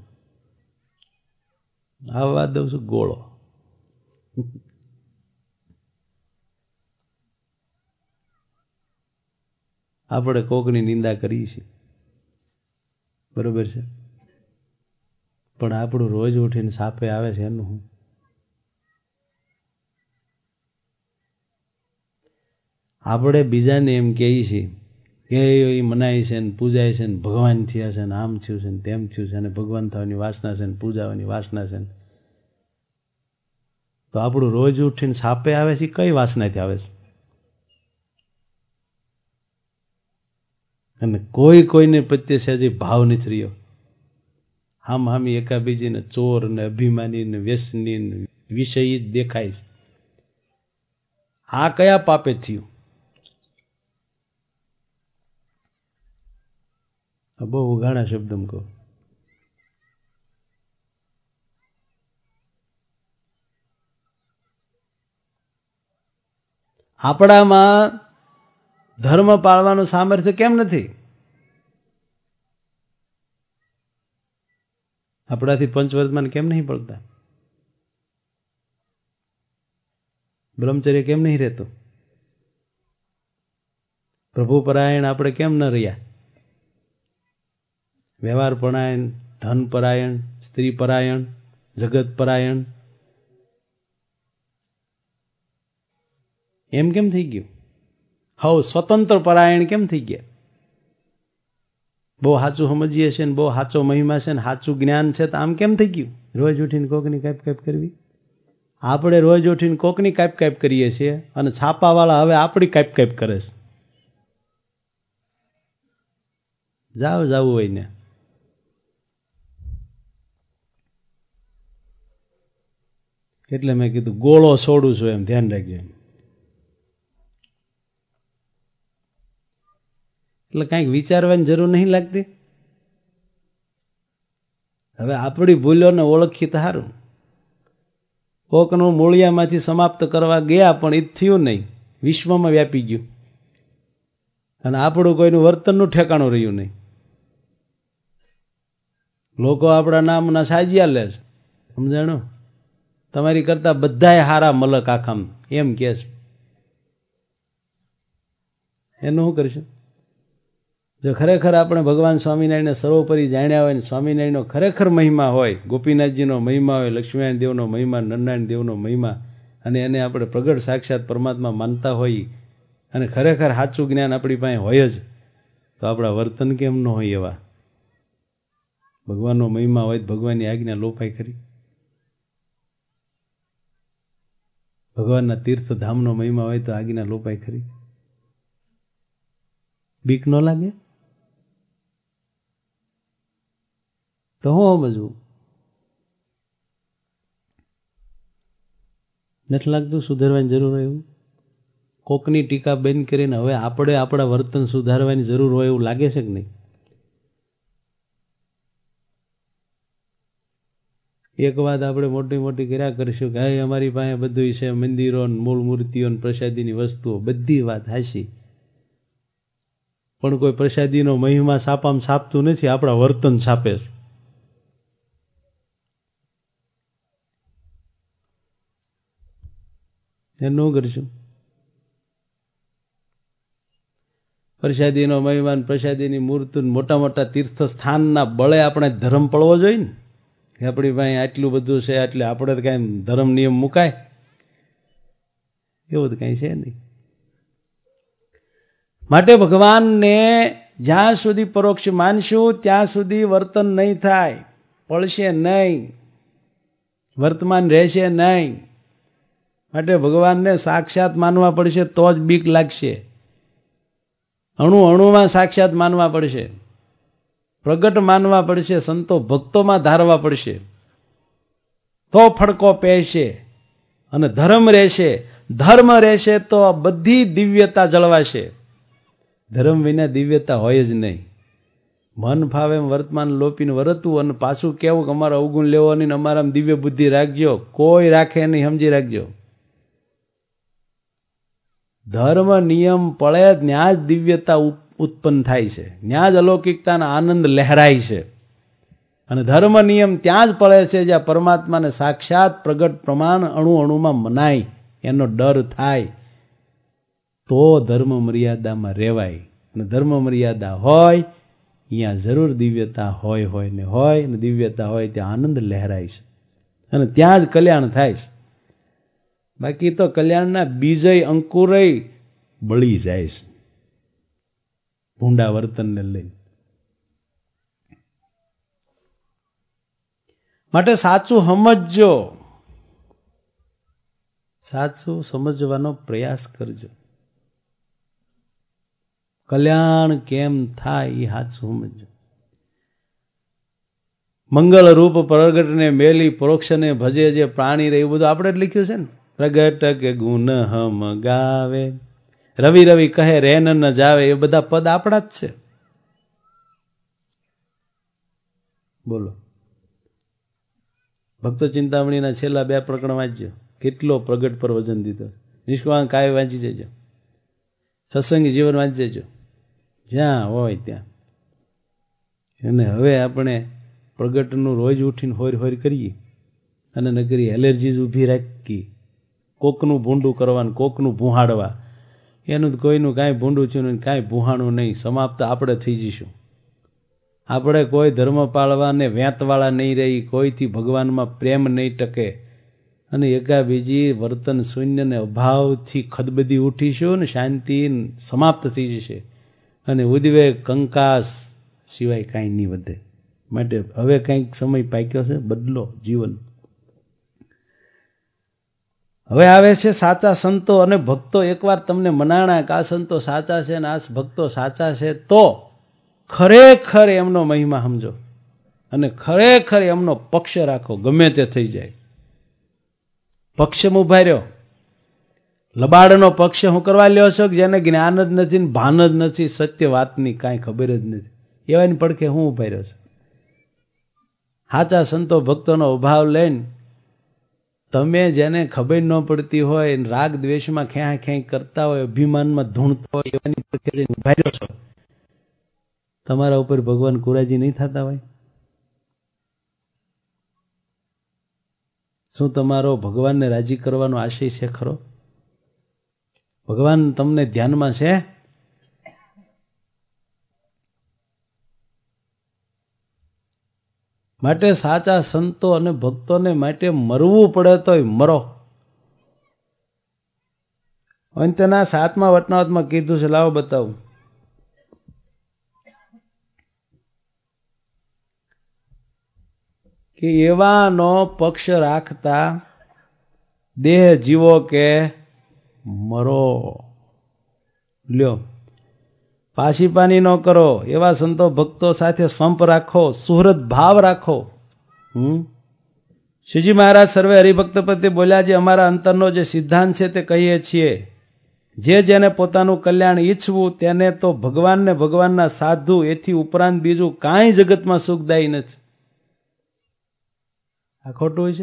આ વાત દઉં છું ગોળો. આપણે કોકની નિંદા કરીએ છીએ, બરોબર છે, પણ આપણું રોજ ઉઠીને સાપે આવે છે એનું હું? આપણે બીજાને એમ કહીએ છીએ કે એ મનાય છે ને પૂજાય છે ને ભગવાન થયા છે ને આમ થયું છે ને તેમ થયું છે ને ભગવાન થવાની વાસના છે ને પૂજાવાની વાસના છે. તો આપણું રોજ ઉઠીને સાપે આવે છે કઈ વાસનાથી આવે છે? અને કોઈ કોઈને પ્રત્યે સહેજી ભાવ નથી રહ્યો. હામી એકાબીજીને ચોર ને અભિમાની ને વ્યસની ને વિષયી જ દેખાય છે. આ કયા પાપે થયું? બહુ ઉઘાડા શબ્દમાં કહું. આપણામાં ધર્મ પાળવાનું સામર્થ્ય કેમ નથી? આપણાથી પંચવર્તમાન કેમ નહીં પડતા? બ્રહ્મચર્ય કેમ નહીં રહેતું? પ્રભુ પરાયણ આપણે કેમ ન રહ્યા? વ્યવહાર પરાયણ, ધન પરાયણ, સ્ત્રી પરાયણ, જગત પરાયણ, એમ કેમ થઈ ગયું? હવ સ્વતંત્ર પરાયણ કેમ થઈ ગયા? બહુ સાચું સમજીએ છીએ ને બહુ સાચો મહિમા છે ને સાચું જ્ઞાન છે તો આમ કેમ થઈ ગયું? રોજ ઉઠીને કોકની કાપ કાપ કરવી. આપણે રોજ ઉઠીને કોકની કાપ કાપ કરીએ છીએ અને છાપાવાળા હવે આપણી કાપ કાપ કરે છે. જાવ જવું હોય ને. એટલે મેં કીધું ગોળો છોડું છું, એમ ધ્યાન રાખજો. એટલે કાંઈક વિચારવાની જરૂર નહીં લાગતી. હવે આપણી ભૂલોને ઓળખી તો સારું. કોકનું મૂળિયામાંથી સમાપ્ત કરવા ગયા પણ એ થયું નહીં, વિશ્વમાં વ્યાપી ગયું. અને આપણું કોઈનું વર્તનનું ઠેકાણું રહ્યું નહીં. લોકો આપણા નામના સાજિયા લે છે, સમજાણો? તમારી કરતા બધાય હારા મલક આખામ એમ કે છે. એનું શું કરશું? જો ખરેખર આપણે ભગવાન સ્વામિનારાયણને સર્વોપરી જાણ્યા હોય ને સ્વામિનારાયણનો ખરેખર મહિમા હોય, ગોપીનાથજીનો મહિમા હોય, લક્ષ્મીનારાયણ દેવનો મહિમા, નરનારાયણ દેવનો મહિમા, અને એને આપણે પ્રગટ સાક્ષાત પરમાત્મા માનતા હોઈએ અને ખરેખર સાચું જ્ઞાન આપણી પાસે હોય જ, તો આપણા વર્તન કેમ ન હોય એવા? ભગવાનનો મહિમા હોય તો ભગવાનની આજ્ઞા લોપાય ખરી? ભગવાનના તીર્થધામનો મહિમા હોય તો આજ્ઞા લોપાય ખરી? બીક ન લાગે? તો હું સમજવું નથી લાગતું સુધારવાની જરૂર હોય એવું? કોકની ટીકા બંધ કરીને હવે આપણે આપણા વર્તન સુધારવાની જરૂર હોય એવું લાગે છે કે નહીં? એક વાત આપણે મોટી મોટી કર્યા કરીશું કે હા અમારી પાસે બધું છે, મંદિરો, મૂળ મૂર્તિઓ, પ્રસાદીની વસ્તુઓ, બધી વાત હાશી, પણ કોઈ પ્રસાદીનો મહિમા છાપામાં છાપતું નથી, આપણા વર્તન છાપે છે. એનું કરશું? પ્રસાદીનો મહિમા, પ્રસાદીની મૂર્તિ, મોટા મોટા તીર્થ સ્થાનના બળે આપણે ધર્મ પડવો જોઈએ ને, કે આપણી પાસે આટલું બધું છે એટલે આપણે કાંઈ ધર્મ નિયમ મુકાય? એવું તો કાંઈ છે નહીં. માટે ભગવાનને જ્યાં સુધી પરોક્ષ માનશું ત્યાં સુધી વર્તન નહીં થાય, પડશે નહીં, વર્તમાન રહેશે નહીં. માટે ભગવાનને સાક્ષાત માનવા પડશે તો જ બીક લાગશે. અણુ અણુમાં સાક્ષાત માનવા પડશે, પ્રગટ માનવા પડશે, સંતો ભક્તોમાં ધારવા પડશે, તો ફડકો પહેશે અને ધર્મ રહેશે. ધર્મ રહેશે તો બધી દિવ્યતા જળવાશે. ધર્મ વિના દિવ્યતા હોય જ નહીં. મન ફાવે એમ વર્તમાન લોપીને વરતવું અને પાછું કેવું કે અમારા અવગુણ લેવો નહીં, અમારામાં દિવ્ય બુદ્ધિ રાખજો, કોઈ રાખે નહીં, સમજી રાખજો. ધર્મ નિયમ પડે ત્યાં જ દિવ્યતા ઉત્પન્ન થાય છે, ત્યાં જ અલૌકિકતાના આનંદ લહેરાય છે. અને ધર્મ નિયમ ત્યાં જ પડે છે જ્યાં પરમાત્માને સાક્ષાત પ્રગટ પ્રમાણ અણુ અણુમાં મનાય, એનો ડર થાય, તો ધર્મ મર્યાદામાં રહેવાય. અને ધર્મ મર્યાદા હોય અહીંયા જરૂર દિવ્યતા હોય ને હોય, અને દિવ્યતા હોય ત્યાં આનંદ લહેરાય છે અને ત્યાં જ કલ્યાણ થાય છે. બાકી તો કલ્યાણના બીજય અંકુરય બળી જાય છે ભૂંડા વર્તનને લઈને. માટે સાચું સમજજો, સાચું સમજવાનો પ્રયાસ કરજો. કલ્યાણ કેમ થાય એ સાચું સમજજો. મંગળ રૂપ પ્રગટને મેલી પરોક્ષને ભજે જે પ્રાણી રહે, એવું બધું આપણે જ લખ્યું છે ને. પ્રગટ કે ગુણ હમ ગાવે, રવિ રવિ કહે રેન ન જાવે, એ બધા પદ આપણા જ છે. બોલો, ભક્તો ચિંતામણીના છેલ્લા 2 પ્રકરણ વાંચજો, કેટલો પ્રગટ પર વજન દીધો. નિષ્કામ કાવ્ય વાંચી જજો, સત્સંગી જીવન વાંચી જજો, જ્યાં હોય ત્યાં. અને હવે આપણે પ્રગટનું રોજ ઉઠીને હોર કરીએ અને નગરી એલર્જીઝ ઊભી રાખી, કોકનું ભૂંડું કરવાનું, કોકનું ભૂહાડવા, એનું કોઈનું કાંઈ ભૂંડું થયું નહીં, કાંઈ ભૂહાણું નહીં, સમાપ્ત આપણે થઈ જઈશું. આપણે કોઈ ધર્મ પાળવાને વેંતવાળા નહીં રહી, કોઈથી ભગવાનમાં પ્રેમ નહીં ટકે અને એકાબીજી વર્તન શૂન્ય ને અભાવથી ખદબદી ઉઠીશું ને શાંતિ સમાપ્ત થઈ જશે અને ઉદ્વેગ કંકાસ સિવાય કાંઈ નહીં વધે. માટે હવે કંઈક સમય પાક્યો છે, બદલો જીવન. હવે આવે છે સાચા સંતો અને ભક્તો. એકવાર તમને મનાણા કે આ સંતો સાચા છે ને આ ભક્તો સાચા છે, તો ખરેખર એમનો મહિમા સમજો અને ખરેખર એમનો પક્ષ રાખો, ગમે તે થઈ જાય. પક્ષમાં ઉભા રહ્યો. લબાડનો પક્ષ હું કરવા લ્યો છો કે જેને જ્ઞાન જ નથી ને ભાન જ નથી, સત્ય વાતની કાંઈ ખબર જ નથી, એવાની પડખે હું ઉભા રહ્યો છું. સાચા સંતો ભક્તોનો અભાવ લઈને તમે જેને ખબર ન પડતી હોય, રાગ દ્વેષમાં ક્યાંય ક્યાંય કરતા હોય, અભિમાનમાં ધૂણતા હોય, એવાની પડખે ઉભા રહ્યો છો, તમારા ઉપર ભગવાન કુરાજી નહીં થતા હોય? શું તમારો ભગવાનને રાજી કરવાનો આશય છે ખરો? ભગવાન તમને ધ્યાનમાં છે? માટે સાચા સંતો અને ભક્તોને માટે મરવું પડે તોય મરો. અંતના 7મા વટનાવતમાં કીધું છે, લાવો બતાવું. કે એવાનો પક્ષ રાખતા દેહ જીવો કે મરો. લ્યો, પાછી પાની ન કરો. એવા સંતો ભક્તો સાથે સંપ રાખો, સુહૃદ ભાવ રાખો. શ્રીજી મહારાજ સર્વે હરિભક્ત પ્રત્યે બોલ્યા, જે અમારા અંતરનો જે સિદ્ધાંત છે તે કહીએ છીએ. જેને પોતાનું કલ્યાણ ઈચ્છવું તેને તો ભગવાનને ભગવાનના સાધુ એથી ઉપરાંત બીજું કાંઈ જગતમાં સુખદાયી નથી. આ ખોટું હોય છે?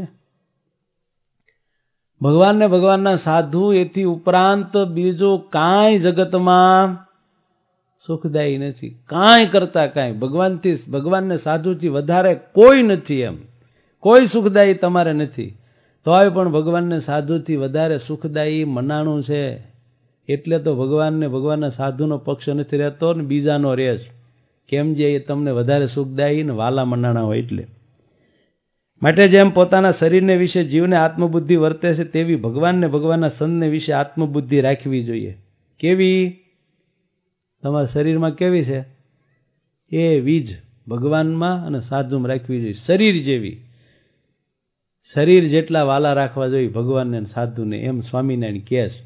ભગવાનને ભગવાનના સાધુ એથી ઉપરાંત બીજું કાંઈ જગતમાં સુખદાયી નથી. કાંઈ કરતા કાંઈ ભગવાનને સાધુથી વધારે કોઈ નથી. એમ કોઈ સુખદાયી તમારે નથી. તોય પણ ભગવાનને સાધુથી વધારે સુખદાયી મનાણું છે. એટલે તો ભગવાનને ભગવાનના સાધુનો પક્ષ નથી રહેતો ને બીજાનો રહે છે. કેમ જે એ તમને વધારે સુખદાયી ને વાલા મનાણા હોય એટલે. માટે જેમ પોતાના શરીરને વિશે જીવને આત્મબુદ્ધિ વર્તે છે, તેવી ભગવાનને ભગવાનના સંતને વિશે આત્મબુદ્ધિ રાખવી જોઈએ. કેવી? તમારા શરીરમાં કેવી છે એવી જ ભગવાનમાં અને સાધુમાં રાખવી જોઈએ. શરીર જેવી, શરીર જેટલા વાલા રાખવા જોઈએ ભગવાનને અને સાધુને, એમ સ્વામિનારાયણ કહે છે.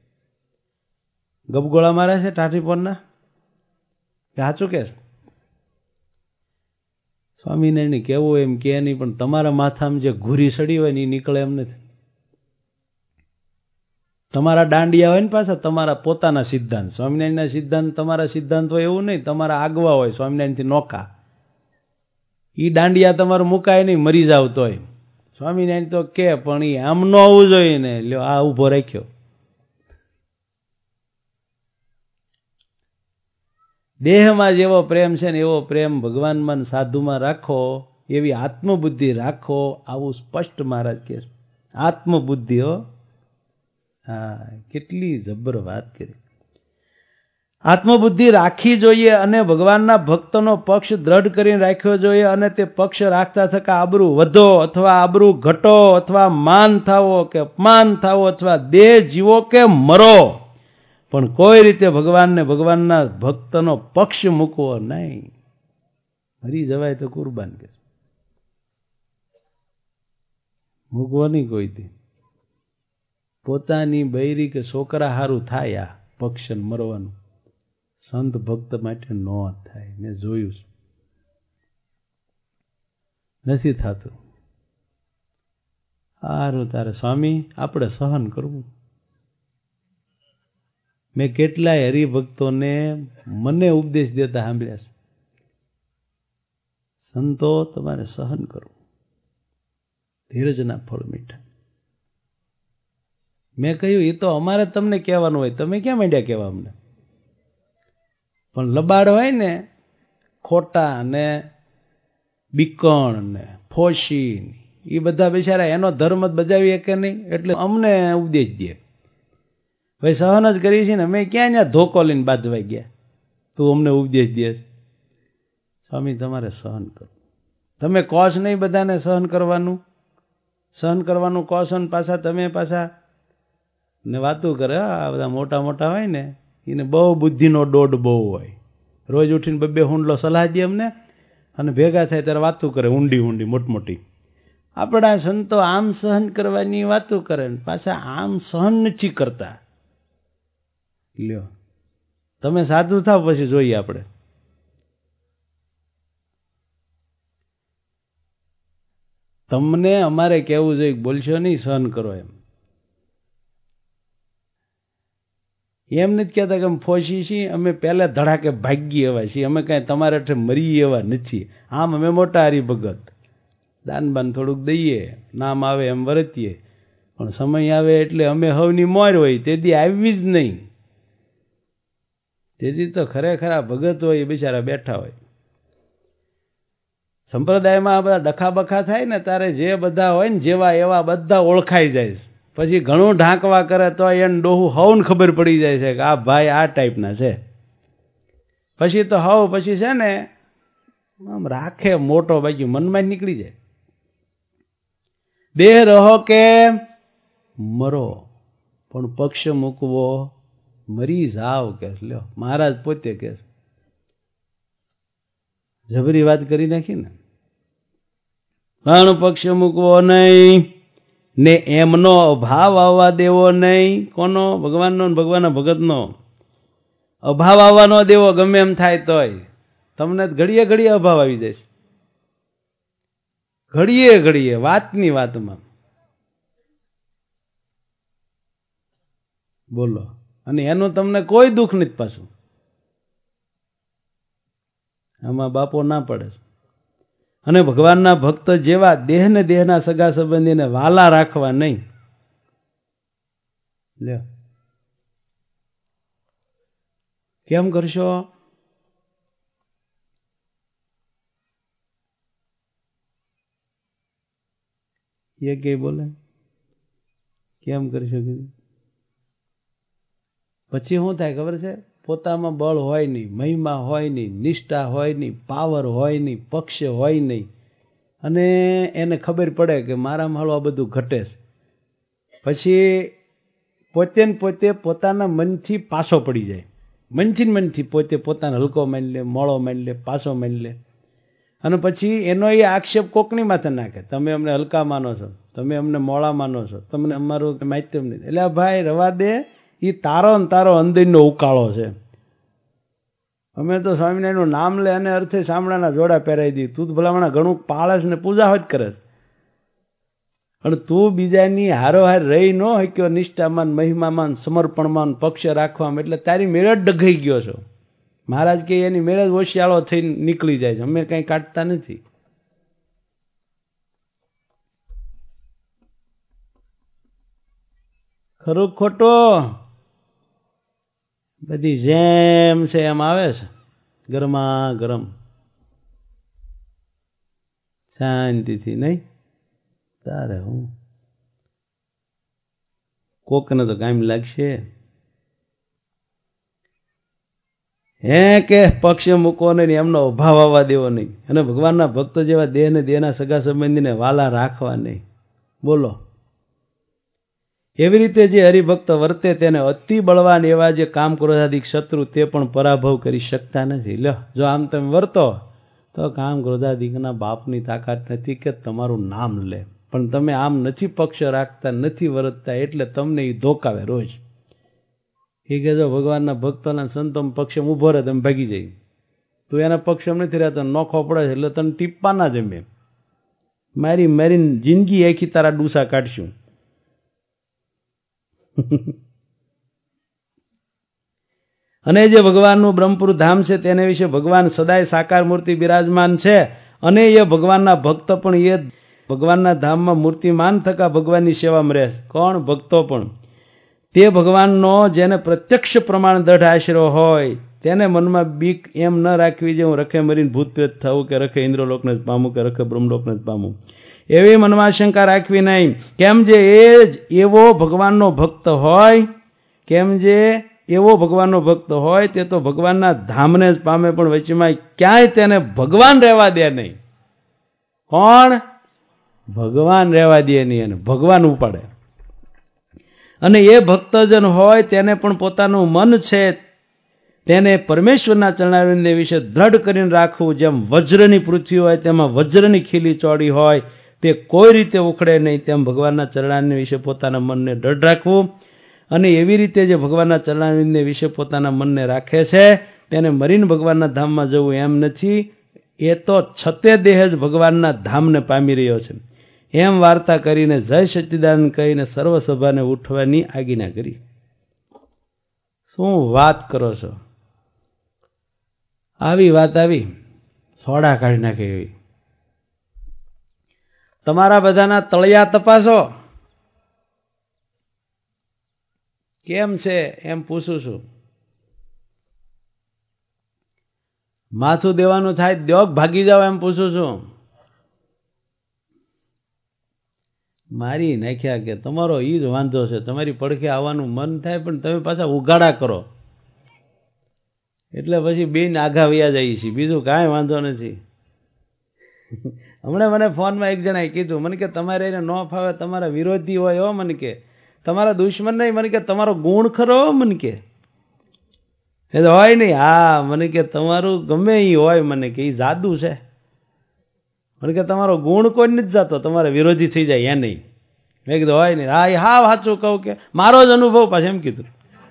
ગપગોળા મારે છે ટાટીપોરના કે સાચું કે? સ્વામિનારાયણ કેવું એમ કે નહીં, પણ તમારા માથામાં જે ઘૂરી સડી હોય ને એ નીકળે એમ નથી. તમારા દાંડિયા હોય ને પાછા તમારા પોતાના સિદ્ધાંત, સ્વામિનારાયણના સિદ્ધાંત તમારા સિદ્ધાંત હોય એવું નહીં, તમારા આગવા હોય સ્વામિનારાયણથી નોખા. એ દાંડિયા તમારું મુકાય નહીં, મરી જાવ તોય. સ્વામિનારાયણ તો કે પણ એ આમ ન આવવું જોઈએ ને, લ્યો આ ઊભો રાખ્યો. દેહમાં જેવો પ્રેમ છે ને એવો પ્રેમ ભગવાનમાં સાધુમાં રાખો, એવી આત્મબુદ્ધિ રાખો. આવું સ્પષ્ટ મહારાજ કહે છે. આત્મબુદ્ધિ. હો, હા, કેટલી જબર વાત કરી. આત્મબુદ્ધિ રાખવી જોઈએ અને ભગવાનના ભક્તનો પક્ષ દ્રઢ કરીને રાખ્યો જોઈએ. અને તે પક્ષ રાખતા થકા આબરૂ વધો અથવા આબરૂ ઘટો અથવા માન થાવો કે અપમાન થાવો અથવા દેહ જીવો કે મરો, પણ કોઈ રીતે ભગવાનને ભગવાનના ભક્તનો પક્ષ મૂકવો નહીં. મરી જવાય તો કુરબાન કે મૂકવો નહીં કોઈથી. પોતાની બૈરી કે છોકરા હારું થાય આ પક્ષ મરવાનું. સંત ભક્ત માટે ન થાય. મેં જોયું નથી થતું. સારું તારે સ્વામી આપણે સહન કરવું. મેં કેટલાય હરિભક્તોને મને ઉપદેશ દેતા સાંભળ્યા છે. સંતો તમારે સહન કરવું, ધીરજના ફળ મીઠા. મેં કહ્યું એ તો અમારે તમને કહેવાનું હોય, તમે ક્યાં માંડ્યા કહેવા અમને? પણ લબાડ હોય ને ખોટા અને બીકણ ને ફોશી એ બધા બિચારા એનો ધર્મ જ બજાવીએ કે નહીં, એટલે અમને ઉપદેશ દે. ભાઈ સહન જ કરીએ છીએ ને, અમે ક્યાં ત્યાં ધોકો લઈને બાંધવા ગયા, તું અમને ઉપદેશ દે. સ્વામી તમારે સહન કરો, તમે કહો છો નહીં બધાને સહન કરવાનું કહો છો ને પાછા તમે પાછા ને વાતું કરે. આ બધા મોટા મોટા હોય ને એને બહુ બુદ્ધિનો દોડ બહુ હોય, રોજ ઉઠીને બબ્બે હુંડલો સલાહ દે અમને અને ભેગા થાય ત્યારે વાતું કરે ઊંડી મોટમોટી. આપણા સંતો આમ સહન કરવાની વાતો કરે ને પાછા આમ સહન નથી કરતા. લ્યો તમે સાધુ થાવ પછી જોઈએ આપણે. તમને અમારે કહેવું જોઈએ બોલશો નહીં, સહન કરો એમ નથી કહેતા કે અમે ફોસી છીએ, અમે પહેલા ધડાકે ભાગી એવા છીએ, અમે કાંઈ તમારે અઠે મરી એવા નથી. આમ અમે મોટા હરિભગત, દાન બાન થોડુંક દઈએ, નામ આવે એમ વર્તીએ, પણ સમય આવે એટલે અમે હવની મોર હોય તેથી આવી જ નહીં. તેથી તો ખરેખર ભગત હોય એ બિચારા બેઠા હોય. સંપ્રદાયમાં બધા ડખા બખા થાય ને ત્યારે જે બધા હોય ને જેવા એવા બધા ઓળખાઈ જાય. પછી ઘણું ઢાંકવા કરે તો એને ડોહું હવને ખબર પડી જાય છે કે આ ભાઈ આ ટાઈપના છે. પછી તો હવ પછી છે ને આમ રાખે મોટો, બાકી મનમાં જ નીકળી જાય. દેહ રહો કે મરો પણ પક્ષ મૂકવો મરી જાવ કે. લ્યો મહારાજ પોતે કે જબરી વાત કરી નાખી ને. પણ પક્ષ મૂકવો નહીં ને એમનો અભાવ આવવા દેવો નહીં. કોનો? ભગવાનનો, ભગવાનના ભગતનો અભાવ આવવા ન દેવો. ગમે એમ થાય તોય તમને ઘડીએ ઘડીએ અભાવ આવી જાય છે, ઘડીએ ઘડીએ વાતની વાતમાં. બોલો, અને એનું તમને કોઈ દુઃખ નથી પાછું. આમાં બાપો ના પડે. અને ભગવાનના ભક્ત જેવા દેહને દેહના સગા સંબંધીને વાલા રાખવા નહીં. લ્યો કેમ કરશો? એ કે બોલે કેમ કરશો? કીધું પછી શું થાય ખબર છે? પોતામાં બળ હોય નહીં, મહિમા હોય નહીં, નિષ્ઠા હોય નહીં, પાવર હોય નહીં, પક્ષ હોય નહીં, અને એને ખબર પડે કે મારામાં હાલો આ બધું ઘટે છે. પછી પોતે ને પોતે પોતાના મનથી પાછો પડી જાય. મનથી પોતે પોતાને હલકો માની લે, મોળો માની લે, પાછો માની લે. અને પછી એનો એ આક્ષેપ કોકની માથે નાખે, તમે અમને હલકા માનો છો, તમે અમને મોળા માનો છો, તમને અમારું માહિતી નહીં. એટલે ભાઈ રવા દે, એ તારો ને તારો અંદરનો ઉકાળો છે. અમે તો સ્વામિનારાયણનું નામ લે અને અર્થે સાંભળાના જોડા પહેરાવી દી. તું તો ભલામણા ઘણું પાળસ ને પૂજા હોય જ કરે છે, પણ તું બીજાની હારોહાર રહી ન શક્યો નિષ્ઠામાન, મહિમામાન, સમર્પણમાન, પક્ષ રાખવામાં, એટલે તારી મેળ જ ડઘાઈ ગયો છો. મહારાજ કે એની મેળ જ ઓશિયાળો થઈને નીકળી જાય છે, અમે કંઈ કાઢતા નથી. ખરું ખોટો? બધી જેમ છે એમ આવે છે, ગરમા ગરમ શાંતિથી. નહીં તારે હું કોકને તો કાયમ લાગશે. હે કે પક્ષ મૂકો નહીં, એમનો અભાવ આવવા દેવો નહીં, અને ભગવાનના ભક્ત જેવા દેહને દેહના સગા સંબંધીને વાલા રાખવા નહીં. બોલો, એવી રીતે જે હરિભક્ત વર્તે તેને અતિ બળવાન એવા જે કામ ક્રોધાદિક શત્રુ તે પણ પરાભવ કરી શકતા નથી. લ્યો, જો આમ તમે વર્તો તો કામ ક્રોધાદિકના બાપની તાકાત નથી કે તમારું નામ લે. પણ તમે આમ નથી પક્ષ રાખતા, નથી વર્તતા, એટલે તમને એ ધોકાવે રોજ. એ કે જો ભગવાનના ભક્તોના સંતોમાં પક્ષમ ઉભો રહે, તમે ભાગી જાય. તું એના પક્ષમ નથી રહેતો, નોખો પડે છે એટલે તને ટીપ્પા ના જમે. મારી મારીને જિંદગી આખી તારા ડૂસા કાઢશું. અને જે ભગવાનનું બ્રહ્મપુર ધામ છે તેને વિશે ભગવાન સદાય સાકાર મૂર્તિ બિરાજમાન છે. અને એ ભગવાનના ભક્ત પણ એ ભગવાનના ધામમાં મૂર્તિમાન થકા ભગવાનની સેવામાં રહે. કોણ? ભક્તો પણ. તે ભગવાનનો જેને પ્રત્યક્ષ પ્રમાણ દઢ આશરો હોય તેને મનમાં બીક એમ ન રાખવી જે હું રખે મરીને ભૂત પ્રેત થવું કે રખે ઇન્દ્રલોકને જ પામું કે રખે બ્રહ્મલોકને જ પામું, એવી મનમાં શંકા રાખવી નહીં. કેમ જે એવો ભગવાનનો ભક્ત હોય, કેમ જે એવો ભગવાનનો ભક્ત હોય તે તો ભગવાનના ધામને જ પામે, પણ વચમાં ક્યાંય તેને ભગવાન રહેવા દે નહીં. કોણ? ભગવાન રહેવા દે નહીં, અને ભગવાન ઉપાડે. અને એ ભક્તજન હોય તેને પણ પોતાનું મન છે તેને પરમેશ્વરના ચરણારવિંદ વિશે દ્રઢ કરીને રાખવું. જેમ વજ્રની પૃથ્વી હોય તેમાં વજ્રની ખીલી ચોડી હોય તે કોઈ રીતે ઉખડે નહીં, તેમ ભગવાનના ચરણારવિંદ વિશે પોતાના મનને દ્રઢ રાખવું. અને એવી રીતે જે ભગવાનના ચરણારવિંદ વિશે પોતાના મનને રાખે છે તેને મરીને ભગવાનના ધામમાં જવું એમ નથી. એ તો છતે દેહ જ ભગવાનના ધામને પામી રહ્યો છે. એમ વાર્તા કરીને જય સચ્ચિદાનંદ કહીને સર્વસભાને ઉઠવાની આજ્ઞા કરી. શું વાત કરો છો? આવી વાત આવી સોડા કાઢી નાખે એવી. તમારા બધાના તળિયા તપાસો કેમ છે એમ પૂછું છું. માથું દેવાનું થાય દ્યોગ ભાગી જાવ એમ પૂછું છું. મારી નાખ્યા કે તમારો ઈ જ વાંધો છે, તમારી પડખે આવવાનું મન થાય પણ તમે પાછા ઉઘાડા કરો એટલે પછી બેન આઘા વયા જાય છે, બીજું કાંઈ વાંધો નથી. હમણાં મને ફોનમાં એક જણાએ કીધું, મને કે તમારે એને ન ફાવે, તમારા વિરોધી હોય હો, મને કે તમારા દુશ્મન નહીં, મને કે તમારો ગુણ ખરો, મને કે એ તો હોય નહીં. હા, મને કે તમારું ગમે એ હોય, મને કે એ જાદુ છે, મને કે તમારો ગુણ કોઈ નથી જતો, તમારે વિરોધી થઈ જાય એ નહીં. મેં કીધું હોય નહીં. હા, એ હા સાચું કહું કે મારો જ અનુભવ પાછું એમ કીધું.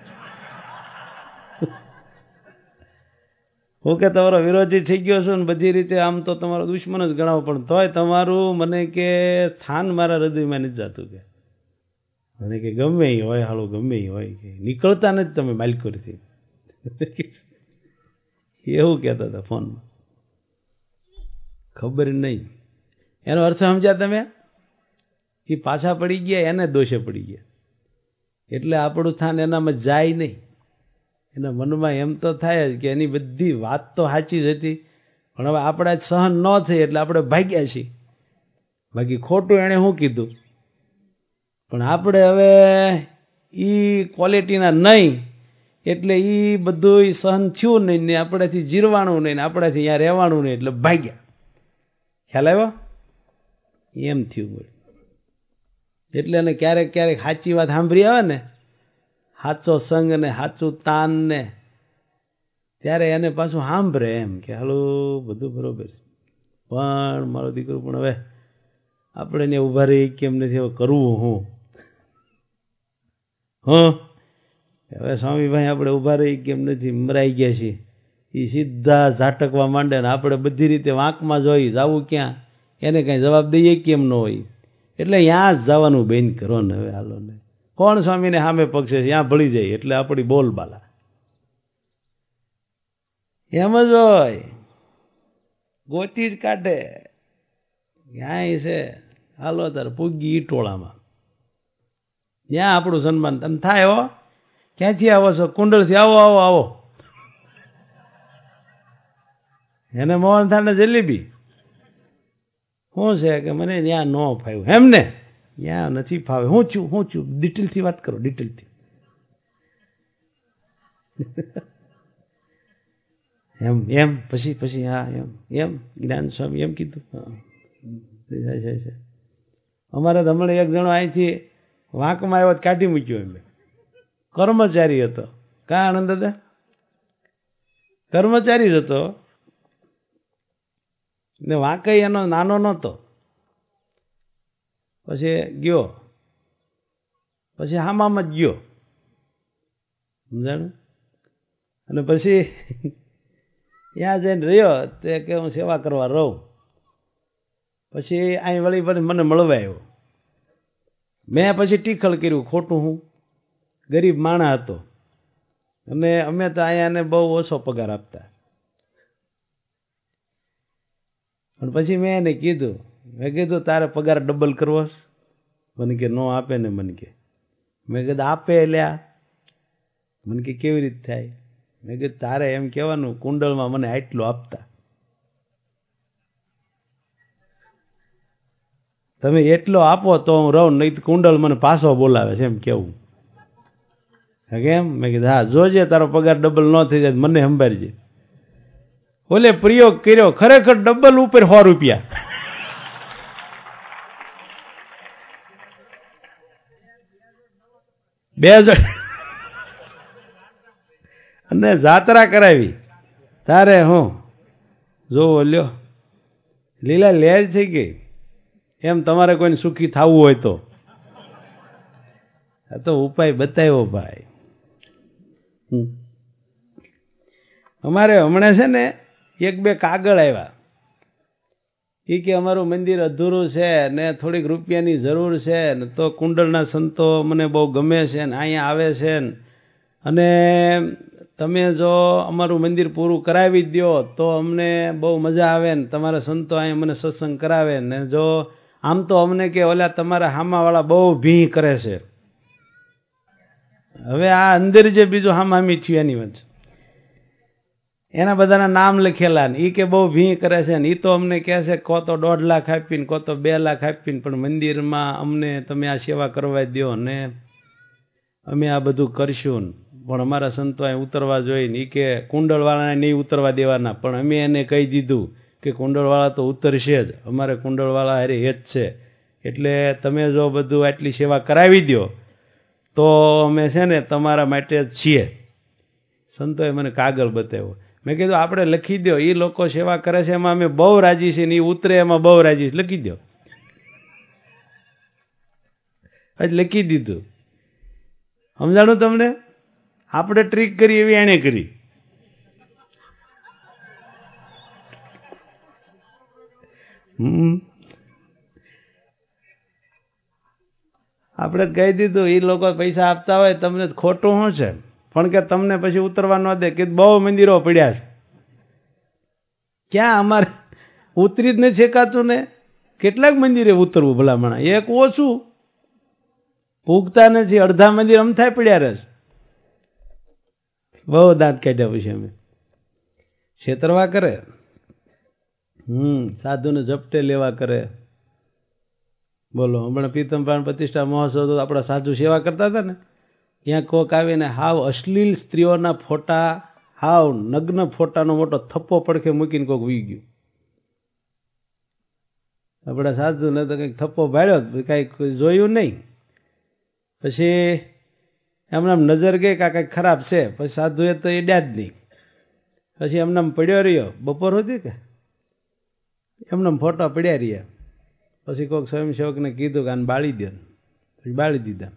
હું કે તમારો વિરોધી થઈ ગયો છું ને બધી રીતે આમ તો તમારો દુશ્મન જ ગણાવો, પણ તોય તમારું મને કે સ્થાન મારા હૃદયમાં નથી જતું. કે મને કે ગમે એ હોય, હાલું ગમે એ હોય, કે નીકળતા નથી તમે માલિકોથી. એવું કહેતા હતા ફોનમાં. ખબર નહીં એનો અર્થ સમજ્યા તમે? એ પાછા પડી ગયા, એને દોષે પડી ગયા. એટલે આપણું સ્થાન એનામાં જાય નહીં. એના મનમાં એમ તો થાય જ કે એની બધી વાત તો સાચી જ હતી, પણ હવે આપણા જ સહન ન થઈ એટલે આપણે ભાગ્યા છીએ. બાકી ખોટું એણે શું કીધું, પણ આપણે હવે એ ક્વોલિટીના નહીં એટલે એ બધું સહન થયું નહીં ને આપણાથી જીરવાનું નહીં ને આપણાથી અહીંયા રહેવાનું નહીં એટલે ભાગ્યા. ખ્યાલ આવ્યો? એમ થયું. એટલે એને ક્યારેક ક્યારેક સાચી વાત સાંભળી આવે ને, સાચો સંગ ને સાચું તાન ને, ત્યારે એને પાછું સાંભળે એમ કે હાલો બધું બરોબર છે, પણ મારો દીકરો પણ હવે આપણે ને ઊભા રહી કેમ નથી, હવે કરવું હું? હવે સ્વામીભાઈ આપણે ઊભા રહી કેમ નથી, મરાઈ ગયા છીએ. એ સીધા ઝાટકવા માંડે ને આપણે બધી રીતે વાંકમાં જોઈ જવું ક્યાં, એને કાંઈ જવાબ દઈએ કેમ ન હોય. એટલે ત્યાં જ જવાનું બેન કરો ને. હવે હાલો ને કોણ સ્વામીને સામે પક્ષે છે, ત્યાં ભળી જાય એટલે આપણી બોલબાલા એમ જ હોય, ગોતી જ કાઢે. ક્યાંય છે હાલો તારે પૂગી ઈટોળામાં, ત્યાં આપણું સન્માન તમે થાય. હો, ક્યાંથી આવો છો? કુંડળથી. આવો આવો આવો. એને મોહન થાળ ને જલેબી શું છે કે મને ત્યાં ન ફાવ્યું એમ ને, ત્યાં નથી ફાવે. હું છું ડિટેલથી વાત કરો, ડિટેલથી. એમ એમ પછી હા એમ જ્ઞાન સ્વામી એમ કીધું. અમારે હમણાં એક જણો અહીંથી વાંકમાં આવ્યો કાઢી મૂક્યો. એમ કર્મચારી હતો. કા આનંદ દાદા? કર્મચારી જ હતો ને વાંકઈ એનો નાનો નહોતો. પછી ગયો, પછી હામામ જ ગયો, સમજાણું? અને પછી ત્યાં જઈને રહ્યો તે કે હું સેવા કરવા રહું. પછી અહીં વળી વળી મને મળવા આવ્યો. મેં પછી ટીખળ કર્યું, ખોટું હું ગરીબ માણા હતો અને અમે તો અહીંયાને બહુ ઓછો પગાર આપતા. પણ પછી મેં એને કીધું, મેં કીધું તારે પગાર ડબલ કરવો? મને કે ન આપે ને. મને કે મેં કીધું આપે લ્યા. મને કે કેવી રીતે થાય? મેં કીધું તારે એમ કહેવાનું કુંડળમાં મને આટલું આપતા, તમે એટલો આપો તો હું રહું, નહીં તો કુંડળ મને પાછો બોલાવે છે એમ કેવું. કેમ? મેં કીધું હા જોજે તારો પગાર ડબલ ન થઈ જાય મને સંભાળજે. ઓલે પ્રયોગ કર્યો, ખરેખર ડબલ ઉપર 100 રૂપિયા. બે અને જાત્રા કરાવી. તારે હું જોવો લ્યો લીલા લહેર થઈ ગઈ. એમ તમારે કોઈને સુખી થવું હોય તો આ તો ઉપાય બતાવ્યો ભાઈ. અમારે હમણાં છે ને 1-2 કાગળ આવ્યા. એ કે અમારું મંદિર અધૂરું છે ને થોડીક રૂપિયાની જરૂર છે ને, તો કુંડળના સંતો મને બહુ ગમે છે ને અહીંયા આવે છે ને, અને તમે જો અમારું મંદિર પૂરું કરાવી દો તો અમને બહુ મજા આવે ને, તમારા સંતો અહીંયા મને સત્સંગ કરાવે ને, જો આમ તો અમને કે ઓલા તમારા હામાવાળા બહુ ભીં કરે છે. હવે આ અંદર જે બીજું હામામી થયું એની વચ્ચે એના બધાના નામ લખેલા ને, એ કે બહુ ભીં કરે છે ને, એ તો અમને કહે છે કો તો 1.5 લાખ આપીને કો તો 2 લાખ આપીને, પણ મંદિરમાં અમને તમે આ સેવા કરવા દો ને અમે આ બધું કરશું. પણ અમારા સંતો અહીં ઉતરવા જોઈએ ને, એ કે કુંડળવાળાને નહીં ઉતરવા દેવાના, પણ અમે એને કહી દીધું કે કુંડળવાળા તો ઉતરશે જ, અમારે કુંડળવાળા હારે એ જ છે, એટલે તમે જો બધું આટલી સેવા કરાવી દો તો અમે છે ને તમારા માટે જ છીએ. સંતોએ મને કાગળ બતાવ્યો. મેં કીધું આપણે લખી દો, એ લોકો સેવા કરે છે એમાં અમે બહુ રાજી છીએ ને, એ ઉતરે એમાં બહુ રાજી છે, લખી દો. આજ લખી દીધું. સમજાણું તમને? આપણે ટ્રીક કરી એવી એણે કરી. આપણે જ કહી દીધું એ લોકો પૈસા આપતા હોય તમને ખોટું શું છે, પણ કે તમને પછી ઉતરવા ન દે, કે બહુ મંદિરો પડ્યા છે. ક્યાં અમારે ઉતરી જ નથી શકાતું ને, કેટલાક મંદિરે ઉતરવું ભલામણા, એક ઓછું પૂગતા નથી, અડધા મંદિર અમથાય પડ્યા રહે છે. બહુ દાંત કાઢ્યા પછી અમે. છેતરવા કરે, સાધુને ઝપટે લેવા કરે. બોલો હમણાં પીતમપાણ પ્રતિષ્ઠા મહોત્સવ તો આપણા સાધુ સેવા કરતા હતા ને, ત્યાં કોક આવીને હાવ અશ્લીલ સ્ત્રીઓના ફોટા, હાવ નગ્ન ફોટાનો મોટો થપ્પો પડખે મૂકીને કોક વી ગયું. આપણા સાધુને તો કંઈક થપ્પો ભાડ્યો, કાંઈક જોયું નહીં. પછી એમને નજર ગઈ કે કંઈક ખરાબ છે, પછી સાધુએ તો એડ્યા જ નહીં. પછી એમને પડ્યો રહ્યો, બપોર હતી કે એમને ફોટા પડ્યા રહ્યા. પછી કોઈક સ્વયંસેવકને કીધું કે આને બાળી દો, પછી બાળી દીધા.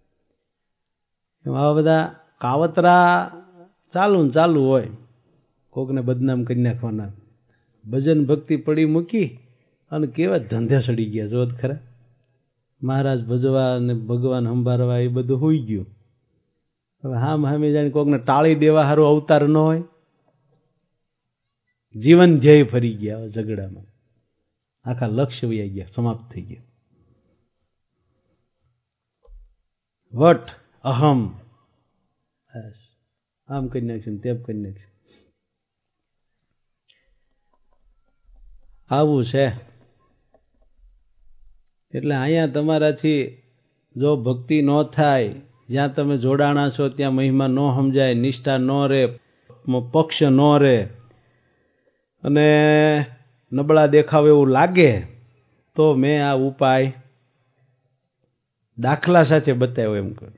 આવા બધા કાવતરા ચાલુ હોય, કોકને બદનામ કરી નાખવાના. ભજન ભક્તિ પડી મૂકી અને કેવા ધંધે સડી ગયા જોત ખરા. મહારાજ ભજવા અને ભગવાન સંભાળવા એ બધું હોઈ ગયું. હવે હામી જાણે કોકને ટાળી દેવા સારું અવતાર ન હોય. જીવન ધ્યેય ફરી ગયા ઝઘડામાં, આખા લક્ષ્ય વયા ગયા, સમાપ્ત થઈ ગયા. વટ અહમ, આમ કરી નાખશું તેમ કરી નાખશું. આવું છે. એટલે અહીંયા તમારાથી જો ભક્તિ ન થાય, જ્યાં તમે જોડાણા છો ત્યાં મહિમા ન સમજાય, નિષ્ઠા ન રહે, પક્ષ ન રહે અને નબળા દેખાવ એવું લાગે, તો મેં આ ઉપાય દાખલા સાથે બતાવ્યો એમ કહ્યું.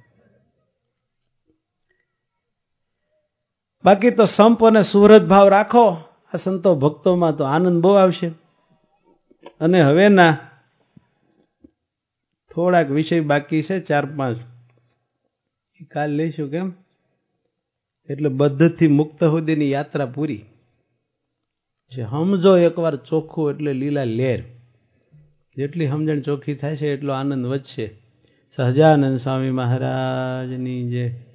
બાકી તો સંપ અને સુહૃદ ભાવ રાખો આ સંતો ભક્તોમાં, તો આનંદ બહુ આવશે. અને હવે ના થોડાક વિષય બાકી છે, 4-5 કાલ લઈશું. કેમ? એટલે બધથી મુક્ત સુધીની યાત્રા પૂરી. સમજો એકવાર ચોખ્ખું એટલે લીલા લહેર. જેટલી સમજણ ચોખ્ખી થાય છે એટલો આનંદ વધશે. સહજાનંદ સ્વામી મહારાજની જય.